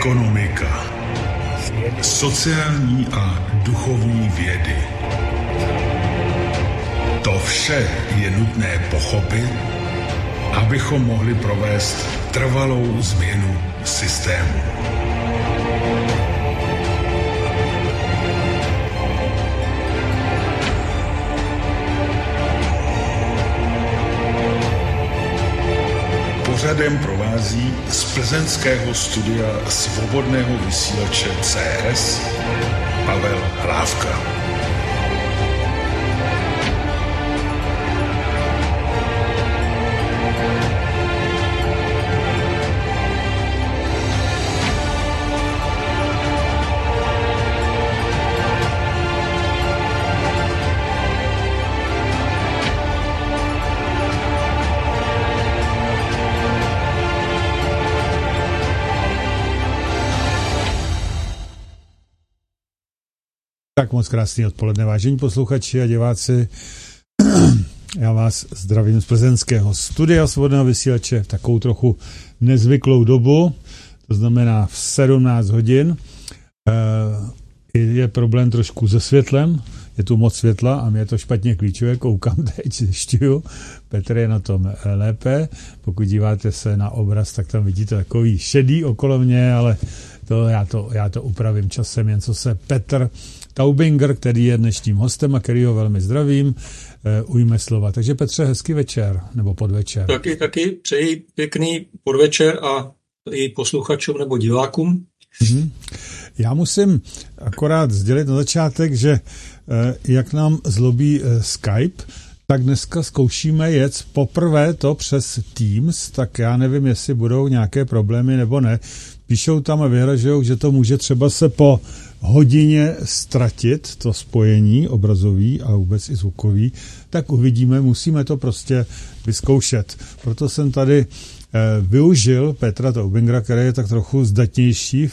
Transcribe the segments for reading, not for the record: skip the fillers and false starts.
ekonomika, sociální a duchovní vědy. To vše je nutné pochopit, abychom mohli provést trvalou změnu systému. Pořadem provází z plzeňského studia Svobodného vysílače CS Pavel Hlávka. Tak moc krásný odpoledne, vážení posluchači a diváci. Já vás zdravím z plzeňského studia Svobodného vysílače v takovou trochu nezvyklou dobu, to znamená v 17 hodin. Je problém trošku se světlem, je tu moc světla a mě to špatně klíčuje, koukám teď, zjišťuju. Petr je na tom lépe, pokud díváte se na obraz, tak tam vidíte takový šedý okolo mě, ale já to upravím časem, jen co se Petr Taubinger, který je dnešním hostem a který ho velmi zdravím, ujme slova. Takže Petře, hezký večer, nebo podvečer. Taky přeji pěkný podvečer a i posluchačům nebo divákům. Já musím akorát sdělit na začátek, že jak nám zlobí Skype, tak dneska zkoušíme jet poprvé to přes Teams, tak já nevím, jestli budou nějaké problémy nebo ne. Píšou tam a vyhražují, že to může třeba se po hodině ztratit, to spojení obrazový a vůbec i zvukový, tak uvidíme, musíme to prostě vyzkoušet. Proto jsem tady využil Petra Taubingera, který je tak trochu zdatnější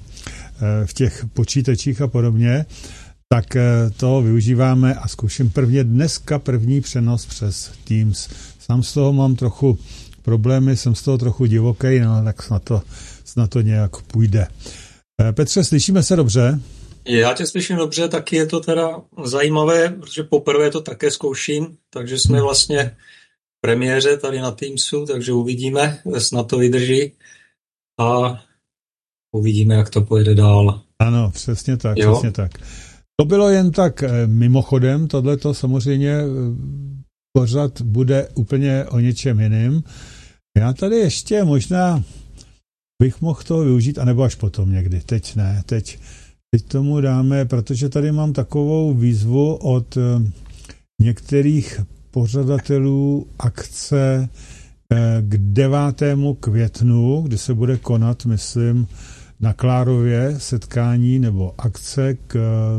v těch počítačích a podobně, tak to využíváme a zkouším dneska první přenos přes Teams. Sám z toho mám trochu problémy, jsem z toho trochu divoký, no tak snad to nějak půjde. Petře, slyšíme se dobře? Já tě slyším dobře, taky je to teda zajímavé, protože poprvé to také zkouším, takže jsme vlastně v premiéře tady na Teamsu, takže uvidíme, snad to vydrží a uvidíme, jak to pojede dál. Ano, přesně tak, přesně tak. To bylo jen tak mimochodem, tohleto samozřejmě pořad bude úplně o něčem jiným. Já tady ještě možná bych mohl toho využít, anebo až potom někdy. Teď ne, teď tomu dáme, protože tady mám takovou výzvu od některých pořadatelů akce k 9. květnu, kdy se bude konat, myslím, na Klárově setkání nebo akce k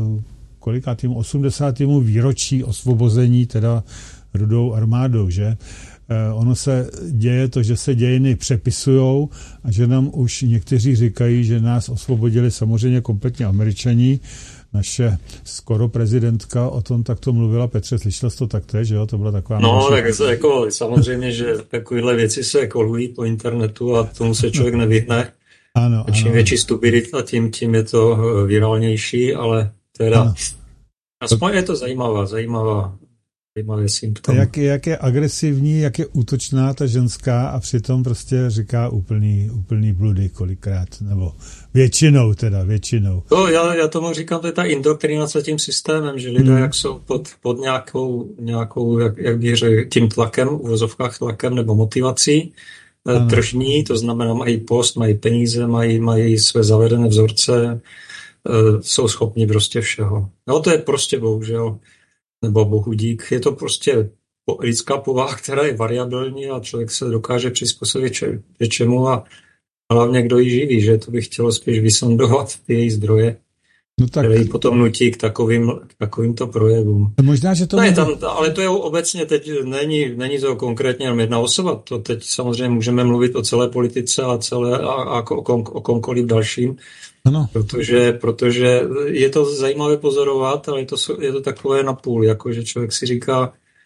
80. výročí osvobození, teda Rudou armádou, že? Ono se děje to, že se dějiny přepisujou a že nám už někteří říkají, že nás osvobodili samozřejmě kompletně Američani. Naše skoro prezidentka o tom takto mluvila. Petře, slyšel jsi to taktéž, že jo? To byla taková... No, tak jako samozřejmě, že takovéhle věci se kolují po internetu a tomu se člověk nevyhne. Ano, čím větší stupidita, tím je to virálnější, ale teda ano. Aspoň je to zajímavý symptom. Jak je agresivní, jak je útočná ta ženská a přitom prostě říká úplný bludy kolikrát, nebo většinou. To já tomu říkám, to je ta indoktrinace tím systémem, že lidé jak jsou pod nějakou jak bych řekl, tím tlakem, v uvozovkách tlakem nebo motivací, ano. Tržní, to znamená mají post, mají peníze, mají své zavedené vzorce, jsou schopni prostě všeho. No to je prostě bohužel, nebo bohu dík, je to prostě lidská povaha, která je variabilní a člověk se dokáže přizpůsobit čemu a hlavně kdo ji živí, že to bych chtělo spíš vysondovat ty její zdroje, které ji potom nutí k takovýmto projevům. Možná, že to ale to je obecně teď, není to konkrétně jenom jedna osoba, to teď samozřejmě můžeme mluvit o celé politice a o komkoliv dalším, ano. Protože je to zajímavé pozorovat, ale je to takové napůl, jako že člověk si říká,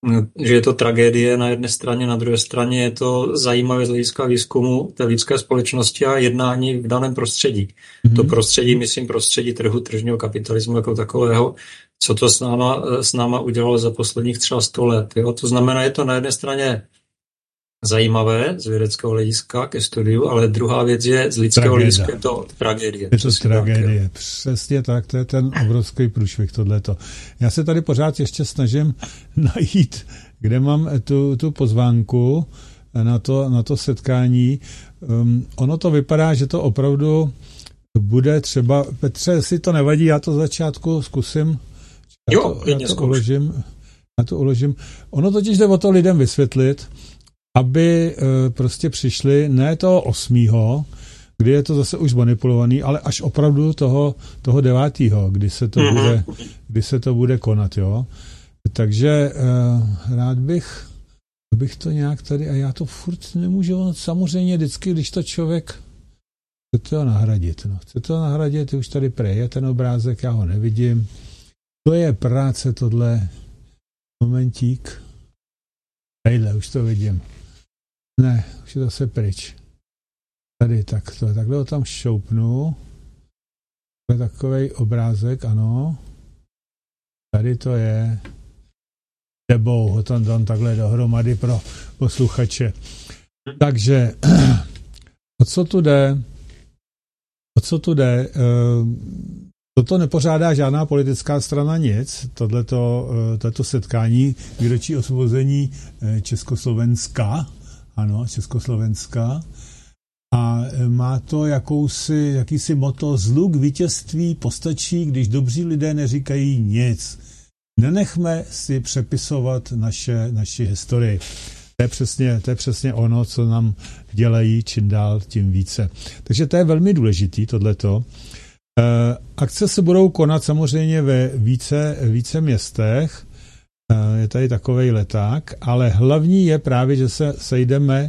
že je to tragédie na jedné straně, na druhé straně je to zajímavé z hlediska výzkumu té lidské společnosti a jednání v daném prostředí. To prostředí, myslím, prostředí trhu, tržního kapitalismu jako takového, co to s náma udělalo za posledních třeba 100 let. Jo? To znamená, je to na jedné straně zajímavé z vědeckého hlediska ke studiu, ale druhá věc je z lidského hlediska je to tragédie. Je to tragédie, tak, přesně tak, to je ten obrovský průšvih tohleto. Já se tady pořád ještě snažím najít, kde mám tu pozvánku na to setkání. Ono to vypadá, že to opravdu bude třeba, Petře, jestli to nevadí, já to z začátku zkusím. Já to uložím. Ono totiž jde o to lidem vysvětlit, aby prostě přišli ne toho 8., kdy je to zase už manipulovaný, ale až opravdu toho 9., kdy se to bude konat, jo. Takže rád bych to nějak tady, a já to furt nemůžu, samozřejmě vždycky, když to člověk chce to nahradit, už tady je ten obrázek, já ho nevidím. To je práce tohle, momentík. Tadyhle, už to vidím. Ne, už je zase pryč. Tady takhle ho tam šoupnu. To je takovej obrázek, ano. Tady to je. Tebou ho tam dám takhle dohromady pro posluchače. Takže, o co tu jde? Toto nepořádá žádná politická strana nic, toto setkání výročí osvobození Československa, ano, Československa, a má to jakýsi motto zluk vítězství postačí, když dobří lidé neříkají nic. Nenechme si přepisovat naši historii. To je přesně ono, co nám dělají čím dál, tím více. Takže to je velmi důležitý, tohleto. Akce se budou konat samozřejmě ve více městech, je tady takovej leták, ale hlavní je právě, že se sejdeme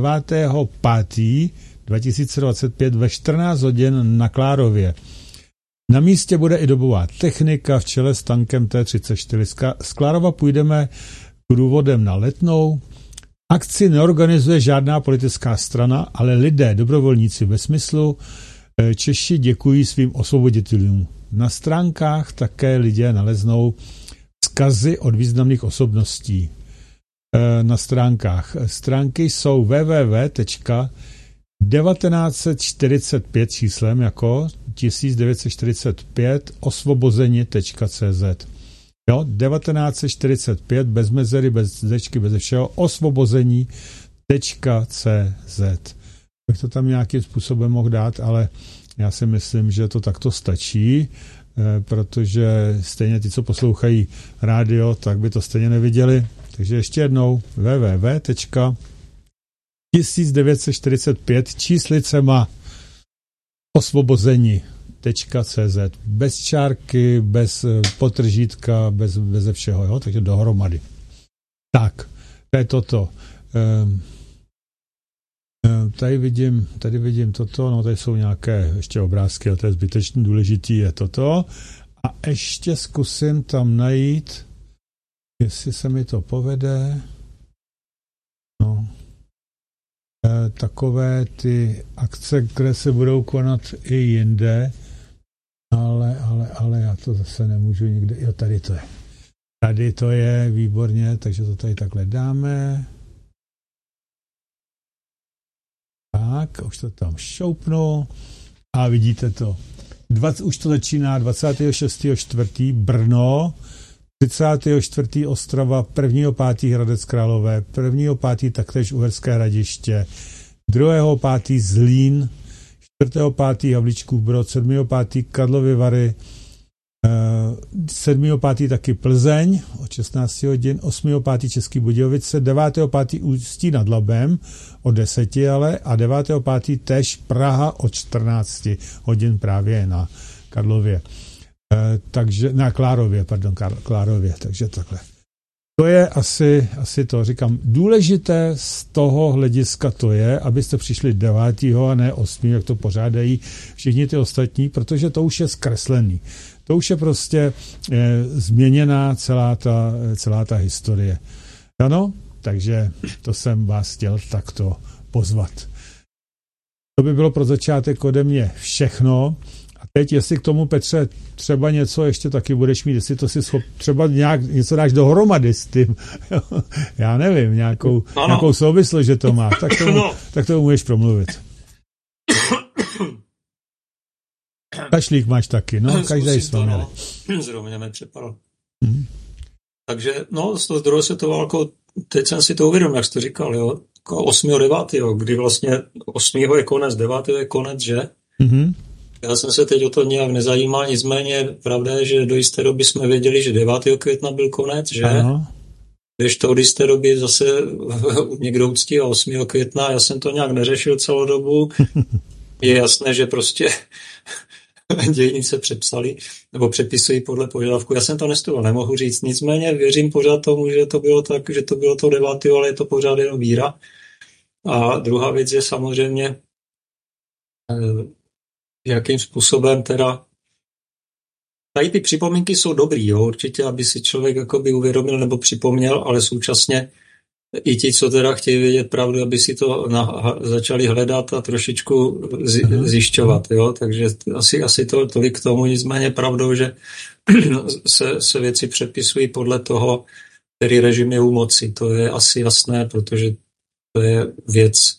9.5.2025 ve 14 hodin na Klárově. Na místě bude i dobová technika v čele s tankem T-34. Z Klárova půjdeme průvodem na Letnou. Akci neorganizuje žádná politická strana, ale lidé, dobrovolníci ve smyslu Češi děkují svým osvoboditelům. Na stránkách také lidé naleznou vzkazy od významných osobností. Na stránkách. Stránky jsou www.1945 číslem jako 1945 osvobozeni.cz. Jo, 1945 bez mezery, bez dečky, bez všeho osvobozeni.cz. Tak to tam nějakým způsobem mohl dát, ale já si myslím, že to takto stačí, protože stejně ti, co poslouchají rádio, tak by to stejně neviděli. Takže ještě jednou www.1945 číslicema osvobozeni.cz. Bez čárky, bez potržítka, bez všeho, jo? Takže dohromady. Tak, to je toto. Tady vidím toto, no tady jsou nějaké ještě obrázky, ale to je zbytečně důležitý, je toto. A ještě zkusím tam najít, jestli se mi to povede, no, takové ty akce, které se budou konat i jinde, ale já to zase nemůžu nikde, jo, tady to je. Tady to je, výborně, takže to tady takhle dáme. Tak, už to tam šoupnu a vidíte to. Už to začíná 26.4. Brno, 34. Ostrava, 1.5. Hradec Králové, 1.5. taktéž Uherské Hradiště, 2.5. Zlín, 4.5. Havlíčkův Brod, 7.5. Karlovy Vary, 7.5. taky Plzeň od 16 hodin, 8.5. Český Budějovice, 9.5. Ústí nad Labem od 10 ale a 9.5. též Praha od 14 hodin právě na Karlově. Takže na Klárově, takže takhle. To je asi to, říkám, důležité z toho hlediska to je, abyste přišli 9. a ne 8., jak to pořádají všichni ty ostatní, protože to už je zkreslený. To už je prostě změněná celá ta historie. Ano, takže to jsem vás chtěl takto pozvat. To by bylo pro začátek ode mě všechno. A teď, jestli k tomu, Petře, třeba něco ještě taky budeš mít, jestli to si třeba něco dáš dohromady s tím, já nevím, nějakou souvislost, že to máš, tak to můžeš promluvit. Kašlík máš taky, no, každý s vámi. Zrovna mě přepadl. Takže, s tou druhou světovou válkou, teď jsem si to uvědomil, jak jsi to říkal, jo, 8.9., kdy vlastně 8. je konec, 9. je konec, že? Mm-hmm. Já jsem se teď o to nějak nezajímal, nicméně pravda je, že do jisté doby jsme věděli, že 9. května byl konec, že? Ano. Když to od jisté doby zase někdo uctí 8. května, já jsem to nějak neřešil celou dobu. Je jasné, že prostě dějnice přepsali nebo přepisují podle požadavku. Já jsem to nestudoval, nemohu říct. Nicméně věřím pořád tomu, že to bylo tak, že to bylo to 9., ale je to pořád jenom víra. A druhá věc je samozřejmě, jakým způsobem teda tady ty připomínky jsou dobrý, jo, určitě, aby si člověk jakoby uvědomil nebo připomněl, ale současně i ti, co teda chtějí vědět pravdu, aby si to začali hledat a trošičku zjišťovat, jo, takže asi to tolik k tomu, nicméně pravdou, že se věci přepisují podle toho, který režim je u moci, to je asi jasné, protože to je věc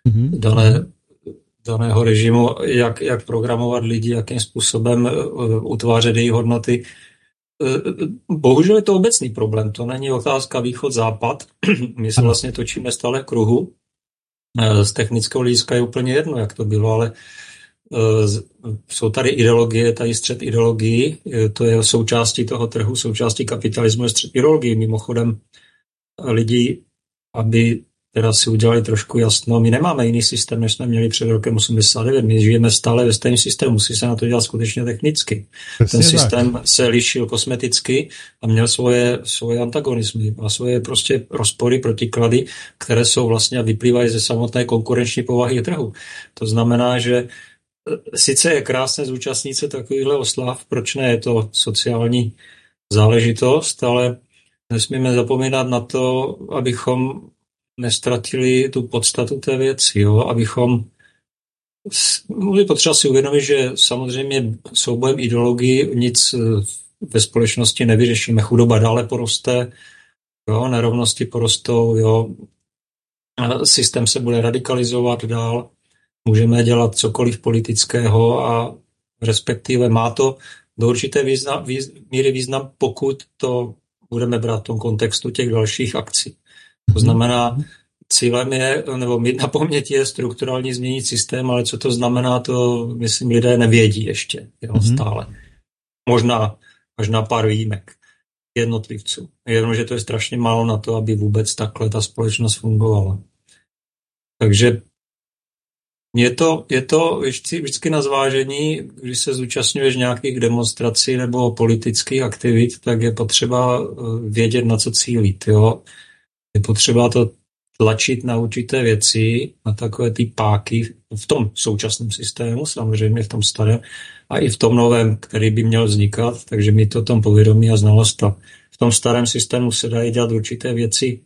daného režimu, jak programovat lidi, jakým způsobem utvářet jejich hodnoty. Bohužel je to obecný problém, to není otázka východ-západ. My se vlastně točíme stále v kruhu. Z technického hlediska je úplně jedno, jak to bylo, ale jsou tady ideologie, tady střet ideologií, to je součástí toho trhu, součástí kapitalismu je střet ideologií. Mimochodem lidi, aby teda si udělali trošku jasno, my nemáme jiný systém, než jsme měli před rokem 89, my žijeme stále ve stejném systému, musí se na to dělat skutečně technicky. Ten systém se lišil kosmeticky a měl svoje antagonismy a svoje prostě rozpory, protiklady, které jsou vlastně a vyplývají ze samotné konkurenční povahy trhu. To znamená, že sice je krásné zúčastnit se takovýchhle oslav, proč ne, je to sociální záležitost, ale nesmíme zapomínat na to, abychom nestratili tu podstatu té věci, jo? Abychom je potřeba si uvědomit, že samozřejmě soubojem ideologii nic ve společnosti nevyřešíme. Chudoba dále poroste, jo? Nerovnosti porostou, jo? Systém se bude radikalizovat dál, můžeme dělat cokoliv politického a respektive má to do určité míry význam, pokud to budeme brát v tom kontextu těch dalších akcí. To znamená, cílem je, nebo mít na paměti je strukturální změnit systém, ale co to znamená, to myslím lidé nevědí ještě, jo, stále. Možná až na pár výjimek jednotlivců. Jenomže to je strašně málo na to, aby vůbec takhle ta společnost fungovala. Takže je to vždycky na zvážení, když se zúčastňuješ nějakých demonstrací nebo politických aktivit, tak je potřeba vědět, na co cílit, jo. Je potřeba to tlačit na určité věci, na takové ty páky v tom současném systému, samozřejmě v tom starém, a i v tom novém, který by měl vznikat, takže mi to tom povědomí a znalost. V tom starém systému se dají dělat určité věci,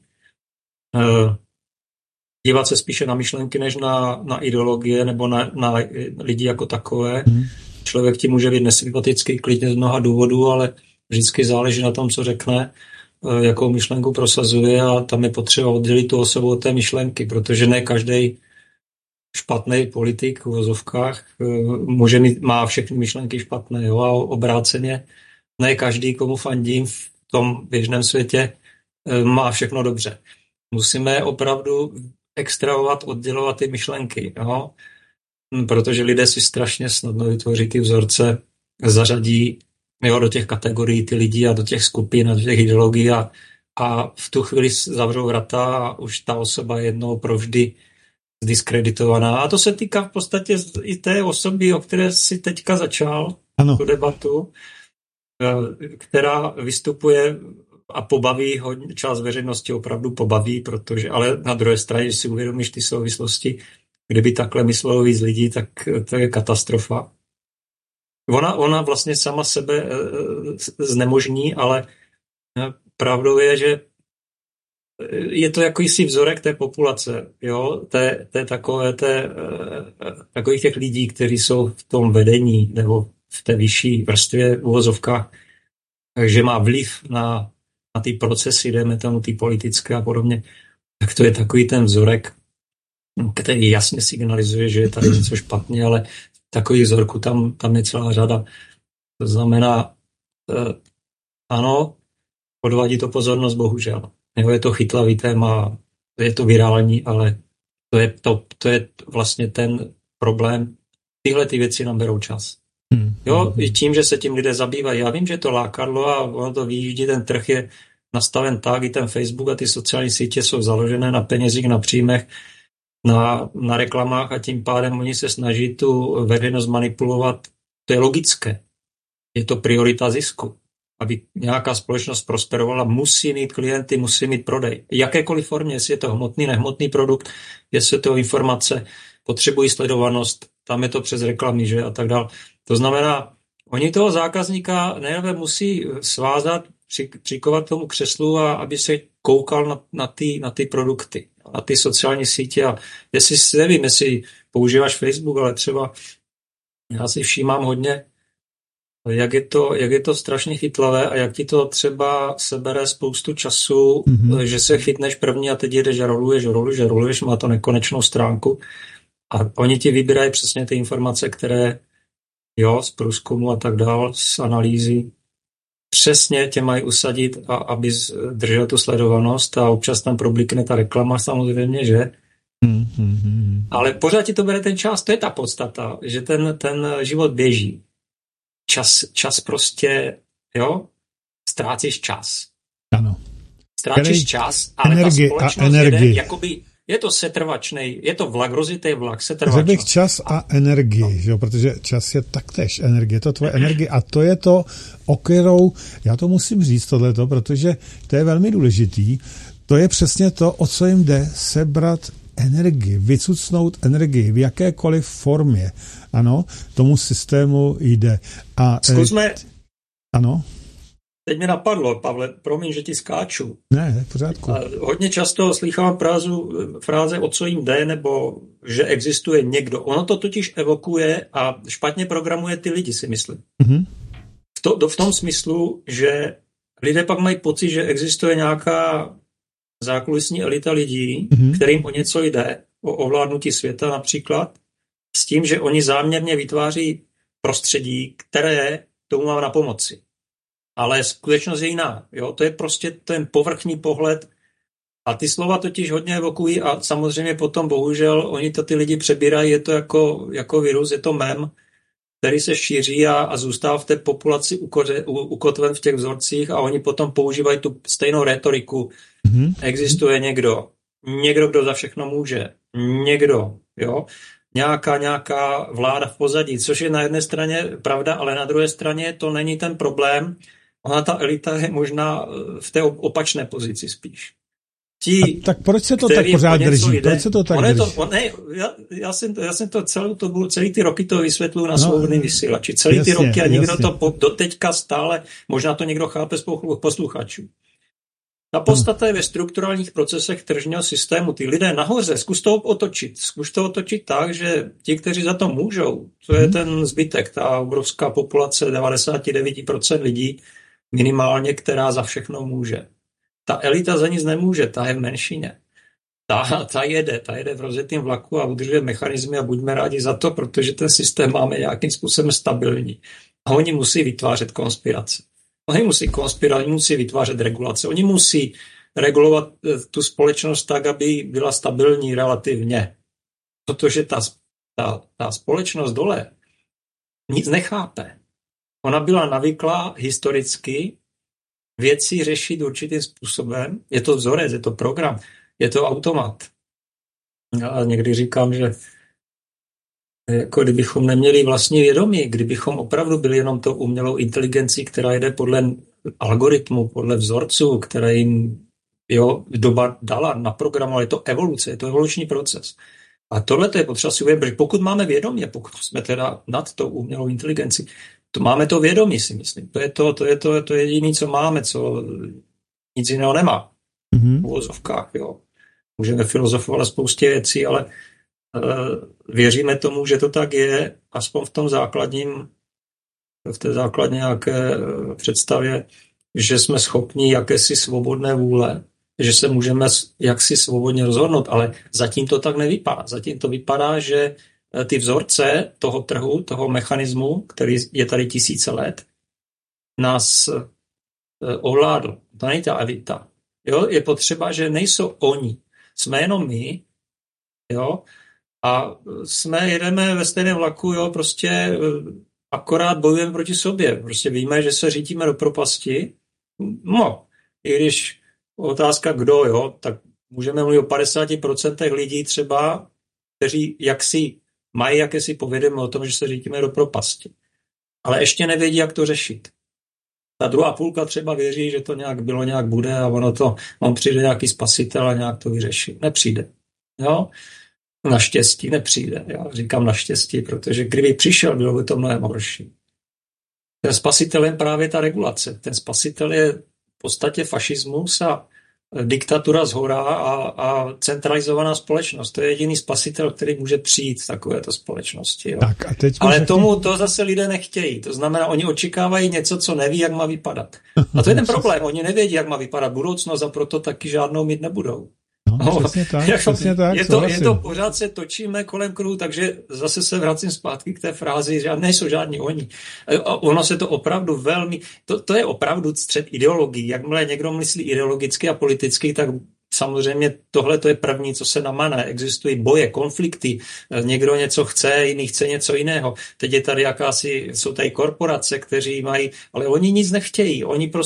dívat se spíše na myšlenky, než na ideologie nebo na lidi jako takové. Člověk ti může být nesympatický klidně z mnoha důvodů, ale vždycky záleží na tom, co řekne, jakou myšlenku prosazuje a tam je potřeba oddělit tu osobu od té myšlenky, protože ne každý špatný politik v uvozovkách má všechny myšlenky špatné, jo, a obráceně ne každý, komu fandím v tom běžném světě, má všechno dobře. Musíme opravdu extrahovat, oddělovat ty myšlenky, jo, protože lidé si strašně snadno vytvoří ty vzorce, zařadí do těch kategorií ty lidi a do těch skupin a do těch ideologií a v tu chvíli zavřou vrata a už ta osoba je jednou provždy zdiskreditovaná. A to se týká v podstatě i té osoby, o které si teďka začal tu debatu, která vystupuje a pobaví hodně, část veřejnosti opravdu pobaví, protože, ale na druhé straně, když si uvědomíš ty souvislosti, kdyby takhle myslelo víc lidí, tak to je katastrofa. Ona vlastně sama sebe znemožní, ale pravdou je, že je to jakýsi vzorek té populace, jo, takových těch lidí, kteří jsou v tom vedení nebo v té vyšší vrstvě v uvozovkách, že má vliv na ty procesy, dejme tomu ty politické a podobně, tak to je takový ten vzorek, který jasně signalizuje, že je tady něco špatně, ale takových vzorků tam je celá řada. To znamená, ano, odvádí to pozornost, bohužel. Jo, je to chytlavý téma, je to virální, ale to je vlastně ten problém. Tyhle ty věci nám berou čas. Jo, i tím, že se tím lidé zabývají. Já vím, že je to lákadlo a ono to vyjíždí, ten trh je nastaven tak, i ten Facebook a ty sociální sítě jsou založené na penězích, na příjmech, na reklamách a tím pádem oni se snaží tu veřejnost manipulovat. To je logické. Je to priorita zisku. Aby nějaká společnost prosperovala, musí mít klienty, musí mít prodej. Jakékoliv formě, jestli je to hmotný, nehmotný produkt, jestli je to informace, potřebují sledovanost, tam je to přes reklamy, že a tak dále. To znamená, oni toho zákazníka nejprve musí svázat, přikovat tomu křeslu a aby se koukal na ty produkty, na ty sociální sítě. A nevím, jestli používáš Facebook, ale třeba já si všímám hodně, jak je to strašně chytlavé a jak ti to třeba sebere spoustu času, že se chytneš první a teď jedeš a roluješ, má to nekonečnou stránku a oni ti vybírají přesně ty informace, které z průzkumu a tak dál, z analýzy, přesně tě mají usadit, aby držel tu sledovanost a občas tam problikne ta reklama samozřejmě, že? Ale pořád ti to bere ten čas, to je ta podstata, že ten život běží. Čas prostě, ztrácíš čas. Ano. Ztrácíš čas, ale ta společnost jede, jakoby, je to setrvačnej, je to vlak, rozjetý vlak, setrvačnost. Řekl bych čas a energii, že jo? Protože čas je taktéž energie, to tvoje energie a to je to, o kterou, já to musím říct tohleto, protože to je velmi důležitý, to je přesně to, o co jim jde, sebrat energii, vycucnout energii v jakékoliv formě. Ano, tomu systému jde. A zkusme. Ano. Teď mi napadlo, Pavle, promiň, že ti skáču. Ne, v pořádku. Hodně často slýchám fráze, o co jim jde, nebo že existuje někdo. Ono to totiž evokuje a špatně programuje ty lidi, si myslím. V tom smyslu, že lidé pak mají pocit, že existuje nějaká zákulisní elita lidí, kterým o něco jde, o ovládnutí světa například, s tím, že oni záměrně vytváří prostředí, které tomu má na pomoci. Ale skutečnost je jiná. Jo? To je prostě ten povrchní pohled a ty slova totiž hodně evokují a samozřejmě potom bohužel oni to ty lidi přebírají, je to jako virus, je to mem, který se šíří a zůstává v té populaci ukotven v těch vzorcích a oni potom používají tu stejnou rétoriku. Existuje někdo, kdo za všechno může, někdo, nějaká vláda v pozadí, což je na jedné straně pravda, ale na druhé straně to není ten problém. Ona ta elita je možná v té opačné pozici spíš. Tak proč se to tak pořád drží? Proč se to tak drží? Já jsem to celý ty roky to vysvětluji na Svobodném vysílači. Celý ty roky a nikdo to doteďka stále, možná to někdo chápe z posluchačů. Ta podstata je ve strukturálních procesech tržního systému. Ty lidé nahoře, zkus to otočit tak, že ti, kteří za to můžou, to je ten zbytek, ta obrovská populace 99% lidí minimálně, která za všechno může. Ta elita za nic nemůže, ta je v menšině. Ta jede v rozjetém vlaku a udržuje mechanismy a buďme rádi za to, protože ten systém máme nějakým způsobem stabilní. A oni musí vytvářet konspirace. Oni musí konspirovat, oni musí vytvářet regulace. Oni musí regulovat tu společnost tak, aby byla stabilní relativně. Protože ta společnost dole nic nechápe. Ona byla navyklá historicky věci řešit určitým způsobem. Je to vzorec, je to program, je to automat. Já někdy říkám, že jako kdybychom neměli vlastní vědomí, kdybychom opravdu byli jenom tou umělou inteligencí, která jde podle algoritmu, podle vzorců, které jim doba dala, naprogramovala, je to evoluce, je to evoluční proces. A tohle je potřeba si uvědomit, protože pokud máme vědomí, pokud jsme teda nad tou umělou inteligencí, to máme to vědomí, si myslím. To je jediné, co máme, co nic jiného nemá. v uvozovkách, jo. Můžeme filozofovat o spoustě věcí, ale věříme tomu, že to tak je, aspoň v té základní nějaké představě, že jsme schopni jakési svobodné vůle, že se můžeme jaksi svobodně rozhodnout, ale zatím to tak nevypadá. Zatím to vypadá, že ty vzorce toho trhu, toho mechanismu, který je tady tisíce let, nás ovládl. To není ta elita. Jo? Je potřeba, že nejsou oni. Jsme jenom my, jo? A jedeme ve stejném vlaku, jo? Prostě akorát bojujeme proti sobě. Prostě víme, že se řítíme do propasti. No, i když otázka kdo, jo? Tak můžeme mluvit o 50% lidí třeba, kteří jaksi mají jakési povědomí o tom, že se řítíme do propasti. Ale ještě nevědí, jak to řešit. Ta druhá půlka třeba věří, že to nějak bylo, nějak bude a on přijde nějaký spasitel a nějak to vyřeší. Nepřijde. Jo? Naštěstí nepřijde. Já říkám naštěstí, protože kdyby přišel, bylo by to mnohem horší. Ten spasitel je právě ta regulace. Ten spasitel je v podstatě fašismus a diktatura zhora a centralizovaná společnost. To je jediný spasitel, který může přijít v takovéto společnosti. Jo. Tak a teď ale to zase lidé nechtějí. To znamená, oni očekávají něco, co neví, jak má vypadat. A to je ten problém. Oni nevědí, jak má vypadat budoucnost a proto taky žádnou mít nebudou. No, přesně tak. Je to pořád se točíme kolem kruhu, takže zase se vracím zpátky k té frázi, že nejsou žádní oni. A ono se to opravdu velmi, to je opravdu střet ideologií. Jakmile někdo myslí ideologicky a politicky, tak samozřejmě tohle to je první, co se namane. Existují boje, konflikty, někdo něco chce, jiný chce něco jiného. Teď je tady jsou tady korporace, kteří mají, ale oni nic nechtějí.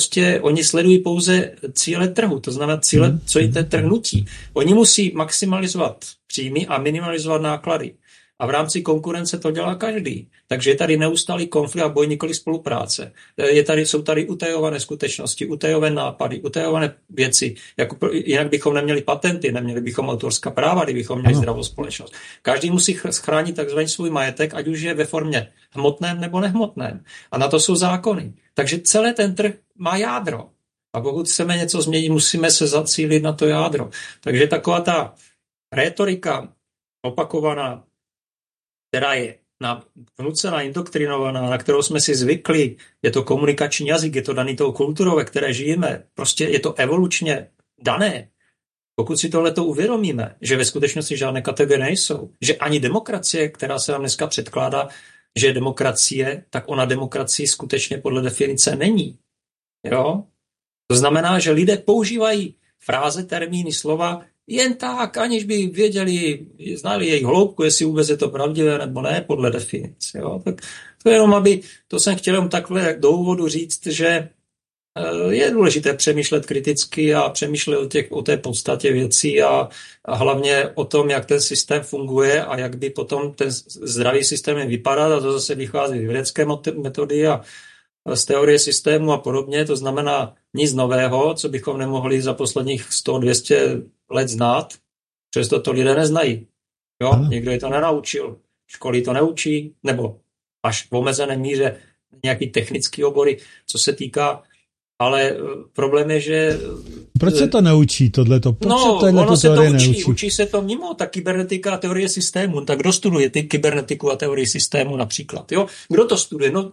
Oni sledují pouze cíle trhu, to znamená cíle, co jim ten trh nutí. Oni musí maximalizovat příjmy a minimalizovat náklady. A v rámci konkurence to dělá každý. Takže je tady neustálý konflikt a boj, nikoli spolupráce. Jsou tady utajované skutečnosti, utajované nápady, utajované věci. Jinak bychom neměli patenty, neměli bychom autorská práva, kdybychom měli zdravou společnost. Každý musí chránit takzvaný svůj majetek, ať už je ve formě hmotném nebo nehmotném. A na to jsou zákony. Takže celý ten trh má jádro. A pokud chceme něco změnit, musíme se zacílit na to jádro. Takže taková ta rétorika opakovaná, která je vnucená, indoktrinovaná, na kterou jsme si zvykli, je to komunikační jazyk, je to daný tou kulturou, ve které žijeme, prostě je to evolučně dané. Pokud si tohleto uvědomíme, že ve skutečnosti žádné kategorie nejsou, že ani demokracie, která se nám dneska předkládá, že je demokracie, tak ona demokracie skutečně podle definice není. Jo? To znamená, že lidé používají fráze, termíny, slova, jen tak, aniž by věděli, znali jejich hloubku, jestli vůbec je to pravdivé nebo ne, podle definice. Jo? Tak to jenom, to jsem chtěl jen takhle do úvodu říct, že je důležité přemýšlet kriticky a přemýšlet o té podstatě věcí a hlavně o tom, jak ten systém funguje a jak by potom ten zdravý systém vypadal. A to zase vychází z vědecké metody a z teorie systému a podobně. To znamená nic nového, co bychom nemohli za posledních 100-200 let znát. Přesto to lidé neznají. Jo? Někdo je to nenaučil. Školy to neučí, nebo až v omezené míře nějaký technický obory, co se týká. Ale problém je, že... Proč se to neučí, tohleto? Ono se to učí se to mimo, ta kybernetika a teorie systému. Tak kdo studuje ty kybernetiku a teorii systému například? Jo? Kdo to studuje? No,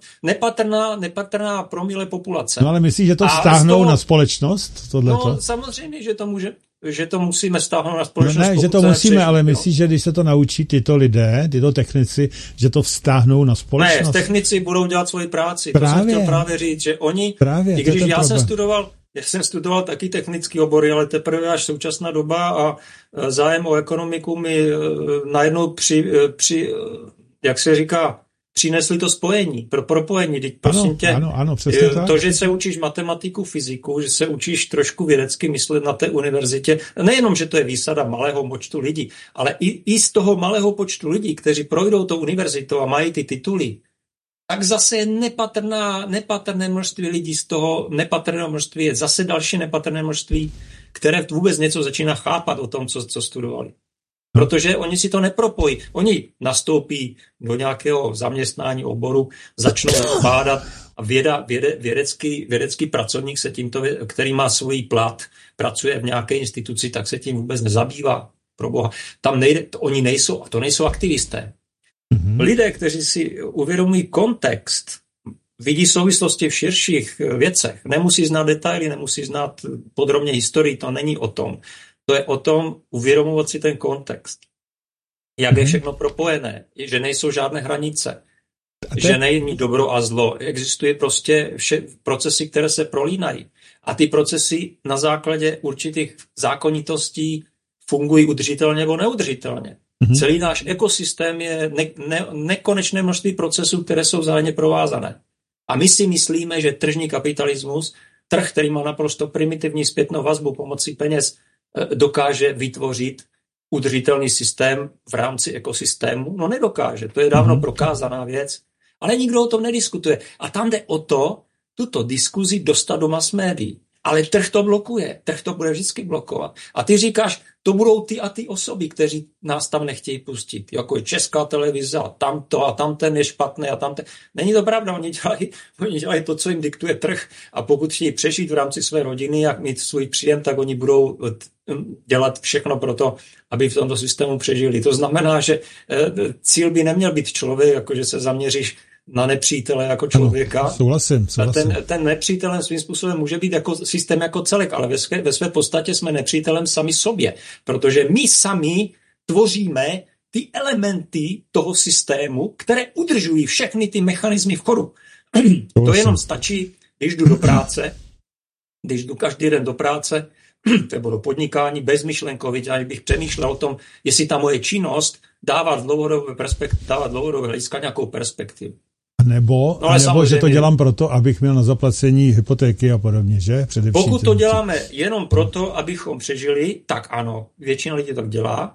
nepatrná promile populace. No ale myslíš, že to stáhnou na společnost? Tohleto? No samozřejmě, že to musíme stáhnout na společnost. Ne, že to musíme, ale myslíš, že když se to naučí tyto lidé, tyto technici, že to vztáhnou na společnost? Ne, technici budou dělat svoji práci. To jsem chtěl právě říct, že oni, i když já jsem studoval taky technický obory, ale teprve až současná doba a zájem o ekonomiku mi najednou jak se říká, přinesli to spojení, pro propojení. Prosím tě, ano, přesně tak. To, že se učíš matematiku, fyziku, že se učíš trošku vědecky myslet na té univerzitě, nejenom, že to je výsada malého počtu lidí, ale i z toho malého počtu lidí, kteří projdou tou univerzitou a mají ty tituly, tak zase je nepatrné množství lidí z toho nepatrného množství, je zase další nepatrné množství, které vůbec něco začíná chápat o tom, co studovali. Protože oni si to nepropojí. Oni nastoupí do nějakého zaměstnání oboru, začnou bádat A vědecký pracovník se tímto, který má svůj plat, pracuje v nějaké instituci, tak se tím vůbec nezabývá. Proboha. Tam nejde, to nejsou aktivisté. Lidé, kteří si uvědomují kontext, vidí souvislosti v širších věcech, nemusí znát detaily, nemusí znát podrobně historii, to není o tom. To je o tom uvědomovat si ten kontext. Jak je všechno propojené, že nejsou žádné hranice, že není dobro a zlo. Existuje prostě procesy, které se prolínají. A ty procesy na základě určitých zákonitostí fungují udržitelně nebo neudržitelně. Celý náš ekosystém je nekonečné množství procesů, které jsou vzájemně provázané. A my si myslíme, že tržní kapitalismus, trh, který má naprosto primitivní zpětnou vazbu pomocí peněz, dokáže vytvořit udržitelný systém v rámci ekosystému. No nedokáže, to je dávno prokázaná věc, ale nikdo o tom nediskutuje. A tam jde o to, tuto diskuzi dostat do mass médií. Ale trh to blokuje, trh to bude vždycky blokovat. A ty říkáš, to budou ty a ty osoby, kteří nás tam nechtějí pustit. Jako je Česká televize a tamto a tamten je špatný a tamten. Není to pravda, oni dělají to, co jim diktuje trh. A pokud chtějí přežít v rámci své rodiny a mít svůj příjem, tak oni budou dělat všechno pro to, aby v tomto systému přežili. To znamená, že cíl by neměl být člověk, jako že se zaměříš na nepřítele jako člověka. Ano, souhlasím. Ten nepřítelem svým způsobem může být jako systém jako celek, ale ve své podstatě jsme nepřítelem sami sobě, protože my sami tvoříme ty elementy toho systému, které udržují všechny ty mechanismy v chodu. To jenom stačí, když jdu do práce, když jdu každý den do práce, nebo do podnikání bezmyšlenkovitě, aniž bych přemýšlel o tom, jestli ta moje činnost dává dlouhodobé hlediska nějakou perspektivu. Nebo že to dělám proto, abych měl na zaplacení hypotéky a podobně, že? Především pokud to děláme jenom proto, abychom přežili, tak ano, většina lidí tak dělá,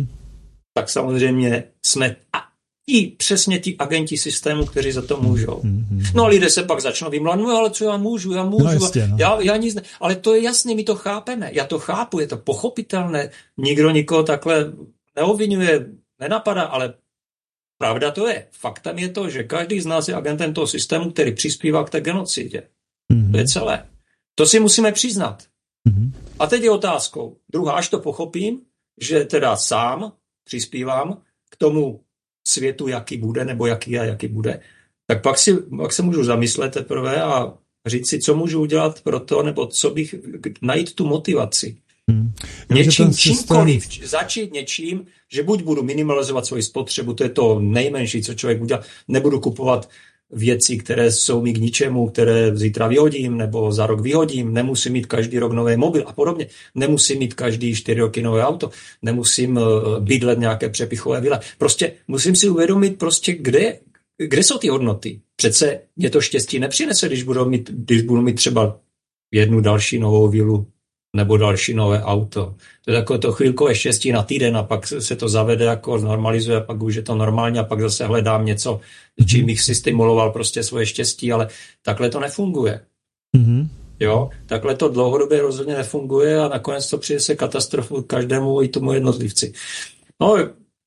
tak samozřejmě jsme přesně ti agenti systému, kteří za to můžou. No a lidé se pak začnou vymlouvat, no ale co já můžu? No jistě, no. Já nic ne. Ale to je jasné, my to chápeme. Já to chápu, je to pochopitelné. Nikdo nikoho takhle neobvinuje, nenapadá, ale pravda to je. Faktem je to, že každý z nás je agentem toho systému, který přispívá k té genocidě. To je celé. To si musíme přiznat. A teď je otázkou. Druhá, až to pochopím, že teda sám přispívám k tomu světu, jaký bude, nebo jaký je, jaký bude, tak pak se můžu zamyslet teprve a říct si, co můžu udělat pro to, nebo co bych, najít tu motivaci. Čímkoliv, začít něčím, že buď budu minimalizovat svoji spotřebu, to je to nejmenší, co člověk udělá, nebudu kupovat věci, které jsou mi k ničemu, které zítra vyhodím, nebo za rok vyhodím, nemusím mít každý rok nový mobil a podobně, nemusím mít každý 4 roky nové auto, nemusím bydlet nějaké přepichové vile. Prostě musím si uvědomit, kde jsou ty hodnoty. Přece mě to štěstí nepřinese, když budu mít třeba jednu další novou vilu nebo další nové auto. To je takové to chvílkové štěstí na týden a pak se to zavede, jako normalizuje, a pak už je to normálně a pak zase hledám něco, čím bych si stimuloval prostě svoje štěstí, ale takhle to nefunguje. Jo? Takhle to dlouhodobě rozhodně nefunguje a nakonec to přinese katastrofu každému i tomu jednotlivci. No,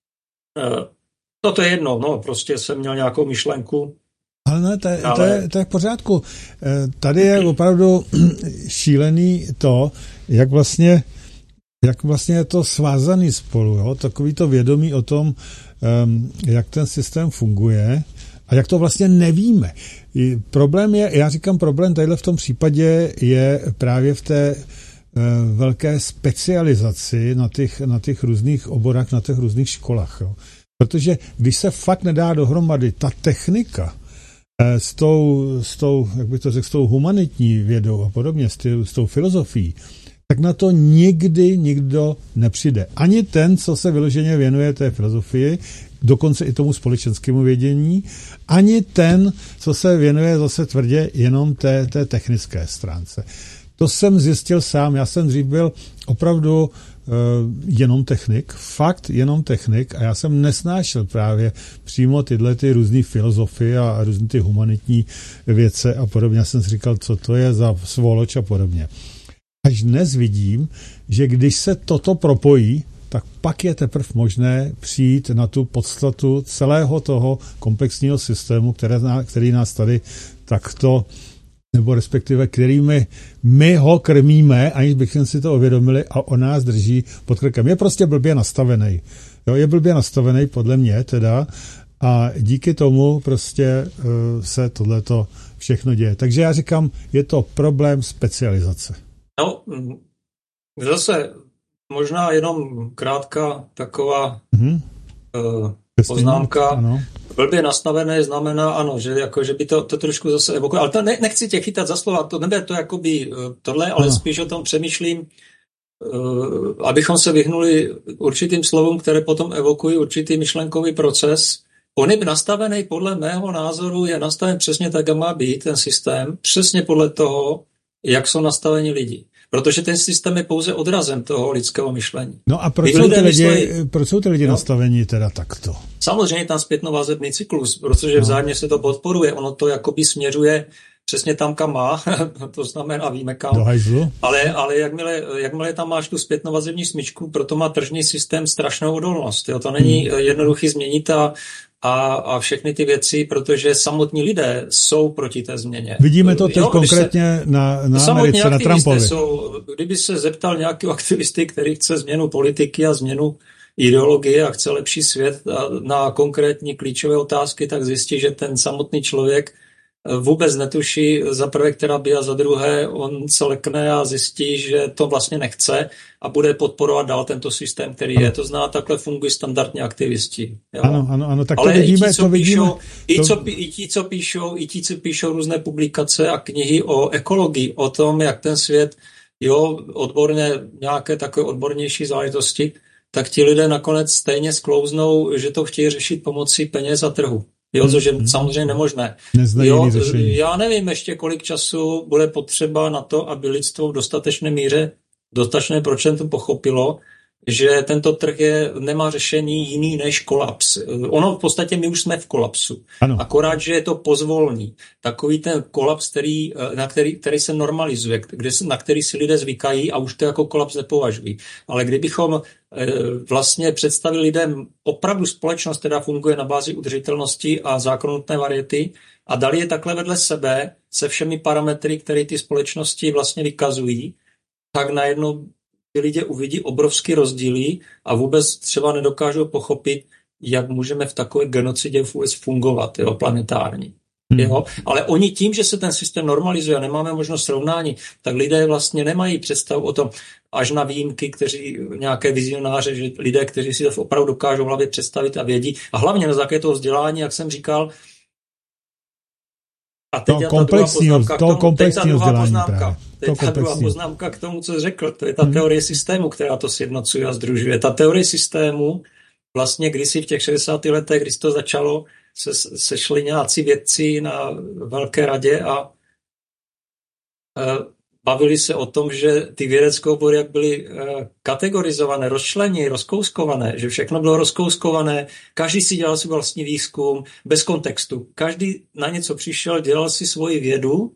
to je jedno, no, prostě jsem měl nějakou myšlenku. Ale ne, to je v pořádku. Tady je opravdu šílený to, jak vlastně je to svázaný spolu, jo? Takový to vědomí o tom, jak ten systém funguje a jak to vlastně nevíme. Problém tadyhle v tom případě je právě v té velké specializaci na těch různých oborách, na těch různých školách. Jo? Protože když se fakt nedá dohromady ta technika s tou, jak bych to řekl, s tou humanitní vědou a podobně, s tou filozofií, tak na to nikdy nikdo nepřijde. Ani ten, co se vyloženě věnuje té filozofii, dokonce i tomu společenskému vědění, ani ten, co se věnuje zase tvrdě jenom té technické stránce. To jsem zjistil sám. Já jsem dřív byl opravdu jenom technik, fakt jenom technik a já jsem nesnášel právě přímo tyhle ty různý filozofie a různý ty humanitní věce a podobně. Já jsem si říkal, co to je za svoloč a podobně. Až dnes vidím, že když se toto propojí, tak pak je teprve možné přijít na tu podstatu celého toho komplexního systému, který nás tady takto, nebo respektive kterými my ho krmíme, aniž bychom si to uvědomili, a on nás drží pod krkem. Je prostě blbě nastavený. Jo, je blbě nastavený podle mě teda a díky tomu prostě se tohleto všechno děje. Takže já říkám, je to problém specializace. No, zase možná jenom krátká taková poznámka. Ano. Blbě nastavené znamená, ano, že, jako, že by to trošku zase evokuje. Ale to nechci tě chytat za slova, to nebude to jakoby tohle, ale spíš o tom přemýšlím, abychom se vyhnuli určitým slovům, které potom evokují určitý myšlenkový proces. On je nastavený, podle mého názoru, je nastaven přesně tak, jak má být ten systém, přesně podle toho, jak jsou nastaveni lidi. Protože ten systém je pouze odrazem toho lidského myšlení. No a proč jsou ty lidi nastaveni teda takto? Samozřejmě tam zpětnovazebný cyklus, protože vzájemně se to podporuje. Ono to jakoby směřuje přesně tam, kam má, to znamená víme kam. Do hajzlu. Ale jakmile tam máš tu zpětnovazební smyčku, proto má tržní systém strašnou odolnost. Jo? To není jednoduchý změnit a všechny ty věci, protože samotní lidé jsou proti té změně. Vidíme to teď konkrétně na Americe, na Trumpovi. Kdyby se zeptal nějakého aktivisty, který chce změnu politiky a změnu ideologie a chce lepší svět na konkrétní klíčové otázky, tak zjistí, že ten samotný člověk vůbec netuší za prvé, která by, a za druhé on se lekne a zjistí, že to vlastně nechce a bude podporovat dál tento systém, který je. To znamená, takhle fungují standardní aktivisti. Jo? Ano, tak ale to vidíme. I ti, co píšou různé publikace a knihy o ekologii, o tom, jak ten svět, odborně, nějaké takové odbornější záležitosti, tak ti lidé nakonec stejně sklouznou, že to chtějí řešit pomocí peněz a trhu. Což je samozřejmě nemožné. Já nevím ještě, kolik času bude potřeba na to, aby lidstvo v dostatečné míře, dostatečné procento pochopilo, že tento trh nemá řešení jiný než kolaps. Ono v podstatě my už jsme v kolapsu. Ano. Akorát, že je to pozvolný. Takový ten kolaps, který se normalizuje, na který si lidé zvykají a už to jako kolaps nepovažují. Ale kdybychom vlastně představili lidem opravdu společnost, která funguje na bázi udržitelnosti a zákonodárné variety a dali je takhle vedle sebe se všemi parametry, které ty společnosti vlastně vykazují, tak najednou ty lidé uvidí obrovský rozdíly a vůbec třeba nedokážou pochopit, jak můžeme v takové genocidě vůbec fungovat, planetární. Ale oni tím, že se ten systém normalizuje a nemáme možnost srovnání, tak lidé vlastně nemají představu o tom, až na výjimky, nějaké vizionáře, že lidé, kteří si to opravdu dokážou v hlavě představit a vědí. A hlavně na základě toho vzdělání, jak jsem říkal, a teď ta druhá poznámka k tomu, co jsi řekl. To je ta teorie systému, která to sjednocuje a sdružuje. Ta teorie systému vlastně kdysi v těch 60. letech, když to začalo, sešli nějací vědci na Velké radě a bavili se o tom, že ty vědecké obory jak byly kategorizované, rozčleněné, rozkouskované, že všechno bylo rozkouskované, každý si dělal si vlastní výzkum, bez kontextu. Každý na něco přišel, dělal si svoji vědu,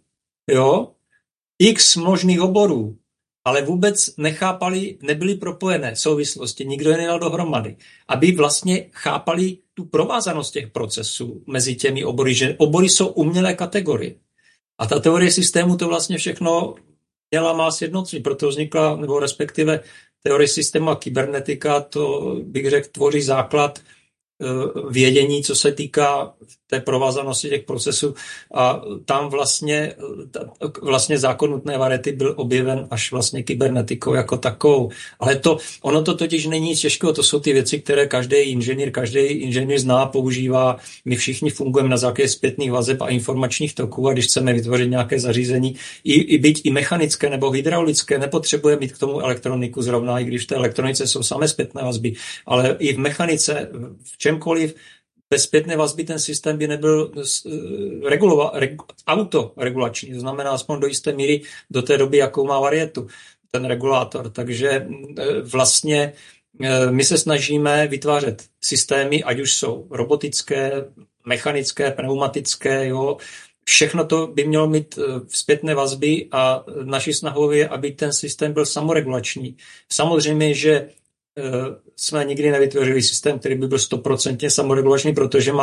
x možných oborů, ale vůbec nechápali, nebyly propojené souvislosti, nikdo je nedal dohromady, aby vlastně chápali tu provázanost těch procesů mezi těmi obory, že obory jsou umělé kategorie. A ta teorie systému to vlastně všechno má sjednocení, proto vznikla, nebo respektive teorie systému a kybernetika, to bych řekl, tvoří základ vědění, co se týká té provázanosti těch procesů a tam vlastně zákon nutné variety byl objeven až vlastně kybernetikou jako takovou. Ale ono to totiž není nic těžkého, to jsou ty věci, které každý inženýr zná, používá. My všichni fungujeme na základě zpětných vazeb a informačních toků a když chceme vytvořit nějaké zařízení, byť i mechanické nebo hydraulické, nepotřebujeme mít k tomu elektroniku zrovna, i když v té elektronice jsou samé zpětné vazby, ale i v mechanice, v čemkoliv, bez zpětné vazby ten systém by nebyl autoregulační, to znamená aspoň do jisté míry do té doby, jakou má varietu ten regulátor. Takže vlastně my se snažíme vytvářet systémy, ať už jsou robotické, mechanické, pneumatické, všechno to by mělo mít zpětné vazby a naší snahou je, aby ten systém byl samoregulační. Samozřejmě, že jsme nikdy nevytvořili systém, který by byl 100% samoregulační, protože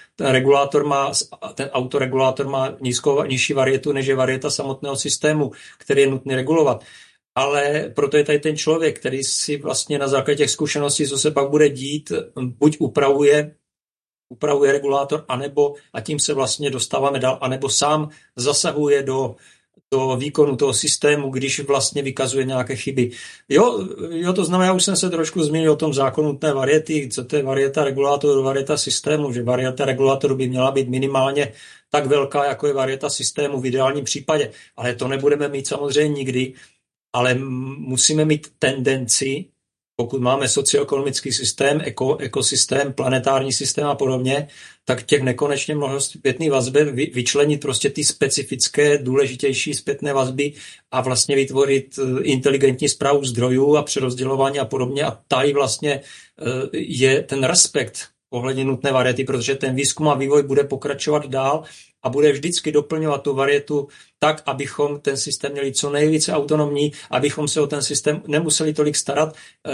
ten autoregulátor má nižší varietu, než je varieta samotného systému, který je nutný regulovat. Ale proto je tady ten člověk, který si vlastně na základě těch zkušeností, co se pak bude dít, buď upravuje regulátor, anebo, a tím se vlastně dostáváme dál, anebo sám zasahuje do výkonu toho systému, když vlastně vykazuje nějaké chyby. Jo, to znamená, já už jsem se trošku zmínil o tom zákonu nutné variety, co to je varieta regulátoru, varieta systému, že varieta regulátoru by měla být minimálně tak velká, jako je varieta systému v ideálním případě. Ale to nebudeme mít samozřejmě nikdy, ale musíme mít tendenci, pokud máme socioekonomický systém, ekosystém, planetární systém a podobně, tak těch nekonečně mnoho zpětných vazeb vyčlenit prostě ty specifické, důležitější zpětné vazby a vlastně vytvořit inteligentní správu zdrojů a přerozdělování a podobně. A tady vlastně je ten respekt ohledně nutné variety, protože ten výzkum a vývoj bude pokračovat dál a bude vždycky doplňovat tu varietu tak, abychom ten systém měli co nejvíce autonomní, abychom se o ten systém nemuseli tolik starat,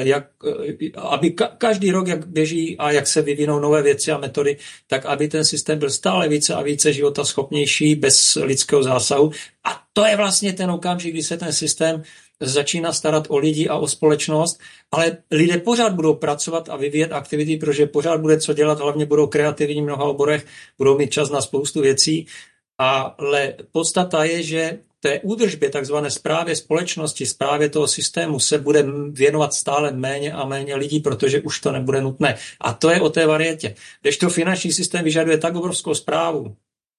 aby každý rok, jak běží a jak se vyvinou nové věci a metody, tak aby ten systém byl stále více a více životaschopnější bez lidského zásahu. A to je vlastně ten okamžik, kdy se ten systém začíná starat o lidi a o společnost, ale lidé pořád budou pracovat a vyvíjet aktivity, protože pořád bude co dělat, hlavně budou kreativní v mnoha oborech, budou mít čas na spoustu věcí, ale podstata je, že té údržbě, takzvané správě společnosti, správě toho systému se bude věnovat stále méně a méně lidí, protože už to nebude nutné. A to je o té varietě. Kdežto finanční systém vyžaduje tak obrovskou správu,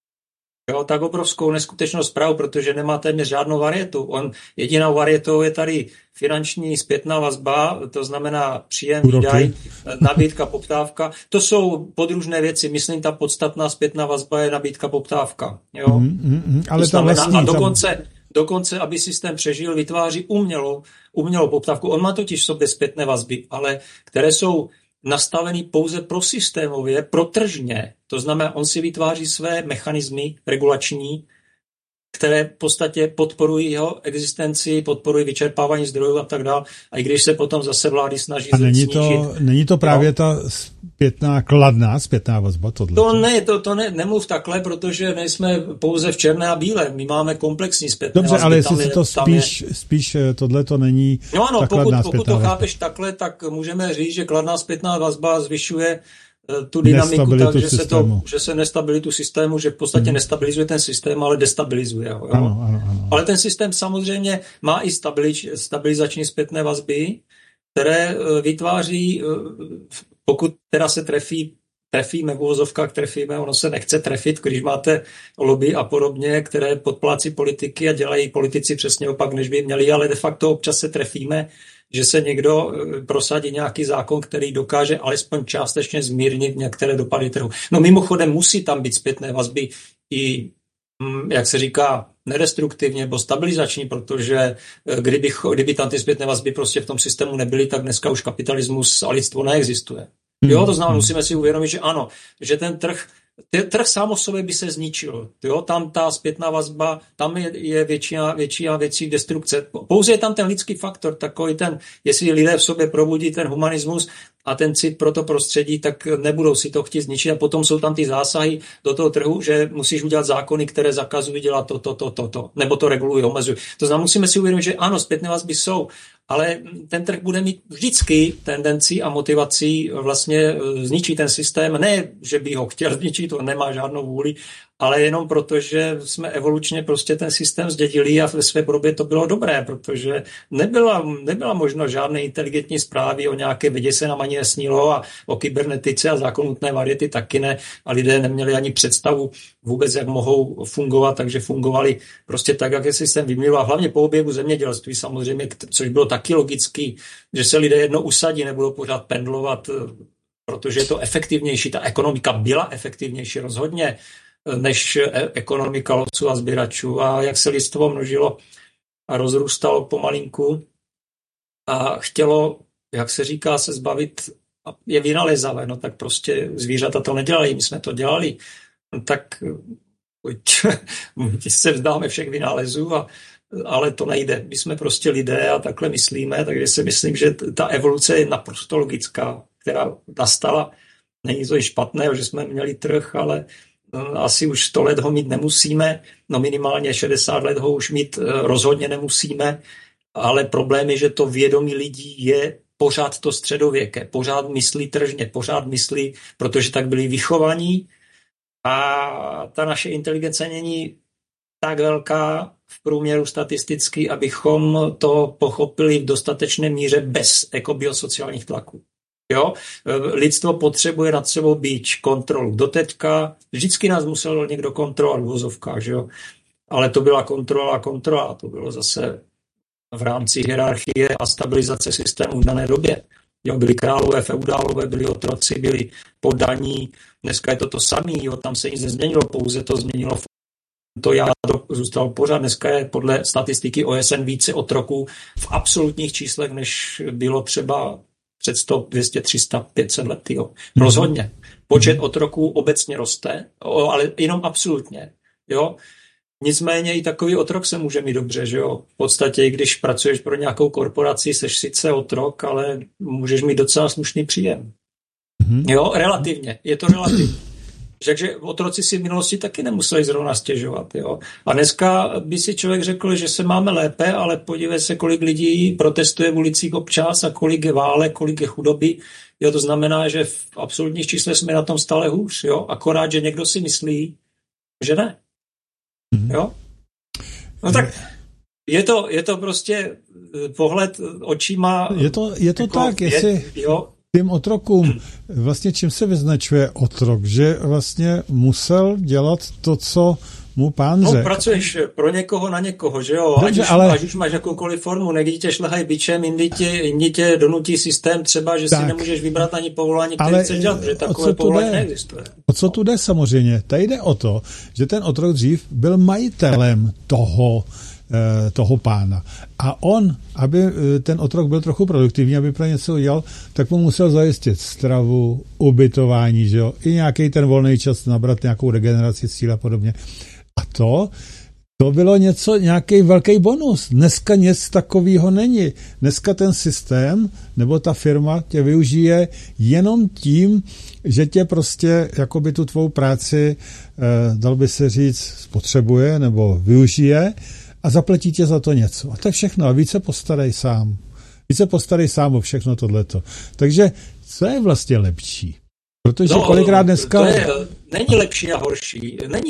tak obrovskou neskutečnou správu, protože nemá téměř žádnou varietu. Jedinou varietou je tady finanční zpětná vazba, to znamená příjem, výdaj, nabídka, poptávka. To jsou podružné věci. Myslím, ta podstatná zpětná vazba je nabídka, poptávka. Jo? Ale to znamená, a dokonce, aby systém přežil, vytváří umělou poptávku. On má totiž v sobě zpětné vazby, ale které jsou nastavený pouze pro systémově, pro tržně. To znamená, on si vytváří své mechanismy regulační, které v podstatě podporují jeho existenci, podporují vyčerpávání zdrojů a tak dále. A i když se potom zase vlády snaží snížit. Není to právě ta kladná zpětná vazba? To nemluv takhle, protože nejsme pouze v černé a bílé. My máme komplexní zpětné vazby. Dobře, ale jestli si to spíš tohle to není ta kladná pokud to chápeš takhle, tak můžeme říct, že kladná zpětná vazba zvyšuje tu dynamiku tak, že se nestabilitu systému, že v podstatě nestabilizuje ten systém, ale destabilizuje ho. Jo? Ano. Ale ten systém samozřejmě má i stabilizační zpětné vazby, které vytváří, pokud teda se trefíme v uvozovkách, ono se nechce trefit, když máte lobby a podobně, které podplácí politiky a dělají politici přesně opak, než by měli, ale de facto občas se trefíme, že se někdo prosadí nějaký zákon, který dokáže alespoň částečně zmírnit některé dopady trhu. No mimochodem musí tam být zpětné vazby i, jak se říká, nedestruktivně nebo stabilizační, protože kdyby tam ty zpětné vazby prostě v tom systému nebyly, tak dneska už kapitalismus a lidstvo neexistuje. Jo, to znamená, musíme si uvědomit, že ano, že ten trh sám o sobě by se zničil. Jo, tam ta zpětná vazba, tam je větší destrukce. Pouze je tam ten lidský faktor, takový ten, jestli lidé v sobě probudí ten humanismus a ten cit pro to prostředí, tak nebudou si to chtít zničit. A potom jsou tam ty zásahy do toho trhu, že musíš udělat zákony, které zakazují dělat to, nebo to regulují, omezují. To znamená, musíme si uvědomit, že ano, zpětné vazby jsou, ale ten trh bude mít vždycky tendenci a motivací vlastně zničit ten systém. Ne, že by ho chtěl zničit, to nemá žádnou vůli, ale jenom proto, že jsme evolučně prostě ten systém zdědili a ve své době to bylo dobré, protože nebyla možnost žádné inteligentní zprávy, o nějaké vědě se nám ani nesnilo a o kybernetice a zákonu nutné variety taky ne a lidé neměli ani představu vůbec, jak mohou fungovat, takže fungovali prostě tak, jak je systém vyměnil a hlavně po objevu zemědělství samozřejmě, což bylo taky logický, že se lidé jednou usadí, nebudou pořád pendlovat, protože je to efektivnější, ta ekonomika byla efektivnější rozhodně, než ekonomika lovců a sběračů a jak se lidstvo množilo a rozrůstalo pomalinku a chtělo, jak se říká, se zbavit, je vynalézavé, no tak prostě zvířata to nedělají, my jsme to dělali, no tak se vzdáme všech vynálezů a ale to nejde. My jsme prostě lidé a takhle myslíme, takže si myslím, že ta evoluce je naprosto logická, která nastala. Není to i špatné, že jsme měli trh, ale asi už 100 let ho mít nemusíme, no minimálně 60 let ho už mít rozhodně nemusíme, ale problém je, že to vědomí lidí je pořád to středověké, pořád myslí tržně, pořád myslí, protože tak byli vychovaní a ta naše inteligence není tak velká v průměru statisticky, abychom to pochopili v dostatečné míře bez ekobiosociálních tlaků. Jo? Lidstvo potřebuje nad sebou být kontrolu. Doteďka vždycky nás musel někdo kontrolovat v vozovkách, že jo? Ale to byla kontrola. To bylo zase v rámci hierarchie a stabilizace systému v dané době. Jo, byli králové, feudálové, byli otroci, byli poddaní. Dneska je to samé, tam se nic nezměnilo, pouze to změnilo. To jádro zůstalo pořád. Dneska je podle statistiky OSN více otroků v absolutních číslech, než bylo třeba před 100, 200, 300, 500 lety. Jo. Rozhodně. Počet otroků obecně roste, ale jenom absolutně. Jo. Nicméně i takový otrok se může mít dobře, že jo. V podstatě, i když pracuješ pro nějakou korporaci, seš sice otrok, ale můžeš mít docela slušný příjem. Jo, relativně. Je to relativně. Takže otroci si v minulosti taky nemuseli zrovna stěžovat. Jo. A dneska by si člověk řekl, že se máme lépe, ale podívej se, kolik lidí protestuje v ulicích občas a kolik je válek, kolik je chudoby. Jo, to znamená, že v absolutních číslech jsme na tom stále hůř. Jo. Akorát, že někdo si myslí, že ne. Jo? No tak je to prostě pohled očima. Je to jako, tak, jestli tím otrokům, vlastně čím se vyznačuje otrok, že vlastně musel dělat to, co mu pán řekl. No, pracuješ pro někoho na někoho, že jo? Dobře, ať už máš jakoukoliv formu, někdy tě šlehají bičem, jindy tě donutí systém třeba, že tak, si nemůžeš vybrat ani povolání, které chceš dělat, protože takové povolání neexistuje. O co tu jde samozřejmě? Tady jde o to, že ten otrok dřív byl majitelem toho pána. A on, aby ten otrok byl trochu produktivní, aby pro něco udělal, tak mu musel zajistit stravu, ubytování, že jo? I nějaký ten volný čas nabrat nějakou regeneraci síl a podobně. A to bylo nějaký velký bonus. Dneska nic takového není. Dneska ten systém nebo ta firma tě využije jenom tím, že tě prostě jakoby tu tvou práci, dal by se říct, spotřebuje nebo využije a zaplatí tě za to něco. A to je všechno. A víc se postarej sám. Víc se postarej sám o všechno tohleto. Takže co je vlastně lepší? Protože kolikrát dneska... Není lepší a horší. Není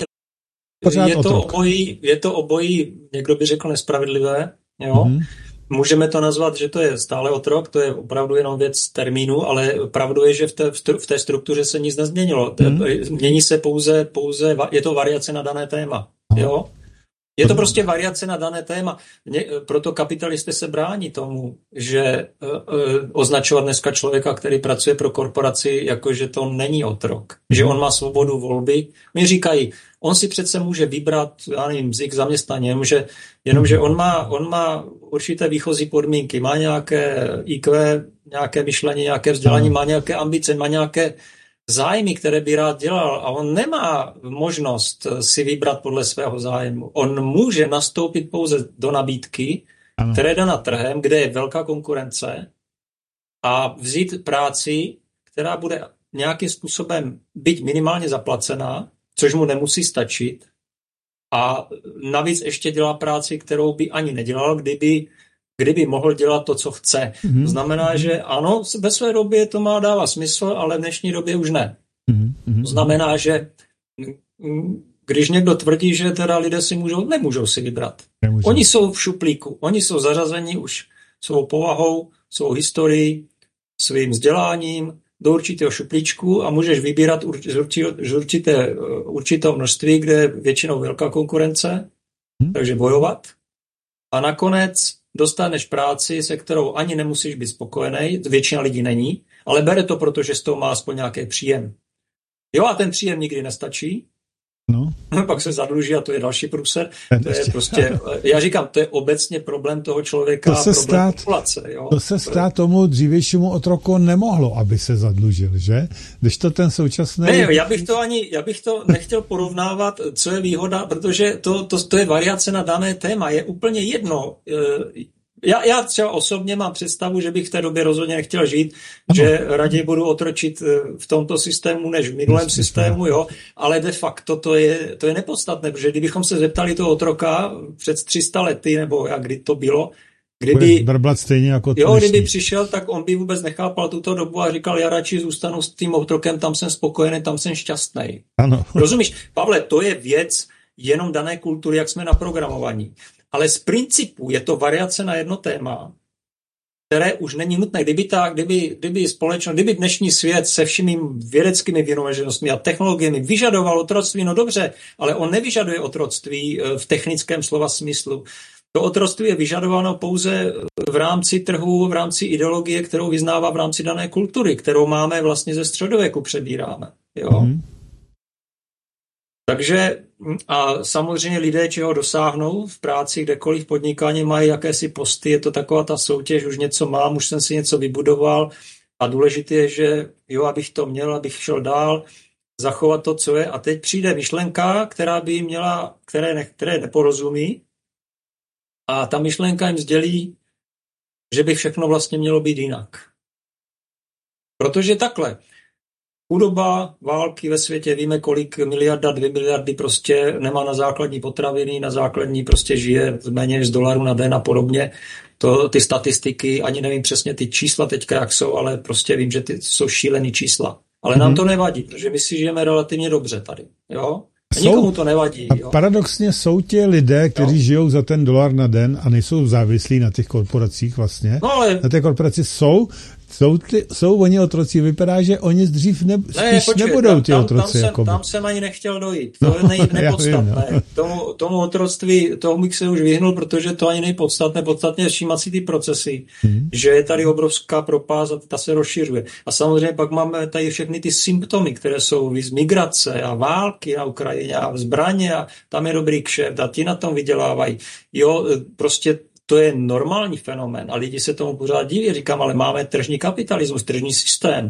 je to obojí, někdo by řekl nespravedlivé, jo. Můžeme to nazvat, že to je stále otrok, to je opravdu jenom věc termínu, ale pravdou je, že v té struktuře se nic nezměnilo. Mění se pouze, je to variace na dané téma, jo. Je to prostě variace na dané téma. Proto kapitalisté se brání tomu, že označovat dneska člověka, který pracuje pro korporaci, jako že to není otrok. Že on má svobodu volby. Oni říkají, on si přece může vybrat, já nevím, z x zaměstnání, jenomže on má určité výchozí podmínky, má nějaké IQ, nějaké myšlení, nějaké vzdělání, má nějaké ambice, má nějaké zájmy, které by rád dělal a on nemá možnost si vybrat podle svého zájmu. On může nastoupit pouze do nabídky, která je dana trhem, kde je velká konkurence a vzít práci, která bude nějakým způsobem být minimálně zaplacená, což mu nemusí stačit a navíc ještě dělá práci, kterou by ani nedělal, kdyby mohl dělat to, co chce. To znamená, že ano, ve své době to má dává smysl, ale v dnešní době už ne. To znamená, že když někdo tvrdí, že teda lidé si nemůžou si vybrat. Oni jsou v šuplíku, oni jsou zařazeni už svou povahou, svou historií, svým vzděláním do určitého šuplíčku a můžeš vybírat určitého množství, kde je většinou velká konkurence, takže bojovat. A nakonec dostaneš práci, se kterou ani nemusíš být spokojený, většina lidí není, ale bere to, protože z toho má aspoň nějaký příjem. Jo, a ten příjem nikdy nestačí. No. pak se zadluží a to je další průser. To je prostě, já říkám, to je obecně problém toho člověka a problém populace. Jo? To se stát tomu dřívějšímu otroku nemohlo, aby se zadlužil, že? Když to ten současný... Ne, já bych to nechtěl porovnávat, co je výhoda, protože to je variace na dané téma. Je úplně jedno. Já třeba osobně mám představu, že bych v té době rozhodně nechtěl žít, že raději budu otročit v tomto systému než v minulém systému, jo, ale de facto to je nepodstatné, protože kdybychom se zeptali toho otroka před 300 lety, nebo jak kdy to bylo, kdyby přišel, tak on by vůbec nechápal tuto dobu a říkal, já radši zůstanu s tím otrokem, tam jsem spokojený, tam jsem šťastný. Ano. Rozumíš? Pavle, to je věc jenom dané kultury, jak jsme naprogramovaní. Ale z principu je to variace na jedno téma, které už není nutné. Kdyby dnešní svět se všemi vědeckými vynaleženostmi a technologiemi vyžadoval otroctví, no dobře, ale on nevyžaduje otroctví v technickém slova smyslu. To otroctví je vyžadováno pouze v rámci trhu, v rámci ideologie, kterou vyznává v rámci dané kultury, kterou máme vlastně ze středověku, přebíráme. Jo? Mm-hmm. Takže a samozřejmě lidé, čeho dosáhnou v práci, kdekoliv podnikání, mají jakési posty, je to taková ta soutěž, už něco mám, už jsem si něco vybudoval a důležité je, že jo, abych to měl, abych šel dál, zachovat to, co je a teď přijde myšlenka, která by měla, které neporozumí a ta myšlenka jim sdělí, že by všechno vlastně mělo být jinak. Protože takhle, chudoba, války ve světě, víme, kolik miliarda, 2 miliardy prostě nemá na základní potraviny, na základní prostě žije méně než $1 na den a podobně. Ty statistiky, ani nevím přesně ty čísla teďka jak jsou, ale prostě vím, že ty jsou šílený čísla. Ale nám to nevadí, protože my si žijeme relativně dobře tady. Jo? A nikomu to nevadí. A paradoxně jsou ti lidé, kteří žijou za ten $1 na den a nejsou závislí na těch korporacích vlastně. No ale... Na té korporaci jsou oni otroci, vypadá, že oni dřív nebudou ty otroci. Tam jsem ani nechtěl dojít, to je nepodstatné. Tomu otroctví, tomu bych se už vyhnul, protože to ani nejpodstatné, podstatně všímat si ty procesy, že je tady obrovská propast a ta se rozšiřuje. A samozřejmě pak máme tady všechny ty symptomy, které jsou z migrace a války na Ukrajině a zbraně a tam je dobrý kšeft a ti na tom vydělávají. Jo, prostě to je normální fenomén a lidi se tomu pořád diví. Říkám, ale máme tržní kapitalismus, tržní systém.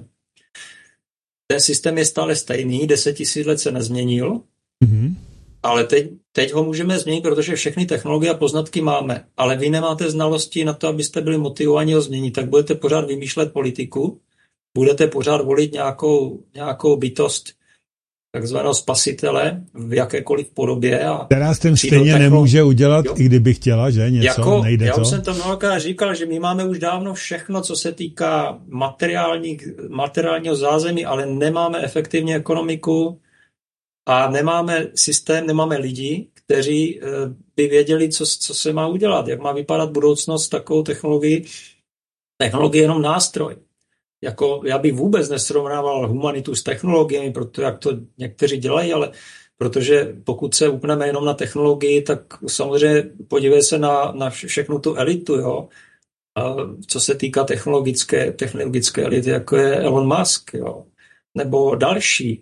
Ten systém je stále stejný, 10 000 let se nezměnil, ale teď ho můžeme změnit, protože všechny technologie a poznatky máme. Ale vy nemáte znalosti na to, abyste byli motivováni ho změnit, tak budete pořád vymýšlet politiku, budete pořád volit nějakou bytost, takzvaného spasitele v jakékoliv podobě. Která s tím stejně nemůže udělat, i kdyby chtěla, že něco, nejde to. Já už jsem to mnohokrát říkal, že my máme už dávno všechno, co se týká materiálního zázemí, ale nemáme efektivní ekonomiku a nemáme systém, nemáme lidi, kteří by věděli, co se má udělat, jak má vypadat budoucnost takovou technologii. Technologie je jenom nástroj. Já bych vůbec nesrovnával humanitu s technologiemi, proto jak to někteří dělají, ale protože pokud se upneme jenom na technologii, tak samozřejmě podívej se na všechnu tu elitu, jo. A co se týká technologické elity, jako je Elon Musk, jo, nebo další.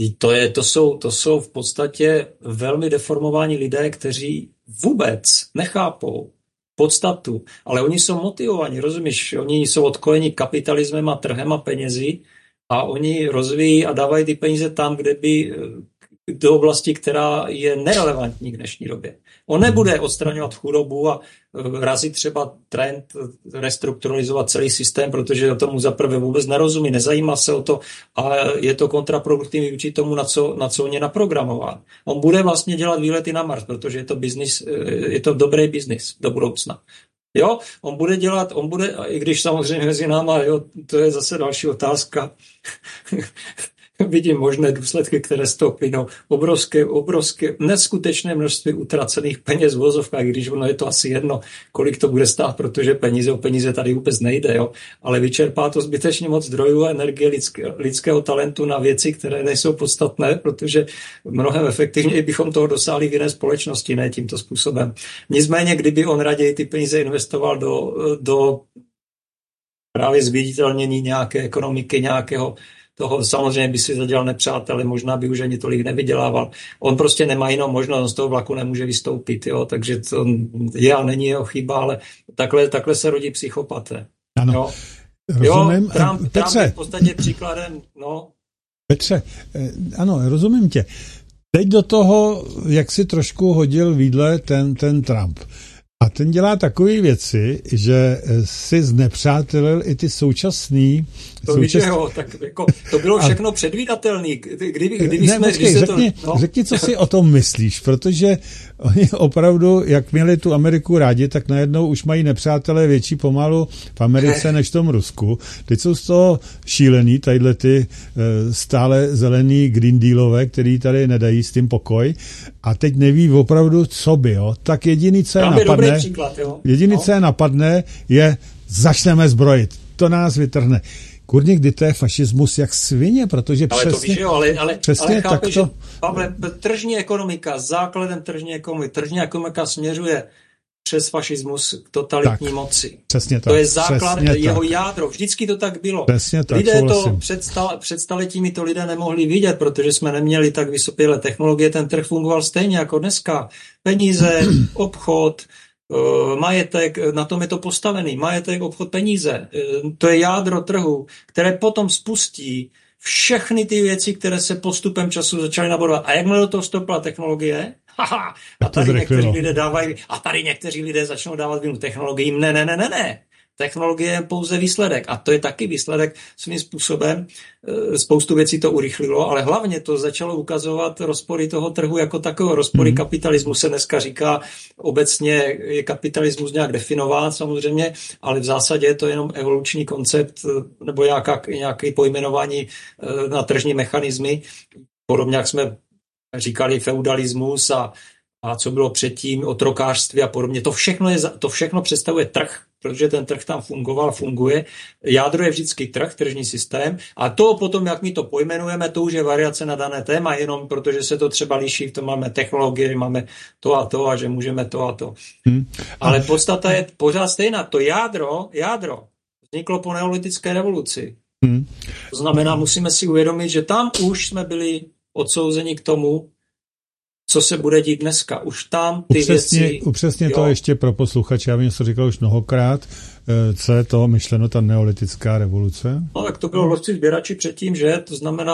To jsou v podstatě velmi deformovaní lidé, kteří vůbec nechápou podstatu, ale oni jsou motivovaní, rozumíš? Oni jsou odkojeni kapitalismem a trhem a penězi a oni rozvíjí a dávají ty peníze tam, kde by do oblasti, která je nerelevantní k dnešní době. On nebude odstraňovat chudobu a razit třeba trend, restrukturalizovat celý systém, protože tomu zaprvé vůbec nerozumí, nezajímá se o to a je to kontraproduktivní vůči tomu, na co on je naprogramován. On bude vlastně dělat výlety na Mars, protože je to biznis, je to dobrý biznis do budoucna. Jo, on bude, i když samozřejmě mezi náma, jo, to je zase další otázka, vidím možné důsledky, které z toho plynou. Obrovské, neskutečné množství utracených peněz v vozovkách, když ono je to asi jedno, kolik to bude stát, protože o peníze tady vůbec nejde, jo. Ale vyčerpá to zbytečně moc zdrojů a energie lidského talentu na věci, které nejsou podstatné, protože mnohem efektivněji bychom toho dosáhli v jiné společnosti, ne tímto způsobem. Nicméně, kdyby on raději ty peníze investoval do právě zviditelnění nějaké ekonomiky, nějakého toho samozřejmě by si zadělal nepřátele, možná by už ani tolik nevydělával. On prostě nemá jinou možnost, on z toho vlaku nemůže vystoupit, jo, takže to je a není jeho chyba, ale takhle se rodí psychopaté. Ano, jo. Rozumím. Jo, Trump je v podstatě příkladem, no. Petře, ano, rozumím tě. Teď do toho, jak si trošku hodil vidle ten Trump. A ten dělá takové věci, že si znepřátelil i ty současný... tak jako, to bylo všechno předvídatelné. Řekni, co si o tom myslíš, protože oni opravdu, jak měli tu Ameriku rádi, tak najednou už mají nepřátelé větší pomalu v Americe než v tom Rusku. Teď jsou z toho šílený, tadyhle ty stále zelený Green Dealové, který tady nedají s tím pokoj a teď neví opravdu, co by, jo. Tak jediný, co je napadne, je začneme zbrojit. To nás vytrhne. Kurně, kdy to je fašismus jak svině, protože ale přesně... To víš, jo, ale chápeš, to... Pavle, tržní ekonomika, základem tržní ekonomika směřuje přes fašismus k totalitní moci. Přesně tak. To je základ, jeho jádro. Vždycky to tak bylo. Přesně tak, lidé to před staletími to lidé nemohli vidět, protože jsme neměli tak vysoké technologie, ten trh fungoval stejně jako dneska. Peníze, obchod, majetek, na tom je to postavený. Majetek, obchod, peníze. To je jádro trhu, které potom spustí všechny ty věci, které se postupem času začaly nabudovat. A jakmile do toho vstoupila technologie, a tady někteří lidé začnou dávat vinu technologiím. Ne. Technologie je pouze výsledek. A to je taky výsledek svým způsobem. Spoustu věcí to urychlilo, ale hlavně to začalo ukazovat rozpory toho trhu jako takového. Rozpory kapitalismu se dneska říká, obecně je kapitalismus nějak definován samozřejmě, ale v zásadě je to jenom evoluční koncept nebo nějaké pojmenování na tržní mechanismy. Podobně jak jsme říkali feudalismus a co bylo předtím, otrokářství a podobně. To všechno představuje trh, protože ten trh tam funguje. Jádro je vždycky trh, tržní systém a to potom, jak my to pojmenujeme, to už je variace na dané téma, jenom protože se to třeba liší, v tom máme technologie, máme to a že můžeme to a to. Ale podstata je pořád stejná. To jádro vzniklo po neolitické revoluci. To znamená, musíme si uvědomit, že tam už jsme byli odsouzeni k tomu, co se bude dít dneska. Už tam ty věci... Upřesně to ještě pro posluchače, já vím, co říkal už mnohokrát, co je to myšleno, ta neolitická revoluce? No, tak to bylo lovci sběrači předtím, že? To znamená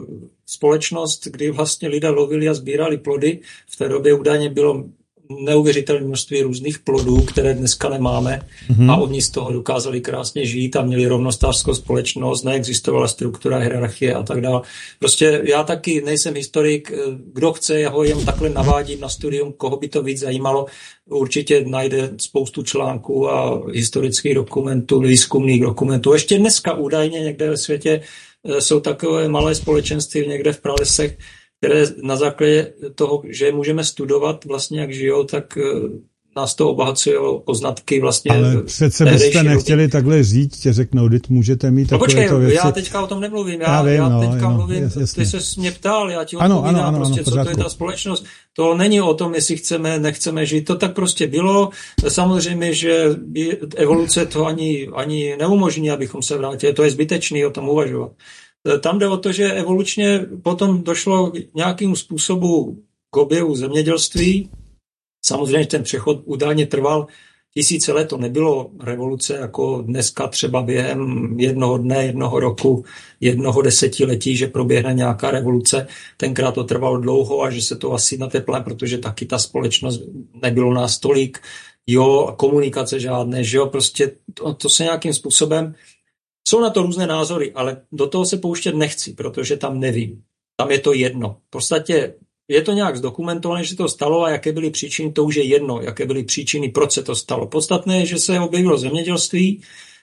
společnost, kdy vlastně lidé lovili a sbírali plody. V té době údajně bylo neuvěřitelné množství různých plodů, které dneska nemáme a oni z toho dokázali krásně žít a měli rovnostářskou společnost, neexistovala struktura, hierarchie a tak dále. Prostě já taky nejsem historik, kdo chce, já ho jen takhle navádím na studium, koho by to víc zajímalo, určitě najde spoustu článků a historických dokumentů, výzkumných dokumentů. Ještě dneska údajně někde ve světě jsou takové malé společenství někde v pralesech, které na základě toho, že můžeme studovat vlastně, jak žijou, tak nás to obohacuje o poznatky vlastně. Ale přece byste nechtěli takhle říct, tě řeknou, že můžete mít takovéto věci. Já teďka o tom nemluvím, já teďka mluvím, ty se mě ptal, já ti odpovídám prostě, co to je ta společnost. To není o tom, jestli chceme, nechceme žít, to tak prostě bylo. Samozřejmě, že evoluce to ani neumožní, abychom se vrátili, to je zbytečný o tom uvažovat. Tam jde o to, že evolučně potom došlo nějakým způsobu k objevu zemědělství. Samozřejmě ten přechod údajně trval tisíce let, to nebylo revoluce jako dneska třeba během jednoho dne, jednoho roku, jednoho desetiletí, že proběhne nějaká revoluce. Tenkrát to trvalo dlouho a že se to asi nateplé, protože taky ta společnost nebylo nás tolik, komunikace žádné, že jo, prostě to se nějakým způsobem. Jsou na to různé názory, ale do toho se pouštět nechci, protože tam nevím. Tam je to jedno. V podstatě je to nějak zdokumentované, že to stalo a jaké byly příčiny, to už je jedno, jaké byly příčiny, proč se to stalo. Podstatné je, že se objevilo zemědělství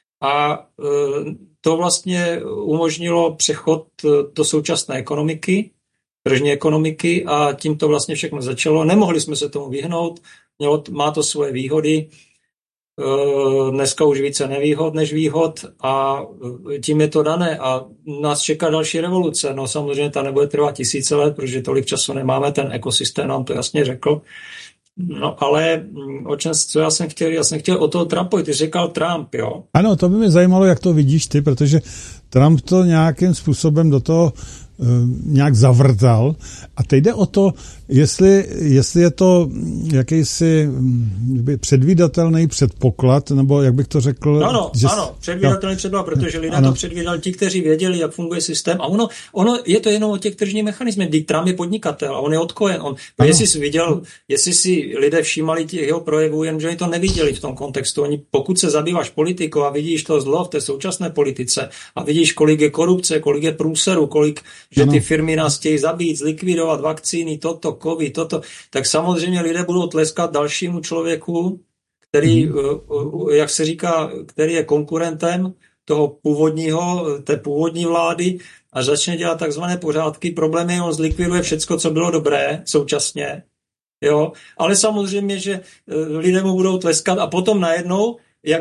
a to vlastně umožnilo přechod do současné ekonomiky, tržní ekonomiky a tím to vlastně všechno začalo. Nemohli jsme se tomu vyhnout, má to svoje výhody, dneska už více nevýhod než výhod a tím je to dané a nás čeká další revoluce. No samozřejmě ta nebude trvat tisíce let, protože tolik času nemáme, ten ekosystém nám to jasně řekl. No ale co já jsem chtěl o toho Trumpovi, ty říkal Trump, jo? Ano, to by mě zajímalo, jak to vidíš ty, protože Trump to nějakým způsobem do toho nějak zavrtal. A teď jde o to, jestli je to jakýsi předvídatelný předpoklad, nebo jak bych to řekl... Ano, předvídatelný předpoklad, protože lidé to předvídali, ti, kteří věděli, jak funguje systém. A ono je to jenom o těch tržních mechanismech. Trump je podnikatel a on je odkojen. Jestli si lidé všímali jeho projevů, jenže oni to neviděli v tom kontextu. Pokud se zabýváš politikou a vidíš to zlo v té současné politice a vidíš, kolik je korupce, kolik je průseru, že ty firmy nás chtějí zabít, zlikvidovat vakcíny, covid, tak samozřejmě lidé budou tleskat dalšímu člověku, který, jak se říká, který je konkurentem té původní vlády a začne dělat takzvané pořádky. Problém je, on zlikviduje všecko, co bylo dobré současně. Jo? Ale samozřejmě, že lidé mu budou tleskat a potom najednou,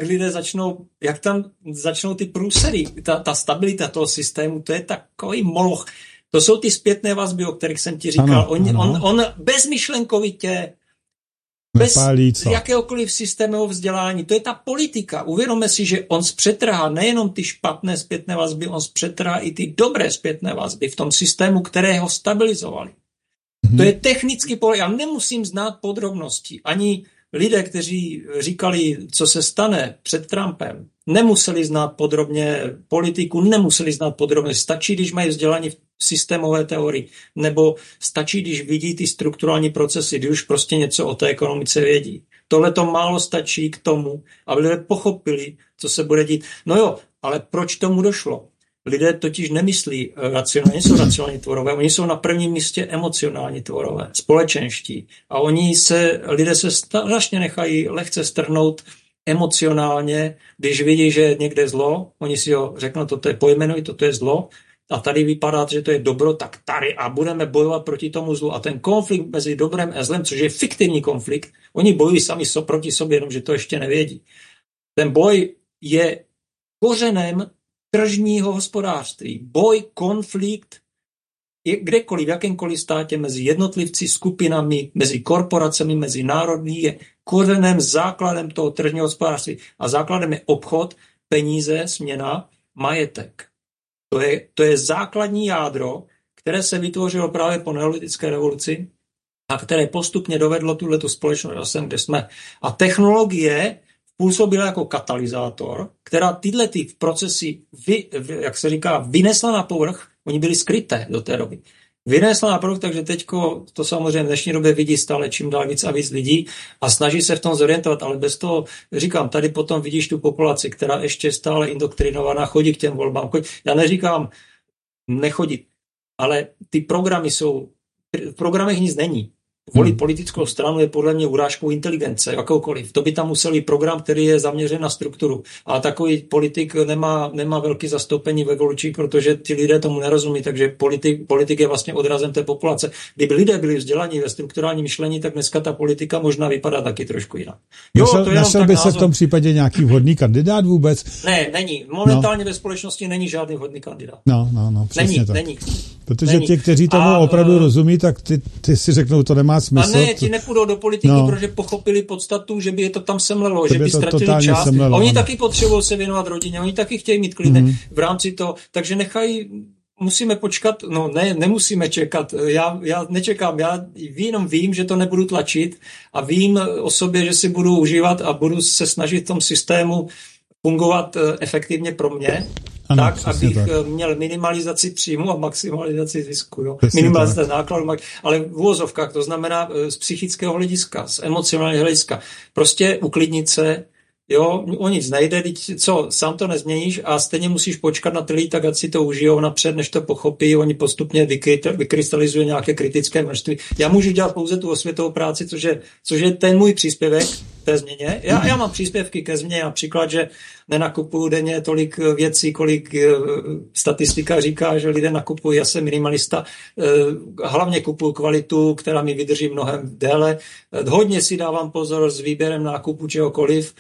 jak tam začnou ty průsery, ta stabilita toho systému, to je takový moloch. To jsou ty zpětné vazby, o kterých jsem ti říkal. On bezmyšlenkovitě, bez jakéhokoliv systémového vzdělání, to je ta politika. Uvědomme si, že on zpřetrhá nejenom ty špatné zpětné vazby, on zpřetrhá i ty dobré zpětné vazby v tom systému, které ho stabilizovali. To je technicky já nemusím znát podrobnosti. Ani lidé, kteří říkali, co se stane před Trumpem, nemuseli znát podrobně politiku, nemuseli znát podrobně. Stačí, když mají vzdělání v systémové teorii, nebo stačí, když vidí ty strukturální procesy, když už prostě něco o té ekonomice vědí. Tohle to málo stačí k tomu, aby lidé pochopili, co se bude dít. No jo, ale proč tomu došlo? Lidé totiž nemyslí racionálně, jsou racionální tvorové, oni jsou na prvním místě emocionální tvorové, společenští. A lidé se strašně nechají lehce strhnout emocionálně, když vidí, že je někde zlo, oni si ho řeknou, toto je pojmenují, toto je zlo, a tady vypadá, že to je dobro, tak tady a budeme bojovat proti tomu zlu. A ten konflikt mezi dobrem a zlem, což je fiktivní konflikt, oni bojují sami proti sobě, jenomže to ještě nevědí. Ten boj je kořenem tržního hospodářství. Boj, konflikt je kdekoliv, v jakémkoliv státě mezi jednotlivci, skupinami, mezi korporacemi, mezi národy je kořenem, základem toho tržního hospodářství. A základem je obchod, peníze, směna, majetek. To je základní jádro, které se vytvořilo právě po neolitické revoluci a které postupně dovedlo tuhletu společnost sem, kde jsme. A technologie působila jako katalyzátor, která tyhle ty procesy, jak se říká, vynesla na povrch, oni byli skryté do té doby. Vynesla na povrch, takže teďko to samozřejmě v dnešní době vidí stále čím dál víc a víc lidí a snaží se v tom zorientovat, ale bez toho, říkám, tady potom vidíš tu populaci, která ještě stále indoktrinovaná, chodí k těm volbám. Já neříkám nechodit, ale ty programy v programech nic není. Volit politickou stranu je podle mě urážkou inteligence, jakoukoliv. To by tam musel být program, který je zaměřen na strukturu. A takový politik nemá velký zastoupení ve voličích, protože ti lidé tomu nerozumí, takže politik je vlastně odrazem té populace. Kdyby lidé byli vzdělaní ve strukturálním myšlení, tak dneska ta politika možná vypadá taky trošku jinak. Našel by se v tom případě nějaký vhodný kandidát vůbec? Ne, není. Momentálně ve společnosti není žádný vhodný kandidát. No, přesně tak. Není. Protože ti, kteří tomu opravdu rozumí, tak ty si řeknou, to nemá smysl. A ne, ti nepůjdou do politiky, protože pochopili podstatu, že by je to tam semlelo, že by ztratili čas. Semlelo, oni taky potřebují se věnovat rodině, oni taky chtějí mít klidné v rámci toho, takže musíme počkat, nemusíme čekat, já nečekám, já jenom vím, že to nebudu tlačit a vím o sobě, že si budu užívat a budu se snažit v tom systému fungovat efektivně pro mě. Ano, tak, abych měl minimalizaci příjmu a maximalizaci zisku. Jo? Minimalizace nákladů, ale v uvozovkách, to znamená z psychického hlediska, z emocionálního hlediska. Prostě uklidnit se, jo, o nic nejde, sám to nezměníš a stejně musíš počkat na ty lidi, tak ať si to užijou napřed, než to pochopí, oni postupně vykrystalizují nějaké kritické množství. Já můžu dělat pouze tu osvětovou práci, což je ten můj příspěvek té změně. Já mám příspěvky ke změně, například, že nenakupuju denně tolik věcí, kolik statistika říká, že lidé nakupují, já jsem minimalista, hlavně kupuju kvalitu, která mi vydrží mnohem déle. Hodně si dávám pozor s výběrem nákupu čehokoliv,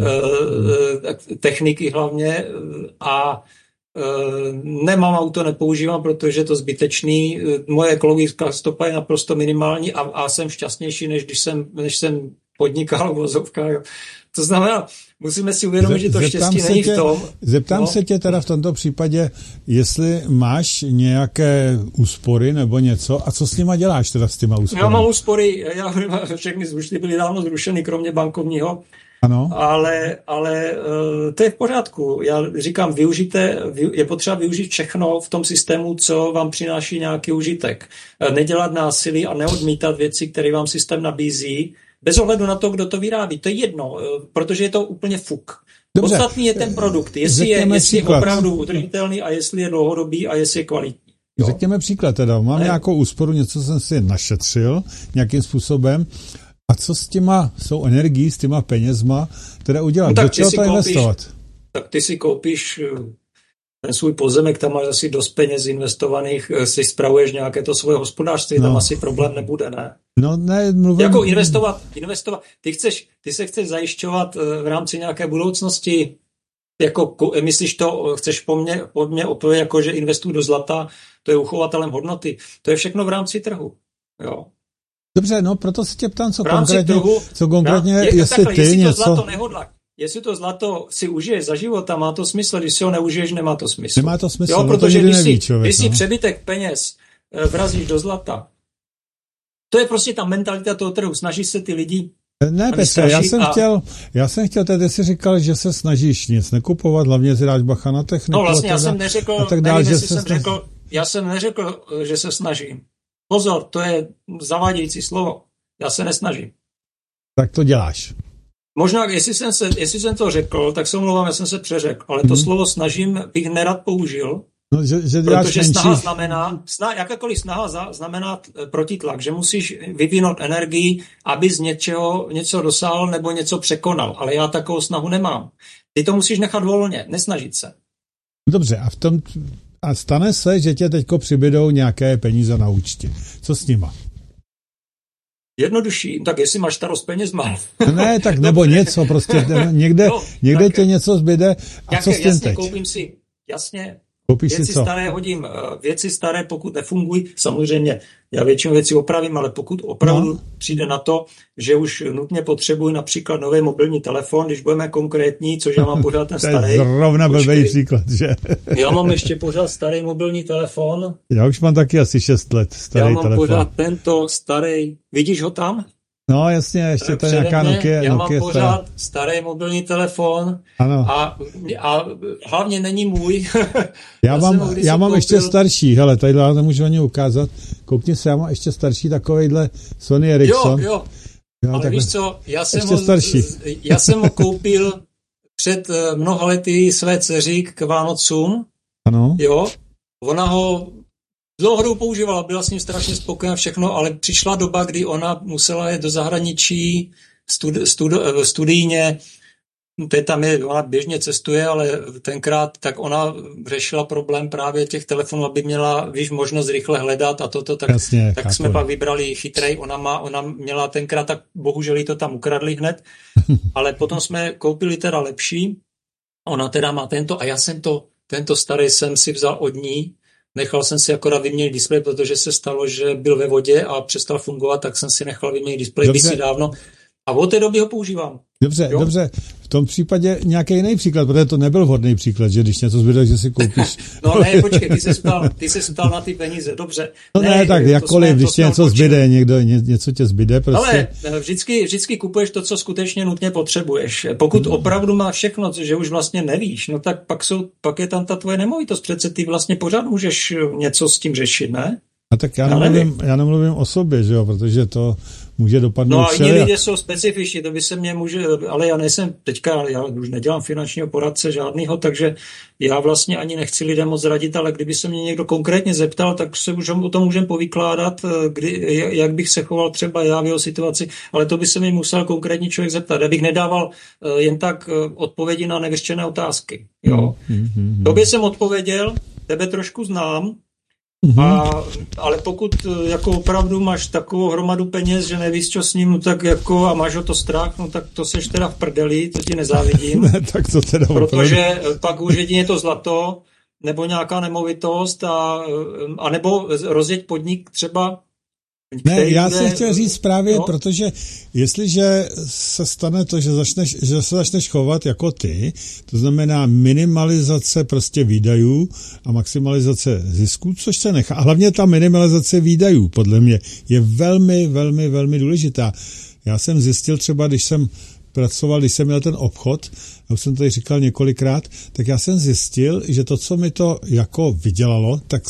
techniky hlavně a nemám auto, nepoužívám, protože je to zbytečný. Moje ekologická stopa je naprosto minimální a jsem šťastnější, než jsem podnikal v vozovkách. To znamená, musíme si uvědomit, že to štěstí není v tom. Zeptám se tě teda v tomto případě, jestli máš nějaké úspory nebo něco a co s nima děláš teda s těma úspory? Já mám úspory, všechny zrušily, byly dávno zrušeny, kromě bankovního. Ano. Ale to je v pořádku. Já říkám, je potřeba využít všechno v tom systému, co vám přináší nějaký užitek. Nedělat násilí a neodmítat věci, které vám systém nabízí, bez ohledu na to, kdo to vyrábí. To je jedno, protože je to úplně fuk. Dobře. Podstatný je ten produkt, jestli je opravdu udržitelný a jestli je dlouhodobý a jestli je kvalitní. Jo? Řekněme příklad teda. Mám nějakou úsporu, něco jsem si našetřil nějakým způsobem. A co s těma jsou energií, s těma penězma, teda udělat? Do čeho to investovat? Tak ty si koupíš ten svůj pozemek, tam máš asi dost peněz investovaných, si spravuješ nějaké to svoje hospodářství, tam asi problém nebude, ne? No ne, mluvím... Jako investovat. Ty se chceš zajišťovat v rámci nějaké budoucnosti, jako myslíš to, chceš po mně opět, jako že investuj do zlata, to je uchovatelem hodnoty. To je všechno v rámci trhu, jo. Dobře, no proto se tě ptám, co konkrétně, jestli takhle, ty jestli něco... to zlato nehodlá. Jestli to zlato si užiješ za života, má to smysl, když si ho neužiješ, nemá to smysl. Nemá to smysl, jo, no protože to neví člověk, když si přebytek peněz vrazíš do zlata, to je prostě ta mentalita toho trhu. Snaží se ty lidi... Ne, Petře, já jsem chtěl, teď jsi říkal, že se snažíš nic nekupovat, hlavně si dáš bacha na techniku. No vlastně já jsem neřekl, já jsem neřekl, že se snažím. Pozor, to je zavádějící slovo. Já se nesnažím. Tak to děláš. Možná, jestli jsem to řekl, tak se omlouvám, já jsem se přeřekl, ale to slovo snažím bych nerad použil, no, že protože snaha znamená, jakákoliv snaha znamená protitlak, že musíš vyvinout energii, abys něco dosáhl nebo něco překonal, ale já takovou snahu nemám. Ty to musíš nechat volně, nesnažit se. Dobře, a stane se, že tě teďko přibydou nějaké peníze na účtě. Co s nima? Jednodušší, tak jestli máš starost peněz, má. Ne, tak nebo něco, prostě někde tě něco zbyde a co s tím teď? Koupím si, jasně, koupíš věci si co? staré hodím, věci staré, pokud nefungují, samozřejmě já většinu věcí opravím, ale pokud opravdu přijde na to, že už nutně potřebuji například nový mobilní telefon, když budeme konkrétní, což já mám pořád ten starý. To je zrovna blbej příklad, že? Já mám ještě pořád starý mobilní telefon. Já už mám taky asi 6 let starý telefon. Já mám pořád tento starý, vidíš ho tam? No jasně, ještě to je nějaká Nokia. Já mám pořád starý mobilní telefon. Ano. A hlavně není můj. Já mám ještě starší, hele, tadyhle nemůžu ani ukázat. Koukni se, já mám ještě starší takovejhle Sony Ericsson. Jo. Ale víš co, já jsem ho koupil před mnoha lety své dceři k Vánocům. Ano. Jo, ona ho dlouho dobu používala, byla s ním strašně spokojená všechno, ale přišla doba, kdy ona musela jít do zahraničí studijně, ona běžně cestuje, ale tenkrát tak ona řešila problém právě těch telefonů, aby měla možnost rychle hledat a toto, tak jsme pak vybrali chytrej, ona měla tenkrát, tak bohužel jí to tam ukradli hned, ale potom jsme koupili teda lepší, ona teda má tento a já jsem tento starý jsem si vzal od ní. Nechal jsem si akorát vyměnit displej, protože se stalo, že byl ve vodě a přestal fungovat, tak jsem si nechal vyměnit displej kdysi dávno. A od té doby ho používám. Dobře. V tom případě nějaký jiný příklad, protože to nebyl vhodný příklad, že když něco zbyde, že si koupíš. No ne, počkej, ty se ptal na ty peníze, dobře. No ne, tak jakkoliv, když ti něco zbyde, něco tě zbyde. Prostě. Ale vždycky kupuješ to, co skutečně nutně potřebuješ. Pokud opravdu máš všechno, že už vlastně nevíš, no tak pak je tam ta tvoje nemovitost. Přece ty vlastně pořád můžeš něco s tím řešit, ne? A tak já nemluvím o sobě, že jo, protože to může dopadnout. No a jiní lidé jsou specifiční, to by se mě může, ale já nejsem teďka, já už nedělám finančního poradce žádnýho, takže já vlastně ani nechci lidem moc radit, ale kdyby se mě někdo konkrétně zeptal, tak se už o tom můžeme povykládat, jak bych se choval třeba já v jeho situaci, ale to by se mi musel konkrétní člověk zeptat. Já bych nedával jen tak odpovědi na nevyřčené otázky. Jo. Tobě jsem odpověděl, tebe trošku znám, ale pokud jako opravdu máš takovou hromadu peněz, že nevíš, co s ním, tak jako a máš o to strach, no tak to seš teda v prdeli, to ti nezávidím. Ne, tak to teda protože pak už jedině to zlato, nebo nějaká nemovitost, a nebo rozjeď podnik třeba Ne, já jsem chtěl říct právě, no? Protože jestliže se stane to, že se začneš chovat jako ty, to znamená minimalizace prostě výdajů a maximalizace zisků, což se nechá. A hlavně ta minimalizace výdajů, podle mě, je velmi, velmi, velmi důležitá. Já jsem zjistil třeba, když jsem měl ten obchod, a už jsem tady říkal několikrát, tak já jsem zjistil, že to, co mi to jako vydělalo, tak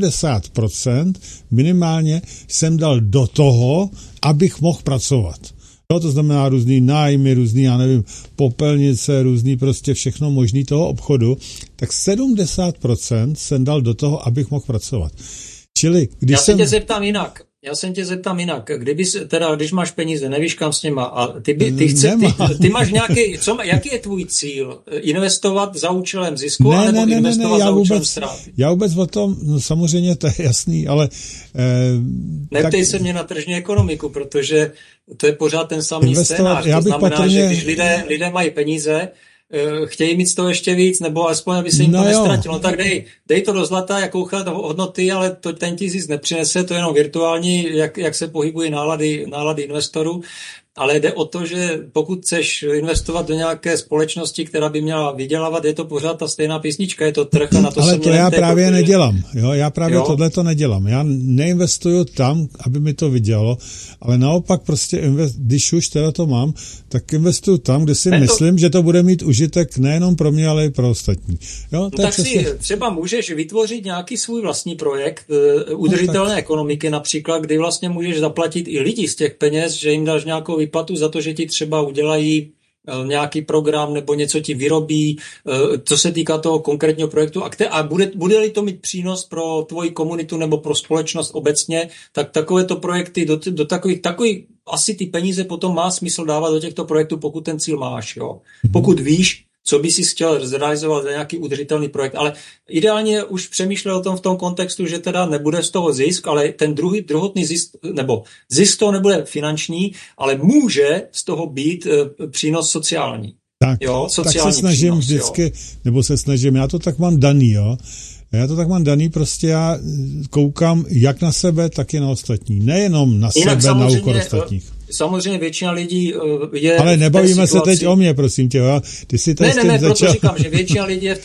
70% minimálně jsem dal do toho, abych mohl pracovat. No, to znamená různý nájmy, různý, já nevím, popelnice, různý prostě všechno možný toho obchodu, tak 70% jsem dal do toho, abych mohl pracovat. Čili, Já se tě zeptám jinak. Když máš peníze, nevíš kam s nima a ty máš nějaký, jaký je tvůj cíl? Investovat za účelem zisku, anebo investovat za účelem ztráty? Já vůbec o tom, no samozřejmě to je jasný, ale... Neptej se mě na tržní ekonomiku, protože to je pořád ten samý scénář. To znamená, že když lidé mají peníze, chtějí mít z toho ještě víc, nebo alespoň, aby se jim to nestratilo. No tak dej to do zlata, jakou hodnoty, ale ten ti zisk nepřinese, to je jenom virtuální, jak se pohybují nálady investorů. Ale jde o to, že pokud chceš investovat do nějaké společnosti, která by měla vydělávat, je to pořád ta stejná písnička, je to trh a na to ale se to já právě nedělám. Já právě tohle to nedělám. Já neinvestuju tam, aby mi to vydělalo, ale naopak prostě když už teda to mám, tak investuju tam, kde si myslím, že to bude mít užitek nejenom pro mě, ale i pro ostatní. Jo, tak si třeba můžeš vytvořit nějaký svůj vlastní projekt udržitelné ekonomiky například, kdy vlastně můžeš zaplatit i lidi z těch peněz, že jim dáš nějakou výplatu za to, že ti třeba udělají nějaký program nebo něco ti vyrobí, co se týká toho konkrétního projektu a bude-li to mít přínos pro tvoji komunitu nebo pro společnost obecně, tak takovéto projekty do takových asi ty peníze potom má smysl dávat do těchto projektů, pokud ten cíl máš. Jo. Pokud víš, co by si chtěl zrealizovat za nějaký udržitelný projekt, ale ideálně už přemýšlel o tom v tom kontextu, že teda nebude z toho zisk, ale ten druhotný zisk, nebo zisk toho nebude finanční, ale může z toho být přínos sociální. Tak, sociální tak se snažím přínos, vždycky, nebo se snažím, já to tak mám daný, jo. Prostě já koukám jak na sebe, tak i na ostatní. Nejenom na sebe, na úkor ostatních. Samozřejmě většina lidí je. Ale nebavíme se teď o mě, prosím tě. Jo? Ty si tady ne, proto říkám, že většina lidí je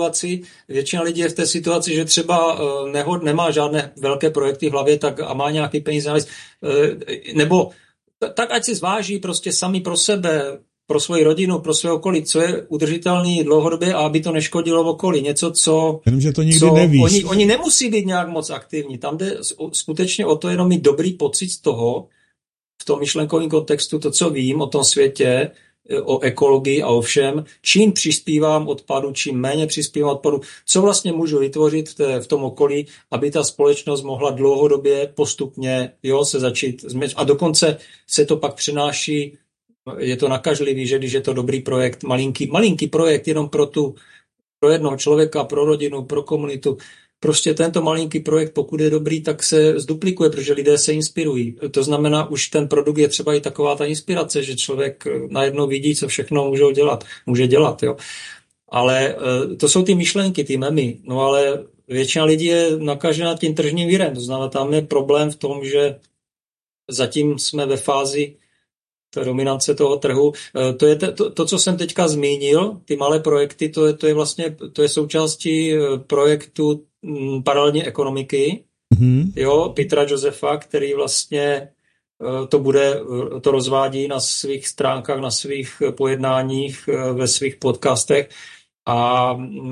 v té situaci, že třeba nemá žádné velké projekty v hlavě a má nějaký peníze, nebo tak ať si zváží prostě sami pro sebe, pro svoji rodinu, pro své okolí, co je udržitelný dlouhodobě a aby to neškodilo v okolí. Něco, že to nikdy nevíš. Oni nemusí být nějak moc aktivní. Tam jde skutečně o to jenom mít dobrý pocit z toho, v tom myšlenkovém kontextu, to, co vím o tom světě, o ekologii a o všem, čím přispívám odpadu, čím méně přispívám odpadu, co vlastně můžu vytvořit v tom okolí, aby ta společnost mohla dlouhodobě postupně se začít změnit. A dokonce se to pak přenáší, je to nakažlivý, že když je to dobrý projekt, malinký projekt jenom pro jednoho člověka, pro rodinu, pro komunitu, prostě tento malinký projekt, pokud je dobrý, tak se zduplikuje, protože lidé se inspirují. To znamená, už ten produkt je třeba i taková ta inspirace, že člověk najednou vidí, co všechno může dělat. Jo. Ale to jsou ty myšlenky, ty memy. No ale většina lidí je nakažena tím tržním vírem. To znamená, tam je problém v tom, že zatím jsme ve fázi té dominance toho trhu. To je to, co jsem teďka zmínil, ty malé projekty, to je součástí projektu paralelní ekonomiky, Petra Josefa, který vlastně to rozvádí na svých stránkách, na svých pojednáních, ve svých podcastech a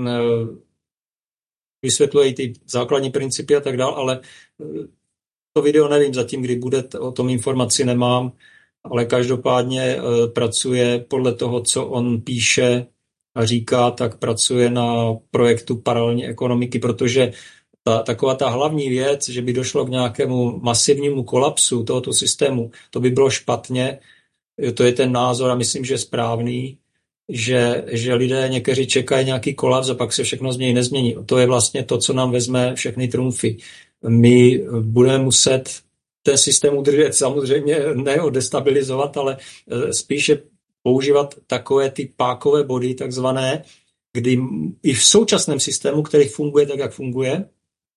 vysvětluje i ty základní principy a tak dále, ale to video nevím zatím, kdy bude, o tom informaci nemám, ale každopádně pracuje podle toho, co on píše a říká, tak pracuje na projektu paralelní ekonomiky, protože taková ta hlavní věc, že by došlo k nějakému masivnímu kolapsu tohoto systému, to by bylo špatně, to je ten názor a myslím, že je správný, že lidé někteří čekají nějaký kolaps a pak se všechno změní, nezmění. To je vlastně to, co nám vezme všechny trumfy. My budeme muset ten systém udržet, samozřejmě ne ho destabilizovat, ale spíše používat takové ty pákové body, takzvané, kdy i v současném systému, který funguje tak, jak funguje,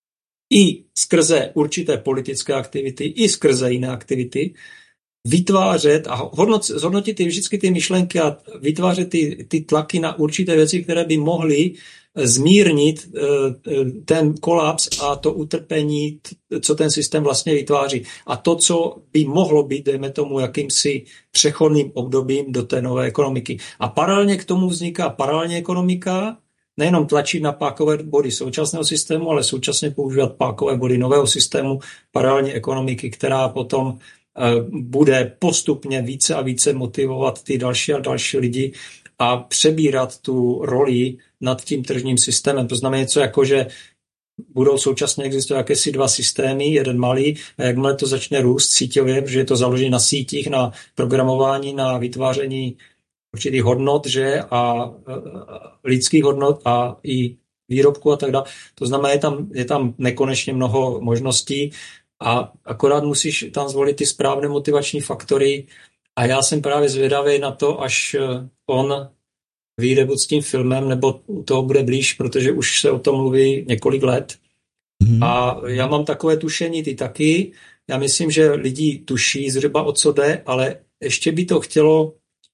i skrze určité politické aktivity, i skrze jiné aktivity, vytvářet a zhodnotit vždycky ty myšlenky a vytvářet ty tlaky na určité věci, které by mohly zmírnit ten kolaps a to utrpení, co ten systém vlastně vytváří. A to, co by mohlo být, dejme tomu, jakýmsi přechodným obdobím do té nové ekonomiky. A paralelně k tomu vzniká paralelní ekonomika, nejenom tlačit na pákové body současného systému, ale současně používat pákové body nového systému paralelní ekonomiky, která potom bude postupně více a více motivovat ty další a další lidi a přebírat tu roli nad tím tržním systémem. To znamená něco jako, že budou současně existovat jakési dva systémy, jeden malý, a jakmile to začne růst síťově, že je to založené na sítích, na programování, na vytváření určitých hodnot, že a lidských hodnot a i výrobku a tak dále. To znamená, je tam nekonečně mnoho možností a akorát musíš tam zvolit ty správné motivační faktory a já jsem právě zvědavý na to, až on vyjde buď s tím filmem, nebo toho bude blíž, protože už se o tom mluví několik let. A já mám takové tušení, ty taky. Já myslím, že lidi tuší zhruba o co jde, ale ještě by to chtělo.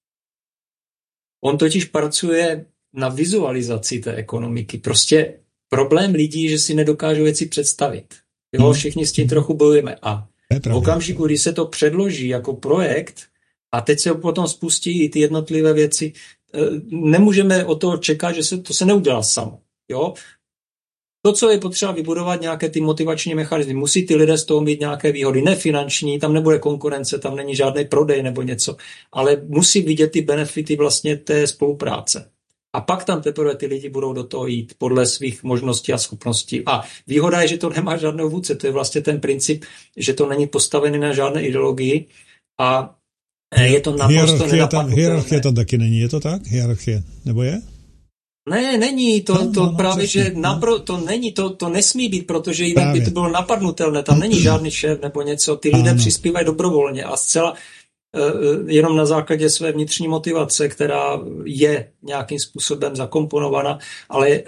On totiž pracuje na vizualizaci té ekonomiky. Prostě problém lidí, že si nedokážou věci představit. Jo, všichni s tím trochu bojujeme. A v okamžiku, kdy se to předloží jako projekt a teď se potom spustí i ty jednotlivé věci, nemůžeme od toho čekat, že to se neudělá samo. Jo? To, co je potřeba vybudovat, nějaké ty motivační mechanizmy, musí ty lidé z toho mít nějaké výhody, ne finanční, tam nebude konkurence, tam není žádný prodej nebo něco, ale musí vidět ty benefity vlastně té spolupráce. A pak tam teprve ty lidi budou do toho jít podle svých možností a schopností. A výhoda je, že to nemá žádného vůdce, to je vlastně ten princip, že to není postavený na žádné ideologii a je to naprosto nenapadnutelné. Hierarchie tam taky není, je to tak? Hierarchie, nebo je? Ne, není, to právě, přesně, že to není, to nesmí být, protože jinak by to bylo napadnutelné, tam není žádný šéf nebo něco, ty lidé přispívají dobrovolně a zcela jenom na základě své vnitřní motivace, která je nějakým způsobem zakomponovaná, ale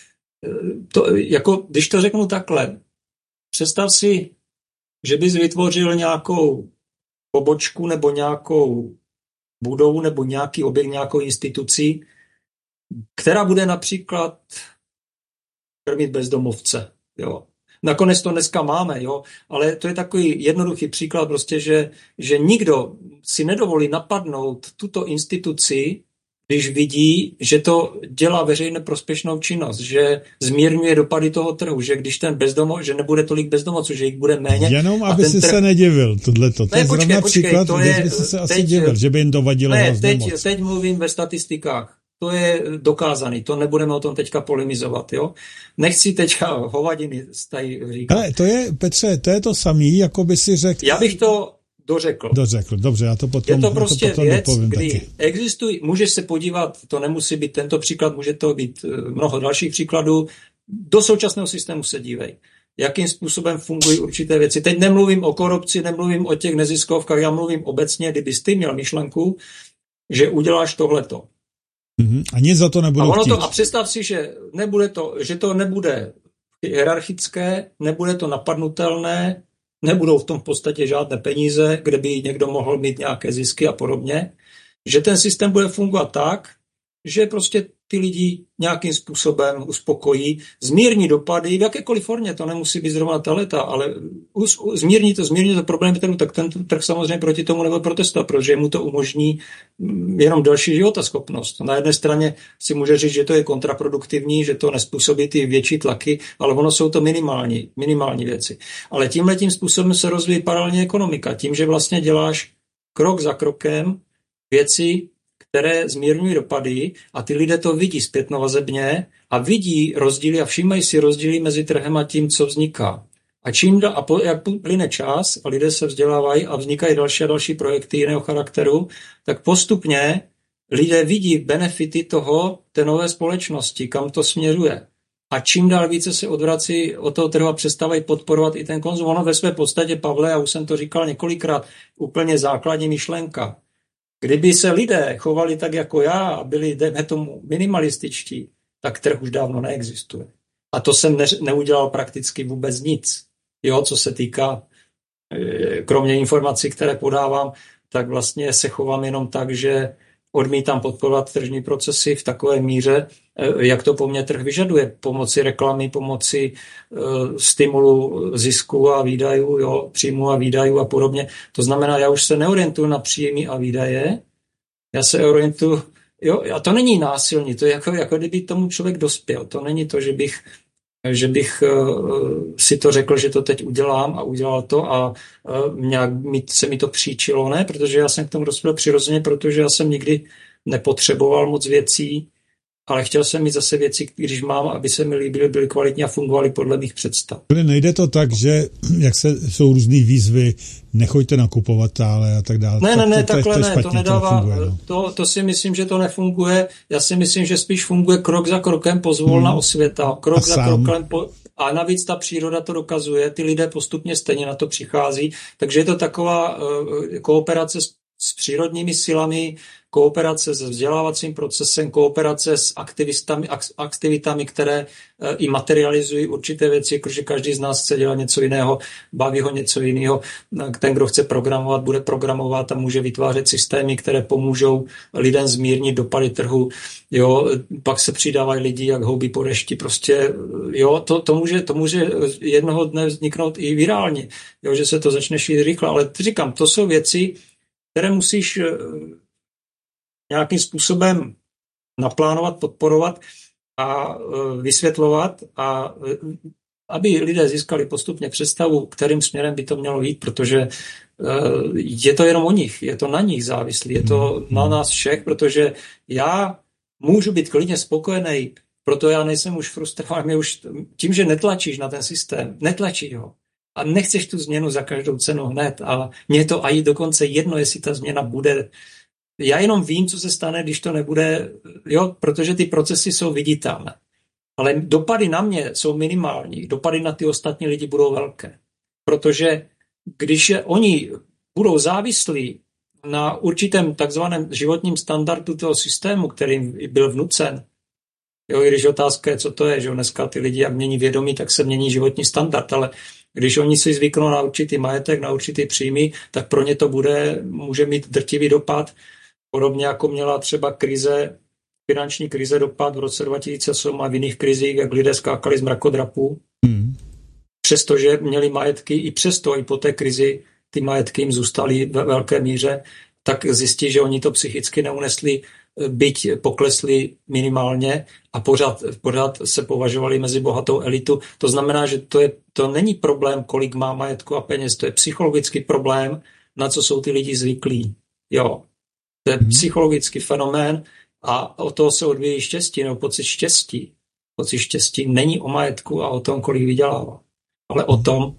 to, jako, když to řeknu takhle, představ si, že bys vytvořil nějakou pobočku nebo nějakou budovu nebo nějaký objekt, nějakou instituci, která bude například krmit bezdomovce. Jo. Nakonec to dneska máme, jo, ale to je takový jednoduchý příklad prostě, že nikdo si nedovolí napadnout tuto instituci, když vidí, že to dělá veřejně prospěšnou činnost, že zmírňuje dopady toho trhu, že když ten bezdomov, že nebude tolik bezdomovců, že jich bude méně. Jenom aby si se nedivil, tohleto. To je zrovna příklad, kde by se asi divil, že by jim to vadilo hrozně moc. Teď mluvím ve statistikách. To je dokázaný, to nebudeme o tom teďka polemizovat, jo. Nechci teďka hovadiny tady říkat. Ale to je, Petře, to je to samý, jako by si řekl. Já bych to dořekl. Dobře, já to potom. Je to prostě věc, kdy taky. existují, můžeš se podívat, to nemusí být tento příklad, může to být mnoho dalších příkladů, do současného systému se dívej. Jakým způsobem fungují určité věci. Teď nemluvím o korupci, nemluvím o těch neziskovkách, já mluvím obecně, kdybys ty měl myšlenku, že uděláš tohleto. A nic za to nebudou chtít. A představ si, že to nebude hierarchické, nebude to napadnutelné, nebudou v tom v podstatě žádné peníze, kde by někdo mohl mít nějaké zisky a podobně, že ten systém bude fungovat tak, že prostě ty lidi nějakým způsobem uspokojí, zmírní dopady v jakékoliv formě, to nemusí být zrovna ta leta, ale zmírní to problém, tak ten trh samozřejmě proti tomu nebude protestovat, protože mu to umožní jenom další životaschopnost. Na jedné straně si může říct, že to je kontraproduktivní, že to nespůsobí ty větší tlaky, ale ono jsou to minimální věci. Ale tímhletím způsobem se rozvíjí paralelní ekonomika, tím, že vlastně děláš krok za krokem věci, které zmírňují dopady a ty lidé to vidí zpětnovazebně a vidí rozdíly a všímají si rozdíly mezi trhem a tím, co vzniká. A jak plyne čas a lidé se vzdělávají a vznikají další a další projekty jiného charakteru, tak postupně lidé vidí benefity té nové společnosti, kam to směřuje. A čím dál více se odvrací od toho trhu a přestávají podporovat i ten konzum. Ono ve své podstatě, Pavle, já už jsem to říkal několikrát, úplně základní myšlenka. Kdyby se lidé chovali tak jako já a byli, dejme tomu, minimalističtí, tak trh už dávno neexistuje. A to jsem neudělal prakticky vůbec nic. Jo, co se týká, kromě informací, které podávám, tak vlastně se chovám jenom tak, že odmítám podporovat tržní procesy v takové míře, jak to po mně trh vyžaduje. Pomocí reklamy, pomocí stimulu zisku a výdajů, jo, příjmu a výdajů a podobně. To znamená, já už se neorientuju na příjmy a výdaje, já se orientuju, jo, a to není násilný, to je jako kdyby tomu člověk dospěl. To není to, že bych si to řekl, že to teď udělám a udělal to a nějak se mi to příčilo, ne, protože já jsem k tomu dospěl přirozeně, protože já jsem nikdy nepotřeboval moc věcí, ale chtěl jsem mít zase věci, když mám, aby se mi líbily, byly kvalitní a fungovaly podle mých představ. Nejde to tak, že jsou různý výzvy, nechoďte nakupovat tále a tak dále. Ne, takhle ne, to nedává, to si myslím, že to nefunguje. Já si myslím, že spíš funguje krok za krokem pozvolna osvěta, krok za krokem a navíc ta příroda to dokazuje, ty lidé postupně stejně na to přichází, takže je to taková kooperace s přírodními silami, kooperace se vzdělávacím procesem, kooperace s aktivitami, které i materializují určité věci, protože každý z nás chce dělat něco jiného, baví ho něco jiného. Ten, kdo chce programovat, bude programovat a může vytvářet systémy, které pomůžou lidem zmírnit dopady trhu. Jo, pak se přidávají lidi jak houby po dešti. Prostě, jo, to může jednoho dne vzniknout i virálně, jo, že se to začne šířit rychle. Ale říkám, to jsou věci, které musíš nějakým způsobem naplánovat, podporovat a vysvětlovat, a aby lidé získali postupně představu, kterým směrem by to mělo jít, protože je to jenom o nich, je to na nich závislý, je to na nás všech, protože já můžu být klidně spokojený, proto já nejsem už frustrovaný, už tím, že netlačíš na ten systém, netlačí ho. A nechceš tu změnu za každou cenu hned. A mně je to i dokonce jedno, jestli ta změna bude. Já jenom vím, co se stane, když to nebude, jo, protože ty procesy jsou viditelné. Ale dopady na mě jsou minimální, dopady na ty ostatní lidi budou velké. Protože když oni budou závislí na určitém takzvaném životním standardu toho systému, který byl vnucen, jo, i když otázka je, co to je, že dneska ty lidi, jak mění vědomí, tak se mění životní standard, ale když oni si zvyknou na určitý majetek, na určitý příjmy, tak pro ně to může mít drtivý dopad, podobně jako měla třeba finanční krize dopad v roce 2008 a v jiných krizích, jak lidé skákali z mrakodrapů. Přestože měli majetky, i přesto, i po té krizi ty majetky jim zůstaly ve velké míře, tak zjistí, že oni to psychicky neunesli, byť poklesli minimálně a pořád se považovali mezi bohatou elitu. To znamená, že to není problém, kolik má majetku a peněz, to je psychologický problém, na co jsou ty lidi zvyklí. Jo. To je psychologický fenomén a od toho se odvíjí štěstí, nebo pocit štěstí. Pocit štěstí není o majetku a o tom, kolik vydělává, ale o tom,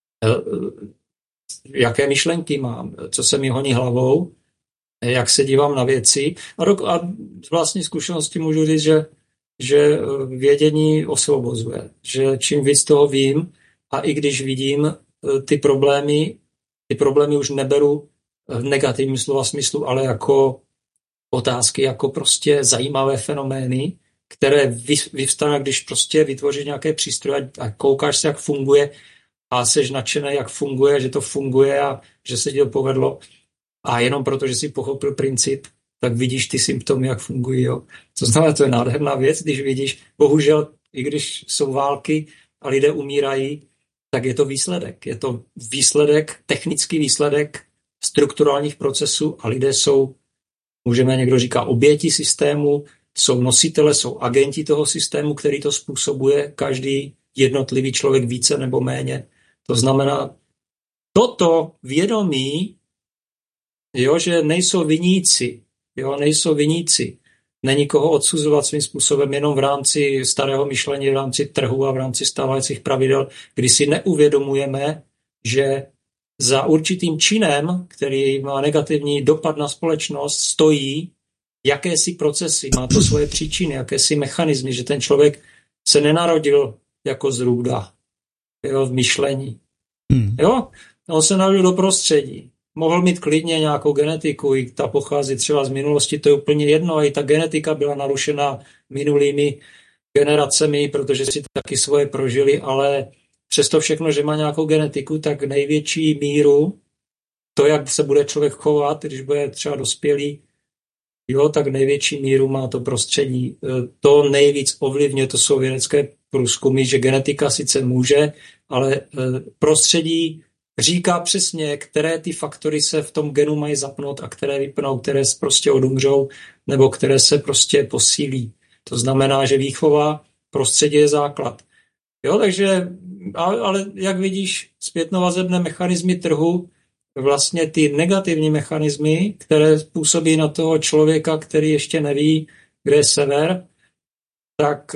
jaké myšlenky mám, co se mi honí hlavou, jak se dívám na věci. A z vlastní zkušenosti můžu říct, že vědění osvobozuje. Že čím víc toho vím a i když vidím ty problémy už neberu v negativním slova smyslu, ale jako otázky, jako prostě zajímavé fenomény, které vyvstanou, když prostě vytvoříš nějaké přístroje a koukáš se, jak funguje a seš nadšený, jak funguje, že to funguje a že se ti to povedlo. A jenom proto, že si pochopil princip, tak vidíš ty symptomy, jak fungují. Jo. Co znamená, to je nádherná věc, když vidíš, bohužel, i když jsou války a lidé umírají, tak je to výsledek. Je to výsledek, technický výsledek strukturálních procesů a lidé jsou, můžeme někdo říká, oběti systému, jsou nositele, jsou agenti toho systému, který to způsobuje, každý jednotlivý člověk více nebo méně. To znamená, toto vědomí, jo, že nejsou viníci, není koho odsuzovat svým způsobem jenom v rámci starého myšlení, v rámci trhu a v rámci stávajících pravidel, kdy si neuvědomujeme, že za určitým činem, který má negativní dopad na společnost, stojí jakési procesy, má to svoje příčiny, jakési mechanismy, že ten člověk se nenarodil jako zrůda, jo, v myšlení. Jo? On se narodil do prostředí. Mohl mít klidně nějakou genetiku, i ta pochází třeba z minulosti, to je úplně jedno, a i ta genetika byla narušena minulými generacemi, protože si taky svoje prožili, ale přesto všechno, že má nějakou genetiku, tak největší míru, to, jak se bude člověk chovat, když bude třeba dospělý, jo, tak největší míru má to prostředí. To nejvíc ovlivňuje, to jsou vědecké průzkumy, že genetika sice může, ale prostředí říká přesně, které ty faktory se v tom genu mají zapnout a které vypnou, které prostě odumřou nebo které se prostě posílí. To znamená, že výchova prostředí je základ. Jo, takže, ale jak vidíš, zpětnovazebné mechanismy trhu, vlastně ty negativní mechanismy, které působí na toho člověka, který ještě neví, kde je sever, tak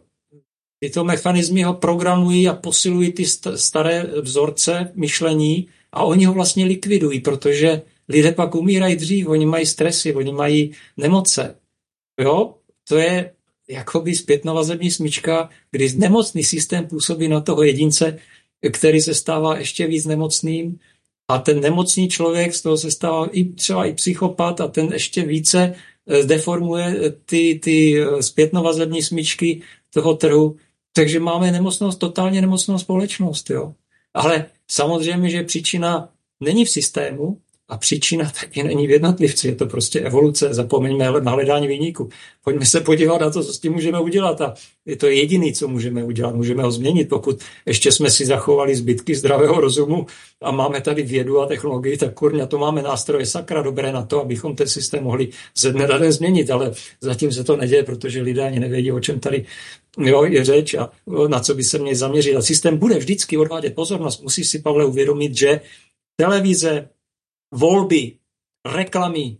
tyto mechanismy ho programují a posilují ty staré vzorce myšlení a oni ho vlastně likvidují, protože lidé pak umírají dřív, oni mají stresy, oni mají nemoce. Jo? To je jakoby zpětnovazební smyčka, kdy nemocný systém působí na toho jedince, který se stává ještě víc nemocným a ten nemocný člověk z toho se stává třeba i psychopat a ten ještě více deformuje ty zpětnovazební smyčky toho trhu. Takže máme totálně nemocnou společnost. Jo? Ale samozřejmě, že příčina není v systému a příčina taky není v jednotlivci. Je to prostě evoluce. Zapomeňme na hledání viníku. Pojďme se podívat na to, co s tím můžeme udělat. A je to jediné, co můžeme udělat. Můžeme ho změnit. Pokud ještě jsme si zachovali zbytky zdravého rozumu a máme tady vědu a technologii, tak kurňa, to máme nástroje sakra dobré na to, abychom ten systém mohli ze dne na den změnit. Ale zatím se to neděje, protože lidé ani nevědí, o čem tady je řeč a na co by se měli zaměřit. A systém bude vždycky odvádět pozornost. Musíš si, Pavle, uvědomit, že televize, volby, reklamy,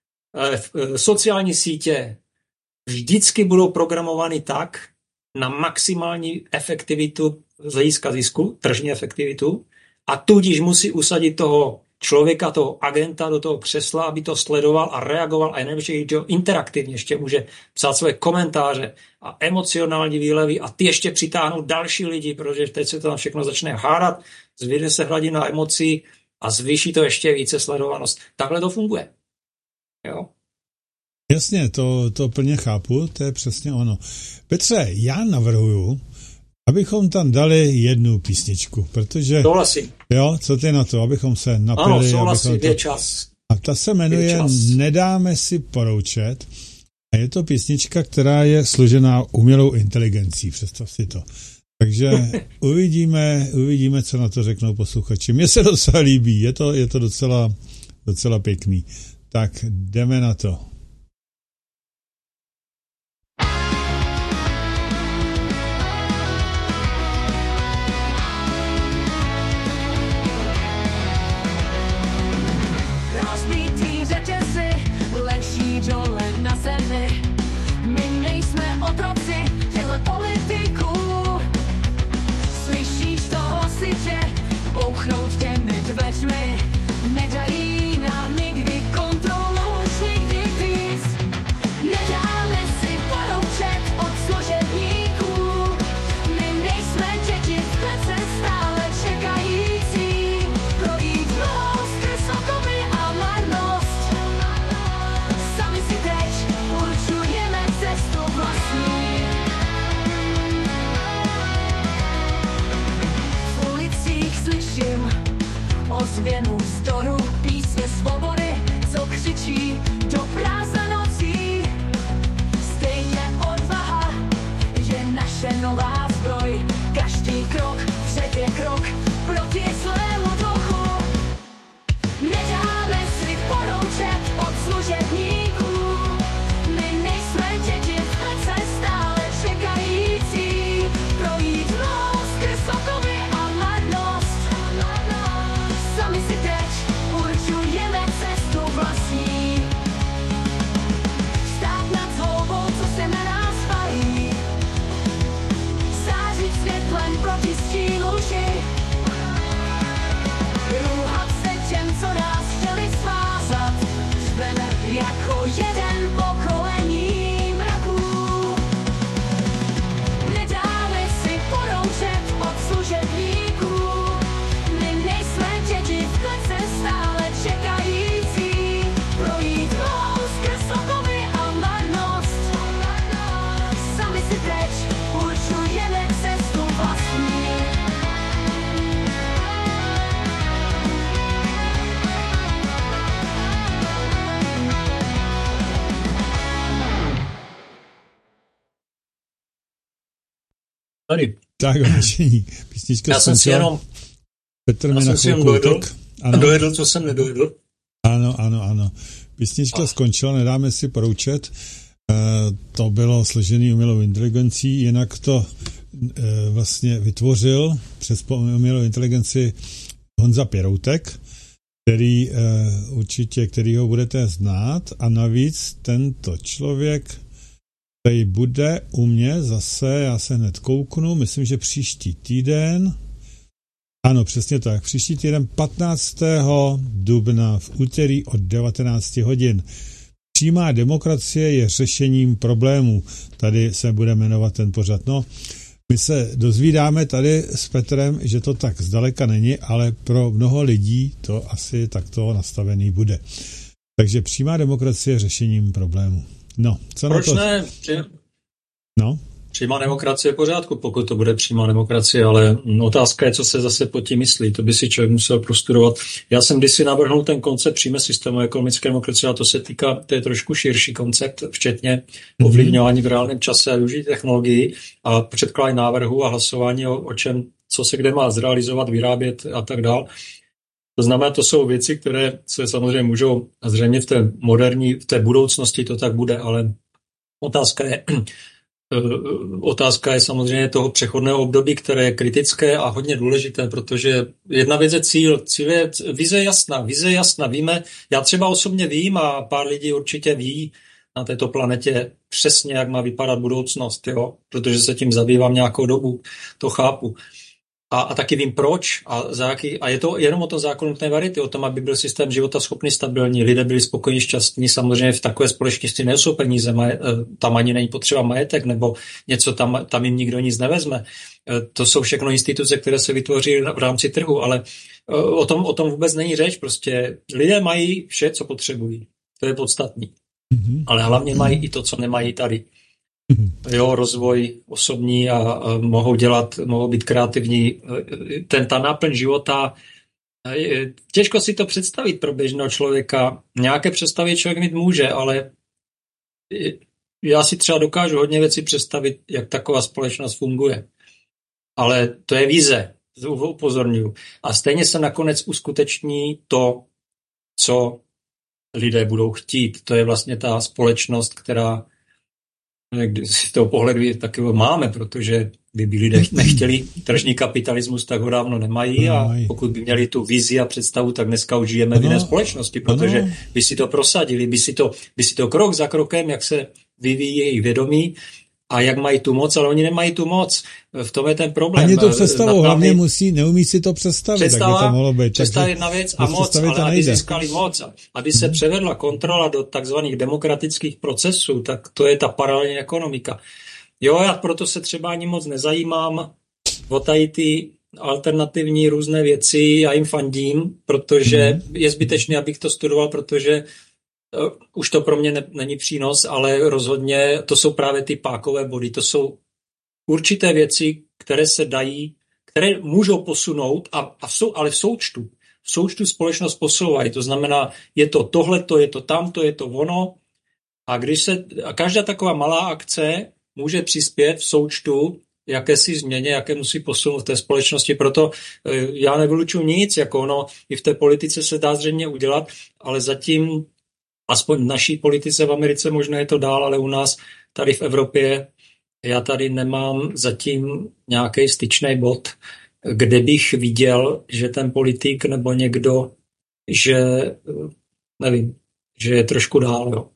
sociální sítě vždycky budou programovány tak na maximální efektivitu z hlediska zisku, tržní efektivitu, a tudíž musí usadit toho člověka, toho agenta do toho křesla, aby to sledoval a reagoval a nejlepší interaktivně ještě může psát své komentáře a emocionální výlevy a ty ještě přitáhnout další lidi, protože teď se to tam všechno začne hádat, zvěde se hladina emocí a zvýší to ještě více sledovanost. Takhle to funguje. Jo? Jasně, to plně chápu, to je přesně ono. Petře, já navrhuju, abychom tam dali jednu písničku, protože... Souhlasím. Jo, co ty na to, abychom se napili... Ano, souhlasím, je čas. A ta se jmenuje Nedáme si poroučet a je to písnička, která je složená umělou inteligencí, představ si to. Takže uvidíme, co na to řeknou posluchači. Mně se docela líbí, je to docela pěkný. Tak jdeme na to. Rozbítý řetězy leží dole na zemi. My nejsme otroci těchto politiků. Slyšíš to hlasitě bouchnout těmi dveřmi. Nedají nám nikdy kontrolu, už nikdy víc. Nedáme si poroučet od služebníků. My nejsme děti v klece stále čekající. Projít most, skrz okovy a marnost. Sami si teď určujeme cestu vlastní. V ulicích slyším ozvěnu vzdoru, písně svobody, co křičí do prázdna nocí. Stejně odvaha je naše nová zbroj. Každý krok před je krok proti zlému duchu. Nedáme si poroučet od služebníků. My nejsme děti v klece stále čekající. Projít most skrz okovy a marnost. Sami si teď Tady. Tak, vážení, písnička Já jsem si skončila. Petr mi na chvilku dojedl, utek. Ano. dojedl, co jsem nedojedl. Ano. Písnička skončila, nedáme si poroučet. To bylo složený umělou inteligencí, jinak to vlastně vytvořil přes umělou inteligenci Honza Pěroutek, kterýho budete znát, a navíc tento člověk tady bude u mě zase, já se hned kouknu, myslím, že příští týden, ano, přesně tak, příští týden 15. dubna v úterý od 19 hodin. Přímá demokracie je řešením problémů. Tady se bude jmenovat ten pořad. No, my se dozvídáme tady s Petrem, že to tak zdaleka není, ale pro mnoho lidí to asi takto nastavený bude. Takže přímá demokracie je řešením problémů. No, co Proč na to? ne? No. Přímá demokracie je v pořádku, pokud to bude přímá demokracie, ale otázka je, co se zase pod tím myslí. To by si člověk musel prostudovat. Já jsem kdysi navrhnul ten koncept přímé systému ekonomické demokracie, a to je trošku širší koncept, včetně ovlivňování v reálném čase a využití technologií a předkládání návrhu a hlasování o čem, co se kde má zrealizovat, vyrábět a tak dál. To znamená, to jsou věci, které se samozřejmě můžou, a zřejmě v té budoucnosti to tak bude, ale otázka je samozřejmě toho přechodného období, které je kritické a hodně důležité, protože jedna věc je cíl je vize jasná, víme, já třeba osobně vím a pár lidí určitě ví na této planetě přesně, jak má vypadat budoucnost, jo? Protože se tím zabývám nějakou dobu, to chápu. A taky vím proč a je to jenom o tom zákonu nutné variety, o tom, aby byl systém života schopný, stabilní, lidé byli spokojení, šťastní, samozřejmě v takové společnosti nejsou peníze, tam ani není potřeba majetek, nebo něco tam jim nikdo nic nevezme. To jsou všechno instituce, které se vytvoří v rámci trhu, ale o tom vůbec není řeč, prostě lidé mají vše, co potřebují, to je podstatný, ale hlavně mají i to, co nemají tady. Jo, rozvoj osobní a mohou být kreativní. Ta náplň života, těžko si to představit pro běžného člověka. Nějaké představy člověk mít může, ale já si třeba dokážu hodně věcí představit, jak taková společnost funguje. Ale to je vize, upozorňuji. A stejně se nakonec uskuteční to, co lidé budou chtít. To je vlastně ta společnost, která z toho pohledu taky máme, protože kdyby lidé nechtěli tržní kapitalismus, tak ho dávno nemají a pokud by měli tu vizi a představu, tak dneska už žijeme v jiné společnosti, protože by si to prosadili, by si to krok za krokem, jak se vyvíjí jejich vědomí a jak mají tu moc, ale oni nemají tu moc. V tom je ten problém. Ani to představu, hlavně neumí si to představit, tak by to mohlo být. Představit jedna věc a moc, ale aby získali moc, aby se převedla kontrola do takzvaných demokratických procesů, tak to je ta paralelní ekonomika. Jo, já proto se třeba ani moc nezajímám o tady ty alternativní různé věci, já jim fandím, protože je zbytečné, abych to studoval, protože už to pro mě není přínos, ale rozhodně to jsou právě ty pákové body, to jsou určité věci, které se dají, které můžou posunout, ale v součtu společnost posouvají. To znamená, je to tohleto, je to tamto, je to ono. A každá taková malá akce může přispět v součtu jakési změně, jaké musí posunout v té společnosti. Proto já nevylučuji nic, jako ono i v té politice se dá zřejmě udělat, ale zatím aspoň v naší politice v Americe možná je to dál, ale u nás tady v Evropě já tady nemám zatím nějaký styčný bod, kde bych viděl, že ten politik nebo někdo, že nevím, že je trošku dál, jo.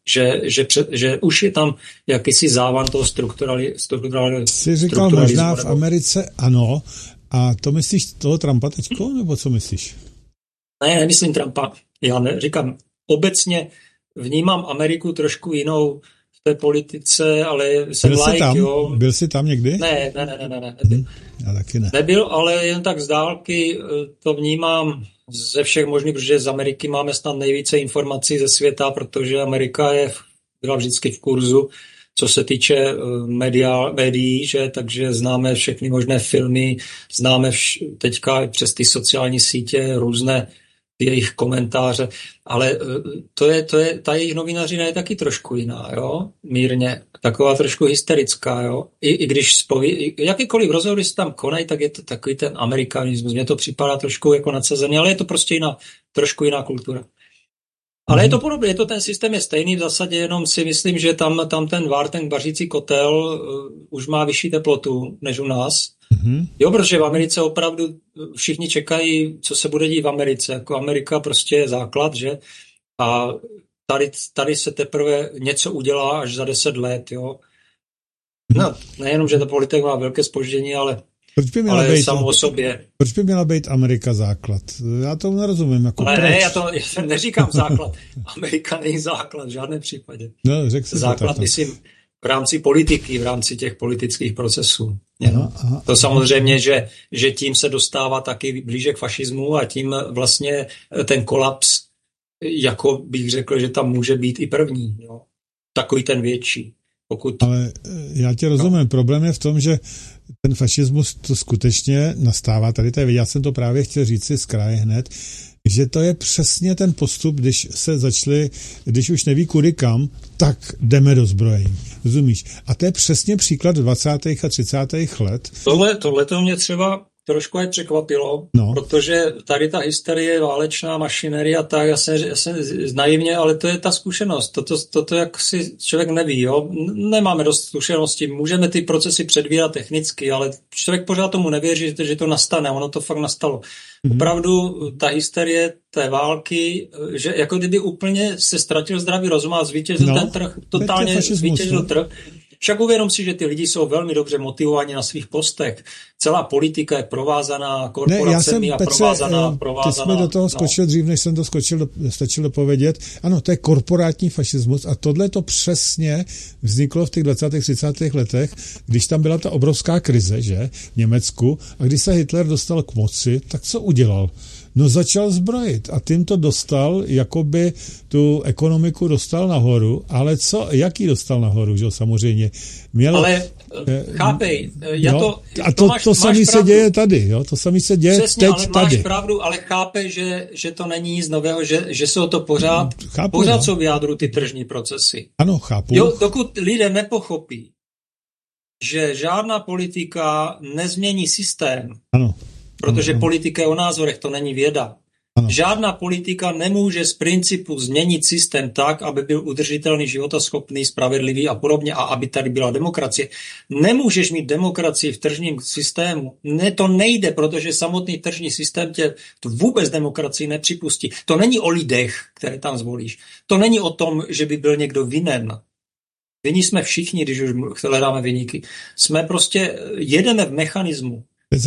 Že už je tam jakýsi závan toho strukturalismu. Jsi říkal možná v Americe ano, a to myslíš toho Trumpa teďko, nebo co myslíš? Ne, nemyslím Trumpa, já říkám obecně vnímám Ameriku trošku jinou v té politice, ale jsem jo. Byl jsi tam někdy? Ne, nebyl. Já taky ne. Nebyl, ale jen tak z dálky to vnímám ze všech možných, protože z Ameriky máme snad nejvíce informací ze světa, protože Amerika byla vždycky v kurzu, co se týče médií, že? Takže známe všechny možné filmy, známe teďka přes ty sociální sítě různé jejich komentáře, ale ta jejich novinařina je taky trošku jiná, jo, mírně, taková trošku hysterická, jo, i když jakýkoliv rozhovor, když se tam konají, tak je to takový ten amerikanismus, mně to připadá trošku jako nadsazený, ale je to prostě trošku jiná kultura. Ale je to podobné, ten systém je stejný, v zásadě jenom si myslím, že tam ten vařící kotel už má vyšší teplotu než u nás. Jo, protože v Americe opravdu všichni čekají, co se bude dít v Americe. Jako Amerika prostě je základ, že? A tady se teprve něco udělá až za 10 let, jo. No, nejenom, že ta politika má velké zpoždění, ale samo o sobě. Proč by měla být Amerika základ? Já tomu nerozumím. Jako ale ne, já neříkám základ. Amerika není základ v žádném případě. No, řekl jsi základ, to, myslím, v rámci politiky, v rámci těch politických procesů. To samozřejmě, že tím se dostává taky blíže k fašismu a tím vlastně ten kolaps, jako bych řekl, že tam může být i první. Jo? Takový ten větší. Ale já tě rozumím. Problém je v tom, že ten fašismus to skutečně nastává. Tady já jsem to právě chtěl říct si z kraje hned, že to je přesně ten postup, když už neví kudy kam, tak jdeme do zbrojení. Rozumíš? A to je přesně příklad 20. a 30. let. Tohle to mě třeba trošku aj překvapilo, protože tady ta hysterie, válečná mašinerie a tak, já jsem naivně, ale to je ta zkušenost. Toto jak si člověk neví, jo. Nemáme dost zkušeností, můžeme ty procesy předvídat technicky, ale člověk pořád tomu nevěří, že to nastane, ono to fakt nastalo. Opravdu ta hysterie té války, že jako kdyby úplně se ztratil zdravý rozum a zvítězil ten trh, totálně zvítězil trh. Však uvědom si, že ty lidi jsou velmi dobře motivovaní na svých postech. Celá politika je provázaná korporacemi a provázaná. Ty jsi mi do toho skočil dřív, než jsem to stačil dopovědět. Ano, to je korporátní fašismus a tohle to přesně vzniklo v těch 20. 30. letech, když tam byla ta obrovská krize, že, v Německu, a když se Hitler dostal k moci, tak co udělal? No začal zbrojit a tím to dostal, jakoby tu ekonomiku dostal nahoru, ale jaký dostal nahoru, že samozřejmě. Ale chápej, to samé se děje tady, jo, to samé se děje přesně, teď ale tady. Máš pravdu, ale chápej, že to není nic nového, že jsou to pořád jsou v jádru ty tržní procesy. Ano, chápu. Jo, dokud lidé nepochopí, že žádná politika nezmění systém, ano. Protože politika je o názorech, to není věda. Ano. Žádná politika nemůže z principu změnit systém tak, aby byl udržitelný, životaschopný, spravedlivý a podobně, a aby tady byla demokracie. Nemůžeš mít demokracii v tržním systému. Ne, to nejde, protože samotný tržní systém tě vůbec demokracii nepřipustí. To není o lidech, které tam zvolíš. To není o tom, že by byl někdo vinen. Vinní jsme všichni, když už hledáme viníky. Jsme prostě, jedeme v mechanismu,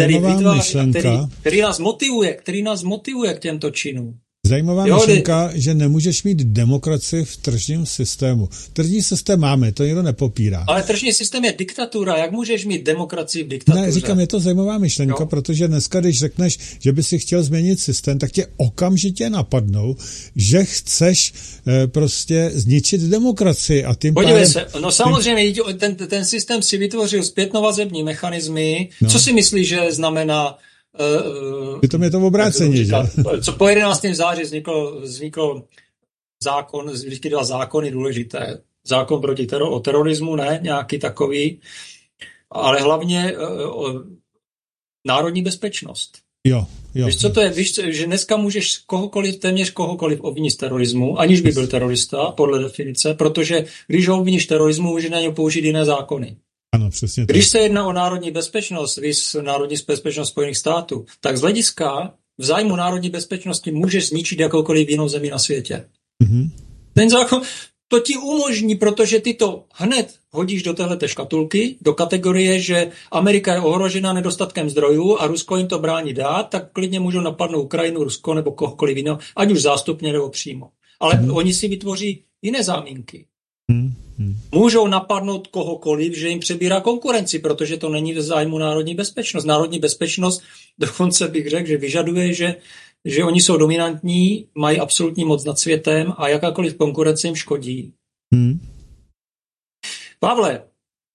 který nás motivuje k těmto činům. Zajímavá myšlenka, že nemůžeš mít demokracii v tržním systému. Tržní systém máme, to nikdo nepopírá. Ale tržní systém je diktatura, jak můžeš mít demokracii v diktatuře? Ne, říkám, je to zajímavá myšlenka, protože dneska, když řekneš, že by si chtěl změnit systém, tak tě okamžitě napadnou, že chceš prostě zničit demokracii. A tím podívej se, no samozřejmě, ten systém si vytvořil zpětnovazební mechanismy. No. Co si myslíš, že znamená Přitom je to obrácení, že? Co po 11. září vznikl zákon, vždycky dva zákony důležité. Zákon proti terorismu, ne, nějaký takový, ale hlavně národní bezpečnost. Jo. Víš, co to je? Víš, že dneska můžeš téměř kohokoliv obvinit z terorismu, aniž by byl terorista, podle definice, protože když ho obviníš terorismu, může na něj použít jiné zákony. Ano, přesně tak. Když se jedná o národní bezpečnost, národní bezpečnost Spojených států, tak z hlediska v zájmu národní bezpečnosti můžeš zničit jakoukoliv jinou zemi na světě. Mm-hmm. Ten zákon to ti umožní, protože ty to hned hodíš do téhleté škatulky, do kategorie, že Amerika je ohrožena nedostatkem zdrojů a Rusko jim to brání dát, tak klidně můžou napadnout Ukrajinu, Rusko nebo kohokoliv jiného, ať už zástupně nebo přímo. Ale oni si vytvoří jiné záminky. Můžou napadnout kohokoliv, že jim přebírá konkurenci, protože to není v zájmu národní bezpečnost. Národní bezpečnost dokonce bych řekl, že vyžaduje, že oni jsou dominantní, mají absolutní moc nad světem a jakákoliv konkurence jim škodí. Pavle,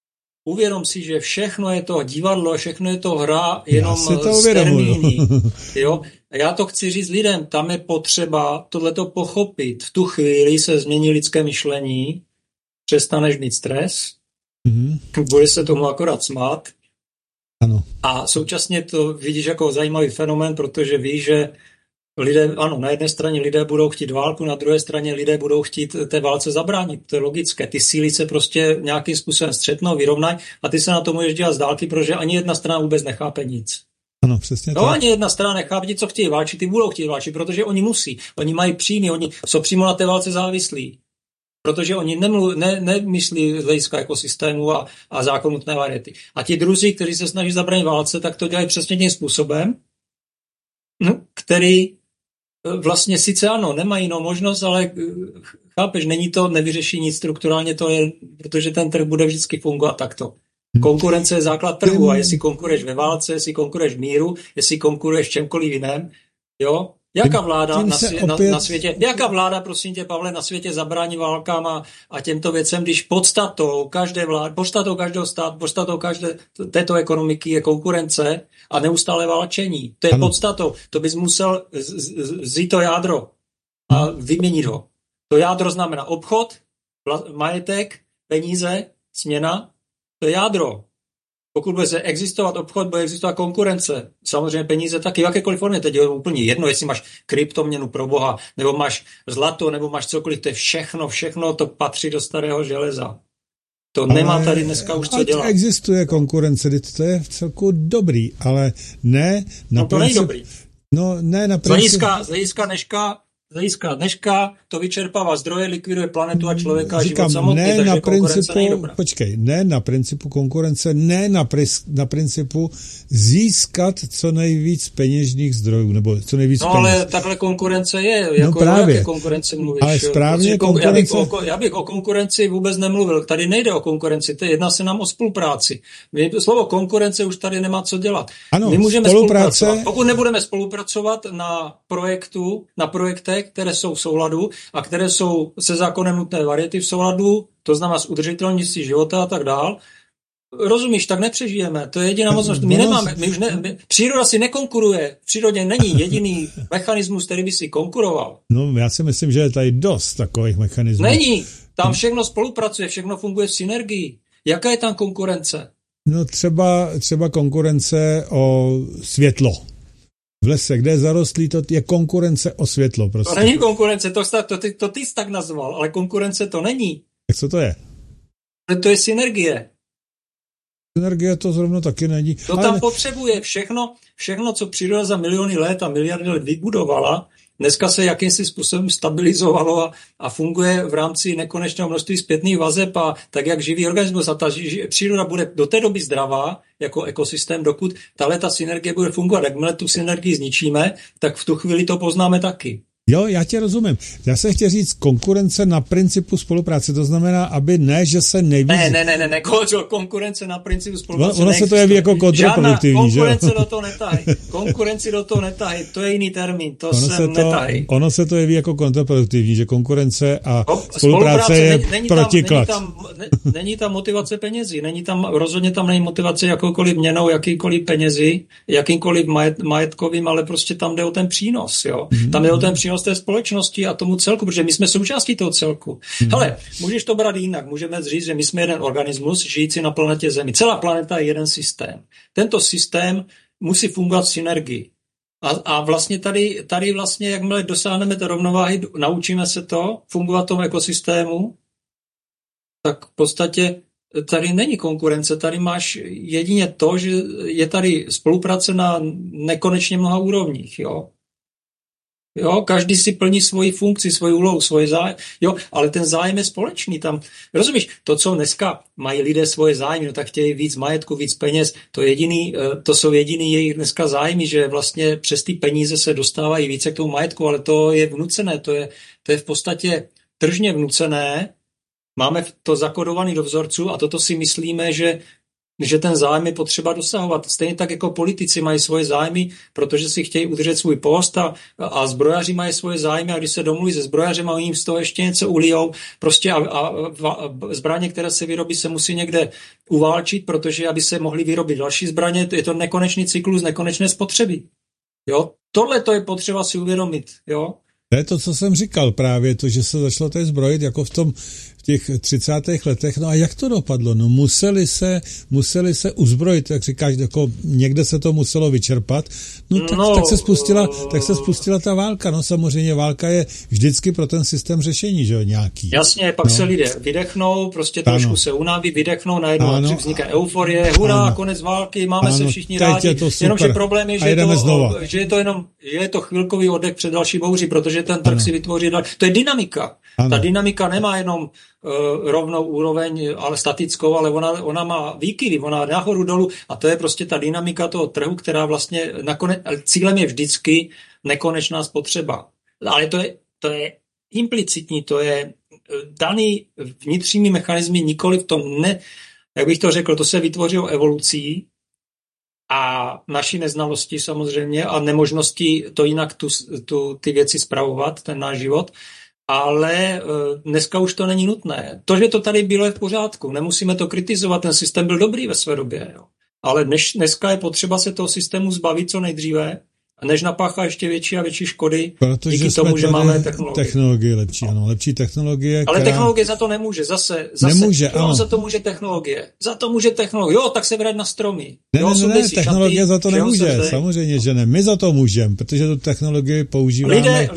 uvědom si, že všechno je to divadlo, všechno je to hra, jenom z termíny. Jo? A já to chci říct lidem, tam je potřeba tohleto pochopit. V tu chvíli se změní lidské myšlení, přestaneš mít stres, budeš se tomu akorát smát. Ano. A současně to vidíš jako zajímavý fenomén, protože víš, že lidé, ano, na jedné straně lidé budou chtít válku, na druhé straně lidé budou chtít té válce zabránit. To je logické. Ty síly se prostě nějakým způsobem střetnou, vyrovnají a ty se na to můžeš dělat z dálky, protože ani jedna strana vůbec nechápe nic. Ano, přesně tak. No, ani jedna strana nechápe, co chtějí válčit, ty budou chtít válčit, protože oni musí. Oni mají příjmy, oni jsou přímo na té válce závislí. Protože oni nemyslí z hlediska ekosystému a zákonu nutné variety. A ti druzí, kteří se snaží zabránit válce, tak to dělají přesně tím způsobem, který vlastně sice ano, nemají jinou možnost, ale chápeš, není to, nevyřeší nic strukturálně, to je, protože ten trh bude vždycky fungovat takto. Konkurence je základ trhu a jestli konkuruješ ve válce, jestli konkuruješ v míru, jestli konkuruješ v čemkoliv jiném, jo? Jaká vláda na světě, jaká vláda, prosím tě, Pavle, na světě zabrání válkám a těmto věcem, když podstatou každé vlády, podstatou každého státu, podstatou každé této ekonomiky je konkurence a neustále válčení. To je podstatou. To bys musel vzít to jádro a vyměnit ho. To jádro znamená obchod, majetek, peníze, směna. To je jádro. Pokud bude existovat obchod, bude existovat konkurence. Samozřejmě peníze taky, v jakékoliv formě. Teď je úplně jedno, jestli máš kryptoměnu pro boha, nebo máš zlato, nebo máš cokoliv. To je všechno to patří do starého železa. To nemá tady dneska už co dělat. Existuje konkurence, to je v celku dobrý, ale ne na to není dobrý. No, ne na princip. Z hlediska dneška to vyčerpává zdroje, likviduje planetu a člověka a život samotný, ne takže na konkurence není dobrá. Počkej, ne na principu konkurence, ne na principu získat co nejvíc peněžních zdrojů, nebo co nejvíc peněz. Ale takhle konkurence je, jako právě. Jaké konkurence mluvíš? Ale správně konkurence. Já bych o konkurenci vůbec nemluvil, tady nejde o konkurenci, jedná se nám o spolupráci. Slovo konkurence už tady nemá co dělat. Ano, my můžeme spolupracovat. Pokud nebudeme spolupracovat na projektech, které jsou v souladu a které jsou se zákonem nutné variety v souladu, to znamená s udržitelností života a tak dál. Rozumíš, tak nepřežijeme. To je jediná možnost. Příroda si nekonkuruje. V přírodě není jediný mechanismus, který by si konkuroval. No, já si myslím, že je tady dost takových mechanismů. Není. Tam všechno spolupracuje, všechno funguje v synergii. Jaká je tam konkurence? No, třeba konkurence o světlo. V lese, kde je zarostlý, to je konkurence o světlo. Prostě. To není konkurence, to ty jsi tak nazval, ale konkurence to není. Tak co to je? To je synergie. Synergie to zrovna taky není. To tam potřebuje všechno, co příroda za miliony let a miliardy let vybudovala, dneska se jakýmsi způsobem stabilizovalo a funguje v rámci nekonečného množství zpětných vazeb a tak, jak živý organismus. A ta příroda bude do té doby zdravá jako ekosystém, dokud ta synergie bude fungovat. Jakmile tu synergii zničíme, tak v tu chvíli to poznáme taky. Jo, já tě rozumím. Já jsem chtěl říct konkurence na principu spolupráce. To znamená, aby že se nejvíc... Ne, konkurence na principu spolupráce. Ono se to jeví jako kontraproduktivní, že jo? Konkurence do toho netahy. Konkurenci do toho netahy. To je jiný termín. To se netahy. Ono se to jeví jako kontraproduktivní, že konkurence a spolupráce je protiklad. Není tam motivace penězí. Rozhodně tam není motivace jakoukoliv měnou, jakýkoliv penězi, jakýmkoliv majetkovým, ale prostě tam jde o ten přínos, jo? Tam jde o ten přínos té společnosti a tomu celku, protože my jsme součástí toho celku. Hele, můžeš to brát jinak. Můžeme říct, že my jsme jeden organismus žijící na planetě Zemi. Celá planeta je jeden systém. Tento systém musí fungovat v synergii. A vlastně tady vlastně, jakmile dosáhneme té rovnováhy, naučíme se to fungovat v tom ekosystému, tak v podstatě tady není konkurence, tady máš jedině to, že je tady spolupráce na nekonečně mnoha úrovních, jo. Jo, každý si plní svoji funkci, svoji úlohu, svoje zájem. Jo, ale ten zájem je společný. Tam, rozumíš, to, co dneska mají lidé svoje zájmy, no tak chtějí víc majetku, víc peněz, to jsou jediný jejich dneska zájmy, že vlastně přes ty peníze se dostávají více k tomu majetku, ale to je vnucené, to je v podstatě tržně vnucené. Máme to zakodované do vzorců a toto si myslíme, že že ten zájem je potřeba dosahovat. Stejně tak jako politici mají svoje zájmy, protože si chtějí udržet svůj post a zbrojaři mají svoje zájmy a když se domluví se zbrojařem a oni jim z toho ještě něco ulijou, prostě a zbraně, které se vyrobí, se musí někde uválčit, protože aby se mohly vyrobit další zbraně, je to nekonečný cyklus nekonečné spotřeby. Jo? Tohle to je potřeba si uvědomit. Jo? To je to, co jsem říkal právě, to, že se začalo tady zbrojit jako v těch 30. letech. No a jak to dopadlo? No museli se uzbrojit, jak říkáš, jako někde se to muselo vyčerpat. Tak se spustila ta válka. No samozřejmě válka je vždycky pro ten systém řešení, že jo, nějaký. Jasně, pak se lidé vydechnou, prostě trošku se unaví, vydechnou, najednou vznikne euforie, hurá, konec války, máme se všichni rádi. Jenomže problém je, že je to chvilkový oddech před další bouří, protože ten trh si vytvoří to je dynamika. Ano. Ta dynamika nemá jenom rovnou úroveň, ale statickou, ale ona má výkyvy, ona nahoru dolů a to je prostě ta dynamika toho trhu, která vlastně nakonec, cílem je vždycky nekonečná spotřeba. Ale to je implicitní, to je daný vnitřními mechanizmy, nikoli v tom, jak bych to řekl, to se vytvořilo evolucí a naší neznalosti samozřejmě a nemožnosti to jinak ty věci spravovat, ten náš život. Ale dneska už to není nutné. To, že to tady bylo, je v pořádku. Nemusíme to kritizovat, ten systém byl dobrý ve své době. Jo. Ale dneska je potřeba se toho systému zbavit co nejdříve, než napáchá ještě větší a větší škody, protože díky tomu, že máme technologie lepší, ano, lepší technologie. Ale technologie za to nemůže, zase nemůže, ano. Za to může technologie. Jo, tak se vrať na stromy. Ne, technologie za to nemůže, samozřejmě, že ne. My za to můžeme, protože tu technologii používáme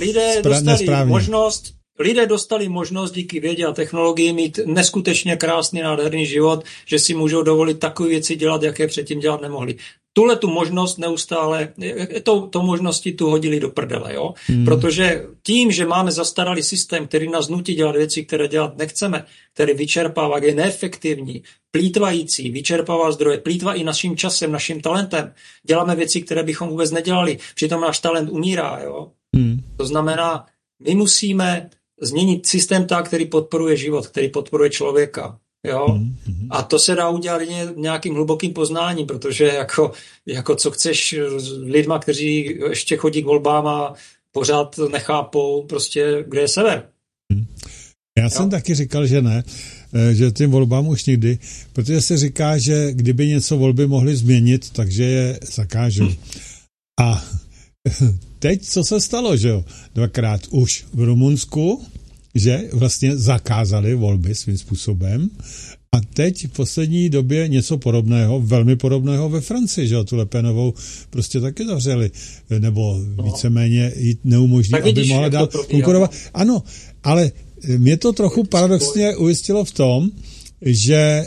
Lidé dostali možnost díky vědě a technologii mít neskutečně krásný, nádherný život, že si můžou dovolit takové věci dělat, jaké předtím dělat nemohli. Tuhle tu možnost neustále, to možnosti tu hodili do prdele, jo? Protože tím, že máme zastaralý systém, který nás nutí dělat věci, které dělat nechceme, který vyčerpává, je neefektivní, plýtvající, vyčerpává zdroje, plýtvá i naším časem, naším talentem. Děláme věci, které bychom vůbec nedělali, přitom náš talent umírá, jo? To znamená, my musíme změnit systém tak, který podporuje život, který podporuje člověka. Jo? A to se dá udělat nějakým hlubokým poznáním, protože jako co chceš s lidma, kteří ještě chodí k volbám a pořád nechápou prostě, kde je sever. Já jsem taky říkal, že ne, že tím volbám už nikdy, protože se říká, že kdyby něco volby mohly změnit, takže je zakážou. A teď, co se stalo, že jo? Dvakrát už v Rumunsku, že vlastně zakázali volby svým způsobem a teď v poslední době něco podobného, velmi podobného ve Francii, že jo? Tu Le Penovou prostě taky zavřeli, nebo víceméně jí neumožní, aby mohla dál konkurovat. Ano, ale mě to trochu paradoxně ujistilo v tom, že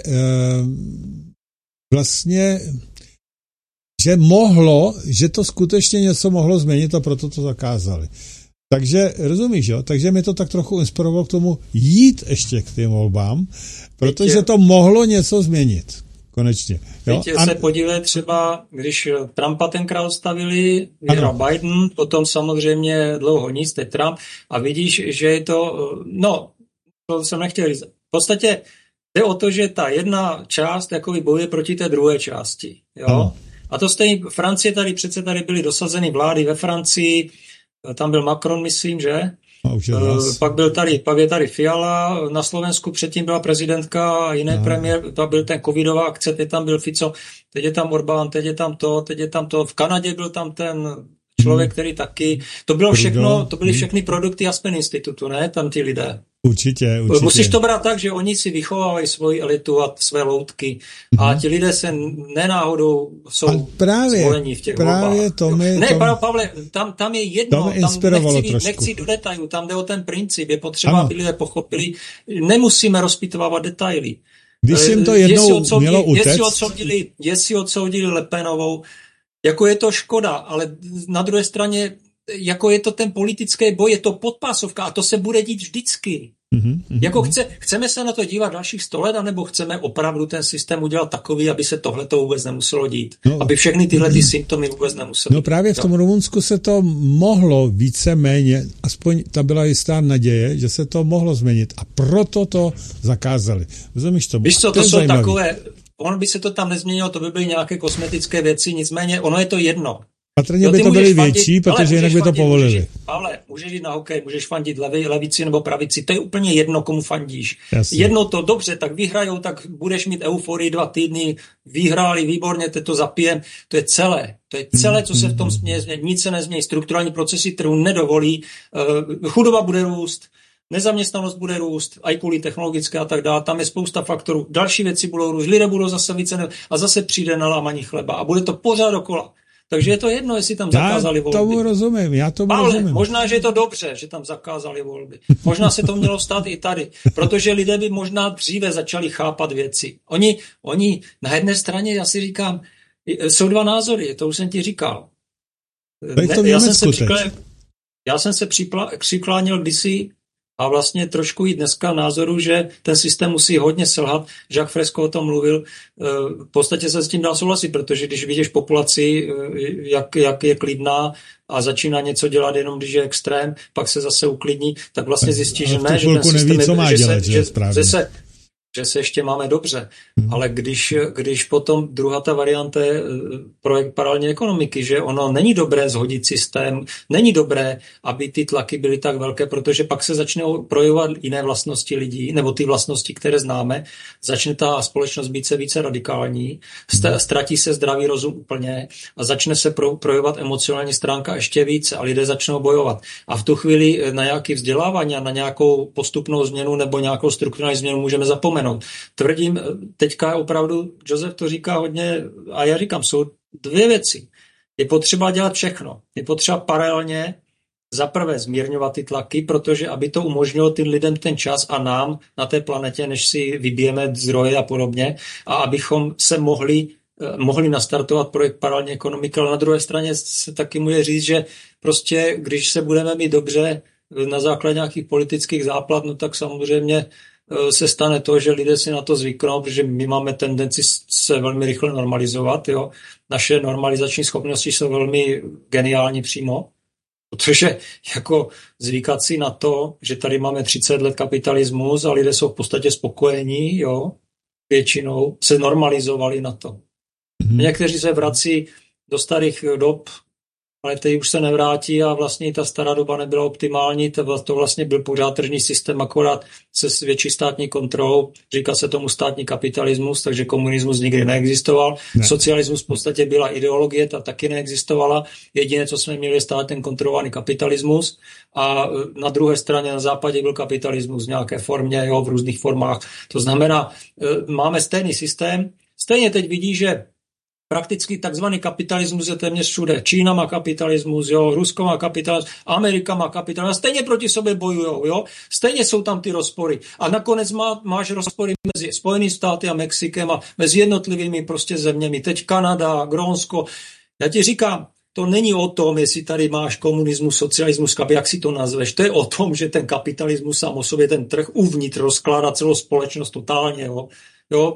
vlastně že to skutečně něco mohlo změnit a proto to zakázali. Takže, rozumíš, jo? Takže mě to tak trochu inspirovalo k tomu jít ještě k těm volbám, protože to mohlo něco změnit. Konečně. Jo? Se podívej třeba, když Trumpa tenkrát odstavili, vyhrál Biden, potom samozřejmě dlouho nic, teď Trump, a vidíš, že je to, to jsem nechtěl říct. V podstatě jde o to, že ta jedna část jakoby bojuje proti té druhé části. Jo? A to stejně, Francie přece tady byly dosazeny vlády ve Francii, tam byl Macron, myslím, že? Pak je tady Fiala, na Slovensku předtím byla prezidentka a jiný premiér, to byl ten covidová akce, teď tam byl Fico, teď je tam Orbán, teď je tam to, v Kanadě byl tam ten člověk, který taky, to byly všechny produkty Aspen Institutu, ne? Tam ti lidé. Určitě. Musíš to brát tak, že oni si vychovávají svoji elitu a své loutky a ti lidé se nenáhodou jsou zvolení v těch volbách. Pavle, tam je jedno, nechci do detailů, tam jde o ten princip, je potřeba, aby lidé pochopili, nemusíme rozpitvávat detaily. Když jim to jednou mělo utéct. Jestli odsoudili Le Penovou, jako je to škoda, ale na druhé straně jako je to ten politický boj, je to podpásovka a to se bude dít vždycky. Jako chceme se na to dívat dalších 100 let, anebo chceme opravdu ten systém udělat takový, aby se tohleto vůbec nemuselo dít. Aby všechny tyhle ty symptomy vůbec nemusely. No právě v tom Rumunsku se to mohlo víceméně, aspoň ta byla jistá naděje, že se to mohlo změnit a proto to zakázali. Rozumíš to? Víš co, to jsou takové ono by se to tam nezměnilo, to by byly nějaké kosmetické věci, nicméně ono je to jedno. Patrně by to byly větší, protože jinak by to povolili. Ale můžeš jít na hokej, můžeš fandit levici nebo pravici, to je úplně jedno, komu fandíš. Jasně. Jedno to, dobře, tak vyhrajou, tak budeš mít euforii 2 týdny, vyhráli, výborně, te to zapijem, to je celé. To je celé, co se v tom směje, nic se nezmění, strukturální procesy trhu nedovolí, chudoba bude růst, nezaměstnanost bude růst, i kvůli technologické a tak dále, tam je spousta faktorů, další věci budou růst, lidé budou zase více a zase přijde na lámaní chleba a bude to pořád dokola. Takže je to jedno, jestli tam zakázali volby. Já tomu rozumím. Možná, že je to dobře, že tam zakázali volby. Možná se to mělo stát i tady, protože lidé by možná dříve začali chápat věci. Oni na jedné straně, já si říkám, jsou 2 názory, to už jsem ti říkal. Já jsem se přikláněl kdysi a vlastně trošku i dneska názoru, že ten systém musí hodně selhat. Jacques Fresco o tom mluvil. V podstatě se s tím dá souhlasit, protože když vidíš populaci, jak je klidná a začíná něco dělat jenom, když je extrém, pak se zase uklidní, tak vlastně zjistí, že ne, že ten systém je, že se ještě máme dobře. Ale když potom druhá ta varianta je projekt paralelní ekonomiky, že ono není dobré zhodit systém, není dobré, aby ty tlaky byly tak velké, protože pak se začnou projevovat jiné vlastnosti lidí, nebo ty vlastnosti, které známe, začne ta společnost být se více radikální, ztratí se zdravý rozum úplně a začne se projevovat emocionální stránka ještě více a lidé začnou bojovat. A v tu chvíli na nějaké vzdělávání a na nějakou postupnou změnu nebo nějakou strukturální změnu můžeme zapomenout. Tvrdím, teďka opravdu, Josef to říká hodně, a já říkám, jsou 2 věci. Je potřeba dělat všechno. Je potřeba paralelně zaprvé zmírňovat ty tlaky, protože aby to umožnilo tím lidem ten čas a nám na té planetě, než si vybijeme zdroje a podobně, a abychom se mohli nastartovat projekt paralelní ekonomiky, ale na druhé straně se taky může říct, že prostě, když se budeme mít dobře na základě nějakých politických záplat, no tak samozřejmě se stane to, že lidé si na to zvyknou, protože my máme tendenci se velmi rychle normalizovat. Jo? Naše normalizační schopnosti jsou velmi geniální přímo, protože jako zvykat si na to, že tady máme 30 let kapitalismus a lidé jsou v podstatě spokojení, jo? Většinou se normalizovali na to. Někteří se vrací do starých dob, ale teď už se nevrátí a vlastně i ta stará doba nebyla optimální, to vlastně byl pořád tržní systém, akorát se s větší státní kontrolou, říká se tomu státní kapitalismus, takže komunismus nikdy neexistoval, socialismus v podstatě byla ideologie, ta taky neexistovala, jediné, co jsme měli, je státem kontrolovaný kapitalismus a na druhé straně na západě byl kapitalismus v nějaké formě, jo, v různých formách, to znamená, máme stejný systém, stejně teď vidí, že prakticky takzvaný kapitalismus je téměř všude. Čína má kapitalismus, jo, Rusko má kapitalismus, Amerika má kapitalismus. Stejně proti sobě bojujou, jo. Stejně jsou tam ty rozpory. A nakonec máš rozpory mezi Spojenými státy a Mexikem a mezi jednotlivými prostě zeměmi. Teď Kanada, Grónsko. Já ti říkám, to není o tom, jestli tady máš komunismus, socialismus, jak si to nazveš. To je o tom, že ten kapitalismus sám o sobě, ten trh uvnitř rozkládá celou společnost totálně, jo.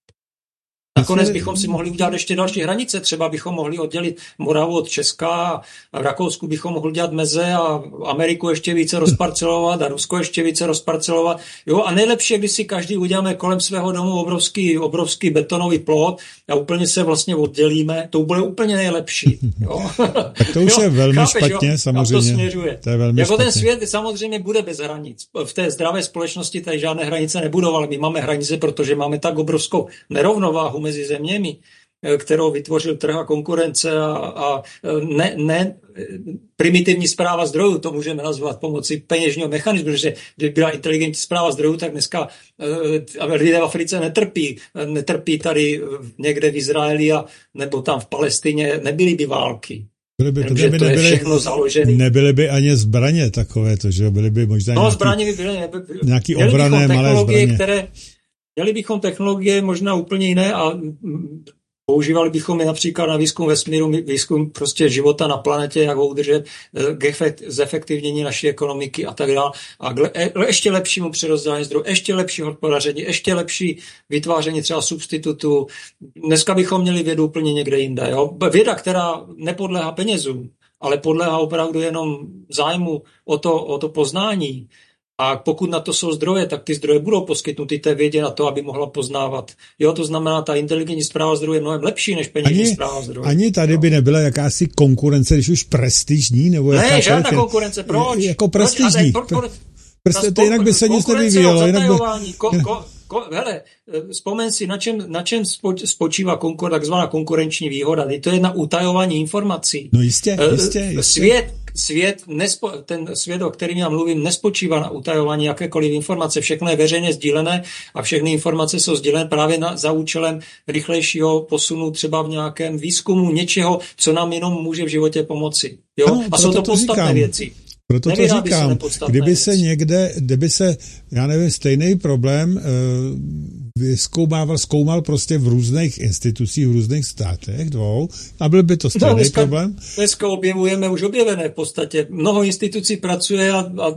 Nakonec bychom si mohli udělat ještě další hranice, třeba bychom mohli oddělit Moravu od Česka a v Rakousku bychom mohli dělat meze a Ameriku ještě více rozparcelovat a Rusko ještě více rozparcelovat. Jo, a nejlepší je, když si každý uděláme kolem svého domu obrovský betonový plot a úplně se vlastně oddělíme, to bude úplně nejlepší. Jo. Tak to už je velmi špatně, jo? Samozřejmě. To směřuje. To je velmi jako špatně. Ten svět samozřejmě bude bez hranic. V té zdravé společnosti tady žádné hranice nebudou, ale my máme hranice, protože máme tak obrovskou nerovnováhu mezi zeměmi, kterou vytvořil trh a konkurence a primitivní správa zdrojů, to můžeme nazvat pomocí peněžního mechanismu, protože kdyby byla inteligentní správa zdrojů, tak dneska lidé v Africe netrpí tady někde v Izraeli nebo tam v Palestině, nebyly by války. To je všechno založené. Nebyly by ani zbraně takovéto, že byly by možná zbraně by byly nějaký obrané malé zbraně. Měli bychom technologie možná úplně jiné a používali bychom je například na výzkum vesmíru, výzkum prostě života na planetě, jak ho udržet, zefektivnění naší ekonomiky a tak dále. A ještě lepšímu přerozdělení zdrojů, ještě lepší hospodaření, ještě lepší vytváření třeba substitutů. Dneska bychom měli vědu úplně někde jinde. Jo? Věda, která nepodléhá penězům, ale podléhá opravdu jenom zájmu o to poznání, A pokud na to jsou zdroje, tak ty zdroje budou poskytnuty té vědě na to, aby mohla poznávat. Jo, to znamená, ta inteligentní správa zdrojů je mnohem lepší než peněžní správa zdrojů. Ani tady by nebyla jakási konkurence, když už prestižní, nebo jaká... Ne, žádná konkurence, proč? Jako prestižní. To jinak by se nic nevyvíjelo. Hele, vzpomeň si, na čem spočívá takzvaná konkurenční výhoda. To je na utajování informací. No jistě. Ten svět, o kterým já mluvím, nespočívá na utajování jakékoliv informace. Všechno je veřejně sdílené a všechny informace jsou sdílené právě za účelem rychlejšího posunu třeba v nějakém výzkumu něčeho, co nám jenom může v životě pomoci. Jo? Ano, a jsou to podstatné věci. Proto to říkám, kdyby se, já nevím, stejný problém zkoumal prostě v různých institucích, v různých státech, a byl by to stejný problém? Dneska objevujeme už objevené v podstatě. Mnoho institucí pracuje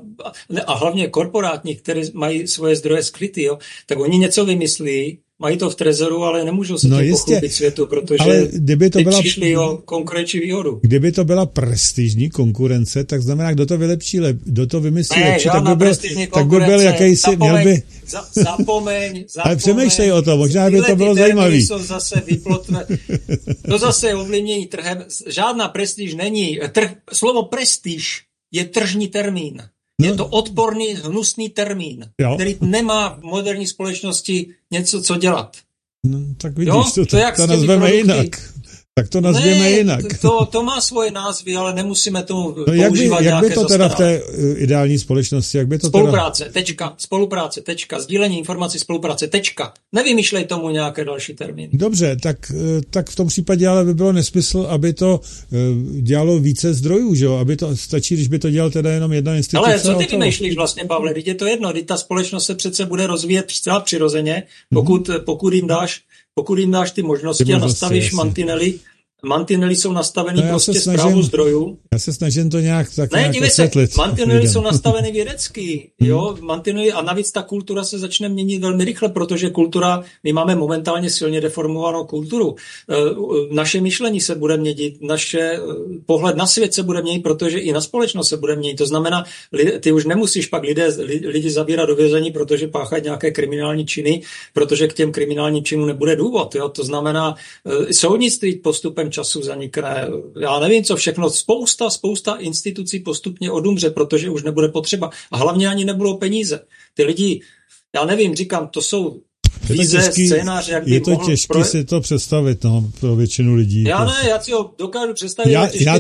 a hlavně korporátních, které mají svoje zdroje skryty, jo, tak oni něco vymyslí, mají to v trezoru, ale nemůžou se tím pochlubit světu, protože přišli o konkurenční výhodu. Kdyby to byla prestižní konkurence, tak znamená, kdo to vymyslí lepší, tak by byl jakýsi, měl by... Zapomeň. Ale přemýšlej o tom, možná by to bylo zajímavé. Jsou zase vyplotné. To zase je ovlivnění trhem. Žádná prestiž není. Slovo prestiž je tržní termín. Je to odporný, hnusný termín, který nemá v moderní společnosti něco, co dělat. No, tak vidíš, to nazveme jinak. Tak to nazvěme jinak. To má svoje názvy, ale nemusíme tomu používat jak by to teda v té ideální společnosti, jak by to Spolupráce, sdílení informací, spolupráce, Nevymýšlej tomu nějaké další termíny. Dobře, tak v tom případě ale by bylo nesmysl, aby to dělalo více zdrojů, že jo? Aby to stačí, když by to dělal teda jenom jedna instituce. Ale co ty vymýšlíš vlastně, Pavle? Teď je to jedno, teď ta společnost se přece bude rozvíjet zcela přirozeně, pokud jim dáš ty možnosti a nastavíš mantinely. Mantinely jsou nastaveny prostě správu zdrojů. Já se snažím to nějak osvětlit. Mantinely jsou nastaveny vědecky. Jo? Mantinely, a navíc ta kultura se začne měnit velmi rychle, protože my máme momentálně silně deformovanou kulturu. Naše myšlení se bude měnit, naše pohled na svět se bude měnit, protože i na společnost se bude měnit. To znamená, ty už nemusíš pak lidi zavírat do vězení, protože páchají nějaké kriminální činy, protože k těm kriminálním činům nebude důvod. Jo? To znamená, soudnictví postupem času zanikne. Já nevím, co všechno. Spousta institucí postupně odumře, protože už nebude potřeba. A hlavně ani nebudou peníze. Ty lidi, já nevím, říkám, to jsou vize, scénáře, jak by je to těžké si to představit, pro většinu lidí. Já si ho dokážu představit.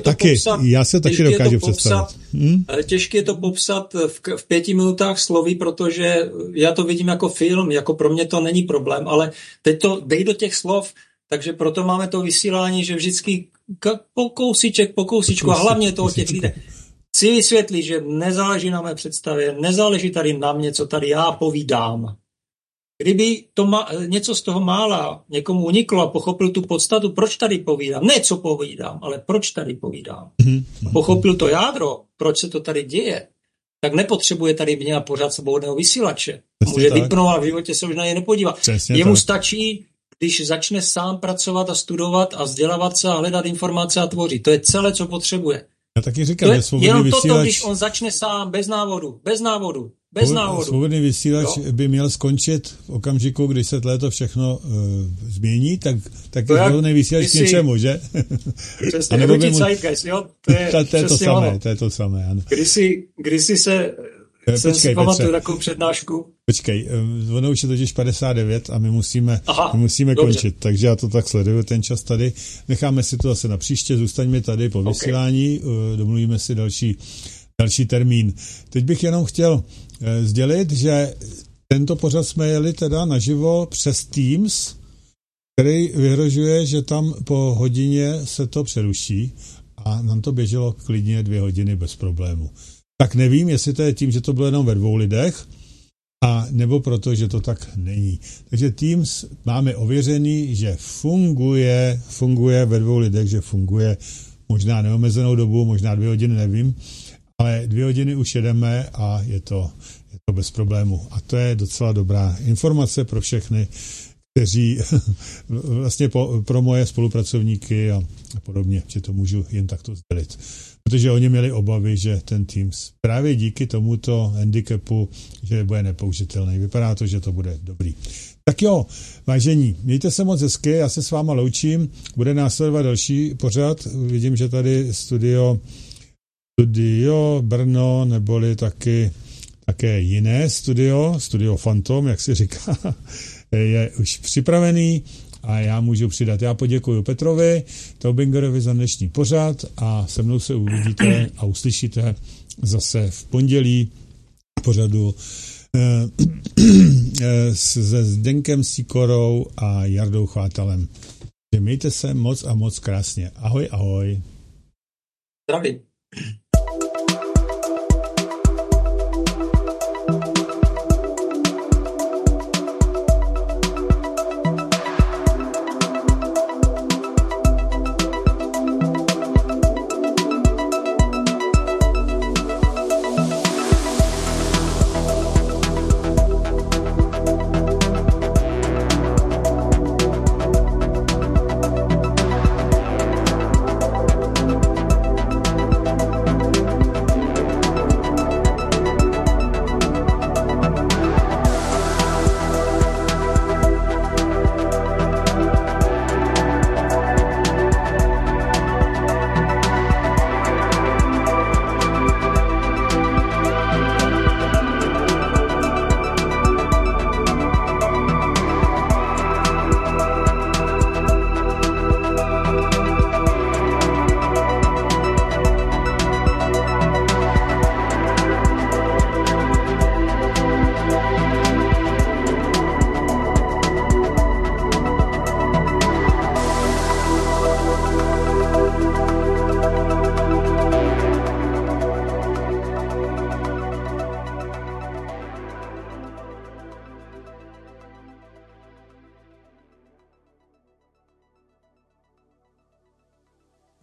Já se taky dokážu představit. Těžké je to popsat v 5 minutách slovy, protože já to vidím jako film, jako pro mě to není problém, ale teď to dej do těch slov. Takže proto máme to vysílání, že vždycky po kousíčku a hlavně to o těch lidech. Chci vysvětlit, že nezáleží na mé představě, nezáleží tady na mě, co tady já povídám. Kdyby něco z toho mála někomu uniklo a pochopil tu podstatu, proč tady povídám, ne co povídám, ale proč tady povídám. Pochopil to jádro, proč se to tady děje, tak nepotřebuje tady mě a pořád svobodného vysílače. Může vypnout a v životě se už na něj nepodívat. Jemu stačí, když začne sám pracovat a studovat a vzdělávat se a hledat informace a tvořit. To je celé, co potřebuje. Já taky říkám, že svobodný jenom vysílač... toto, když on začne sám, bez návodu. Svobodný vysílač by měl skončit v okamžiku, když se to všechno změní, tak je svobodný vysílač k něčemu, že? Přesně, hrutí zeitgeist, jo? To je to samé, ano. Kdysi jsem si pamatuju takovou přednášku. Počkej, ono už je totiž 59 a my musíme končit, takže já to tak sleduju, ten čas tady. Necháme si to zase na příště, zůstaňme tady po vysílání, domluvíme si další termín. Teď bych jenom chtěl sdělit, že tento pořad jsme jeli teda naživo přes Teams, který vyhrožuje, že tam po hodině se to přeruší a nám to běželo klidně 2 hodiny bez problému. Tak nevím, jestli to je tím, že to bylo jenom ve 2 lidech, a nebo proto, že to tak není. Takže Teams máme ověřený, že funguje ve 2 lidech, že funguje možná neomezenou dobu, možná 2 hodiny, nevím, ale 2 hodiny už jedeme a je to bez problému. A to je docela dobrá informace pro všechny, kteří vlastně pro moje spolupracovníky a podobně, že to můžu jen takto sdělit. Protože oni měli obavy, že ten Teams právě díky tomuto handicapu, že bude nepoužitelný. Vypadá to, že to bude dobrý. Tak jo, vážení, mějte se moc hezky, já se s váma loučím, bude následovat další pořad, vidím, že tady studio Brno, neboli také jiné studio Phantom, jak se říká, je už připravený a já můžu přidat. Já poděkuji Petrovi Taubingerovi za dnešní pořad a se mnou se uvidíte a uslyšíte zase v pondělí pořadu se Zdenkem Sikorou a Jardou Chvátalem. Mějte se moc a moc krásně. Ahoj, ahoj. Zdraví.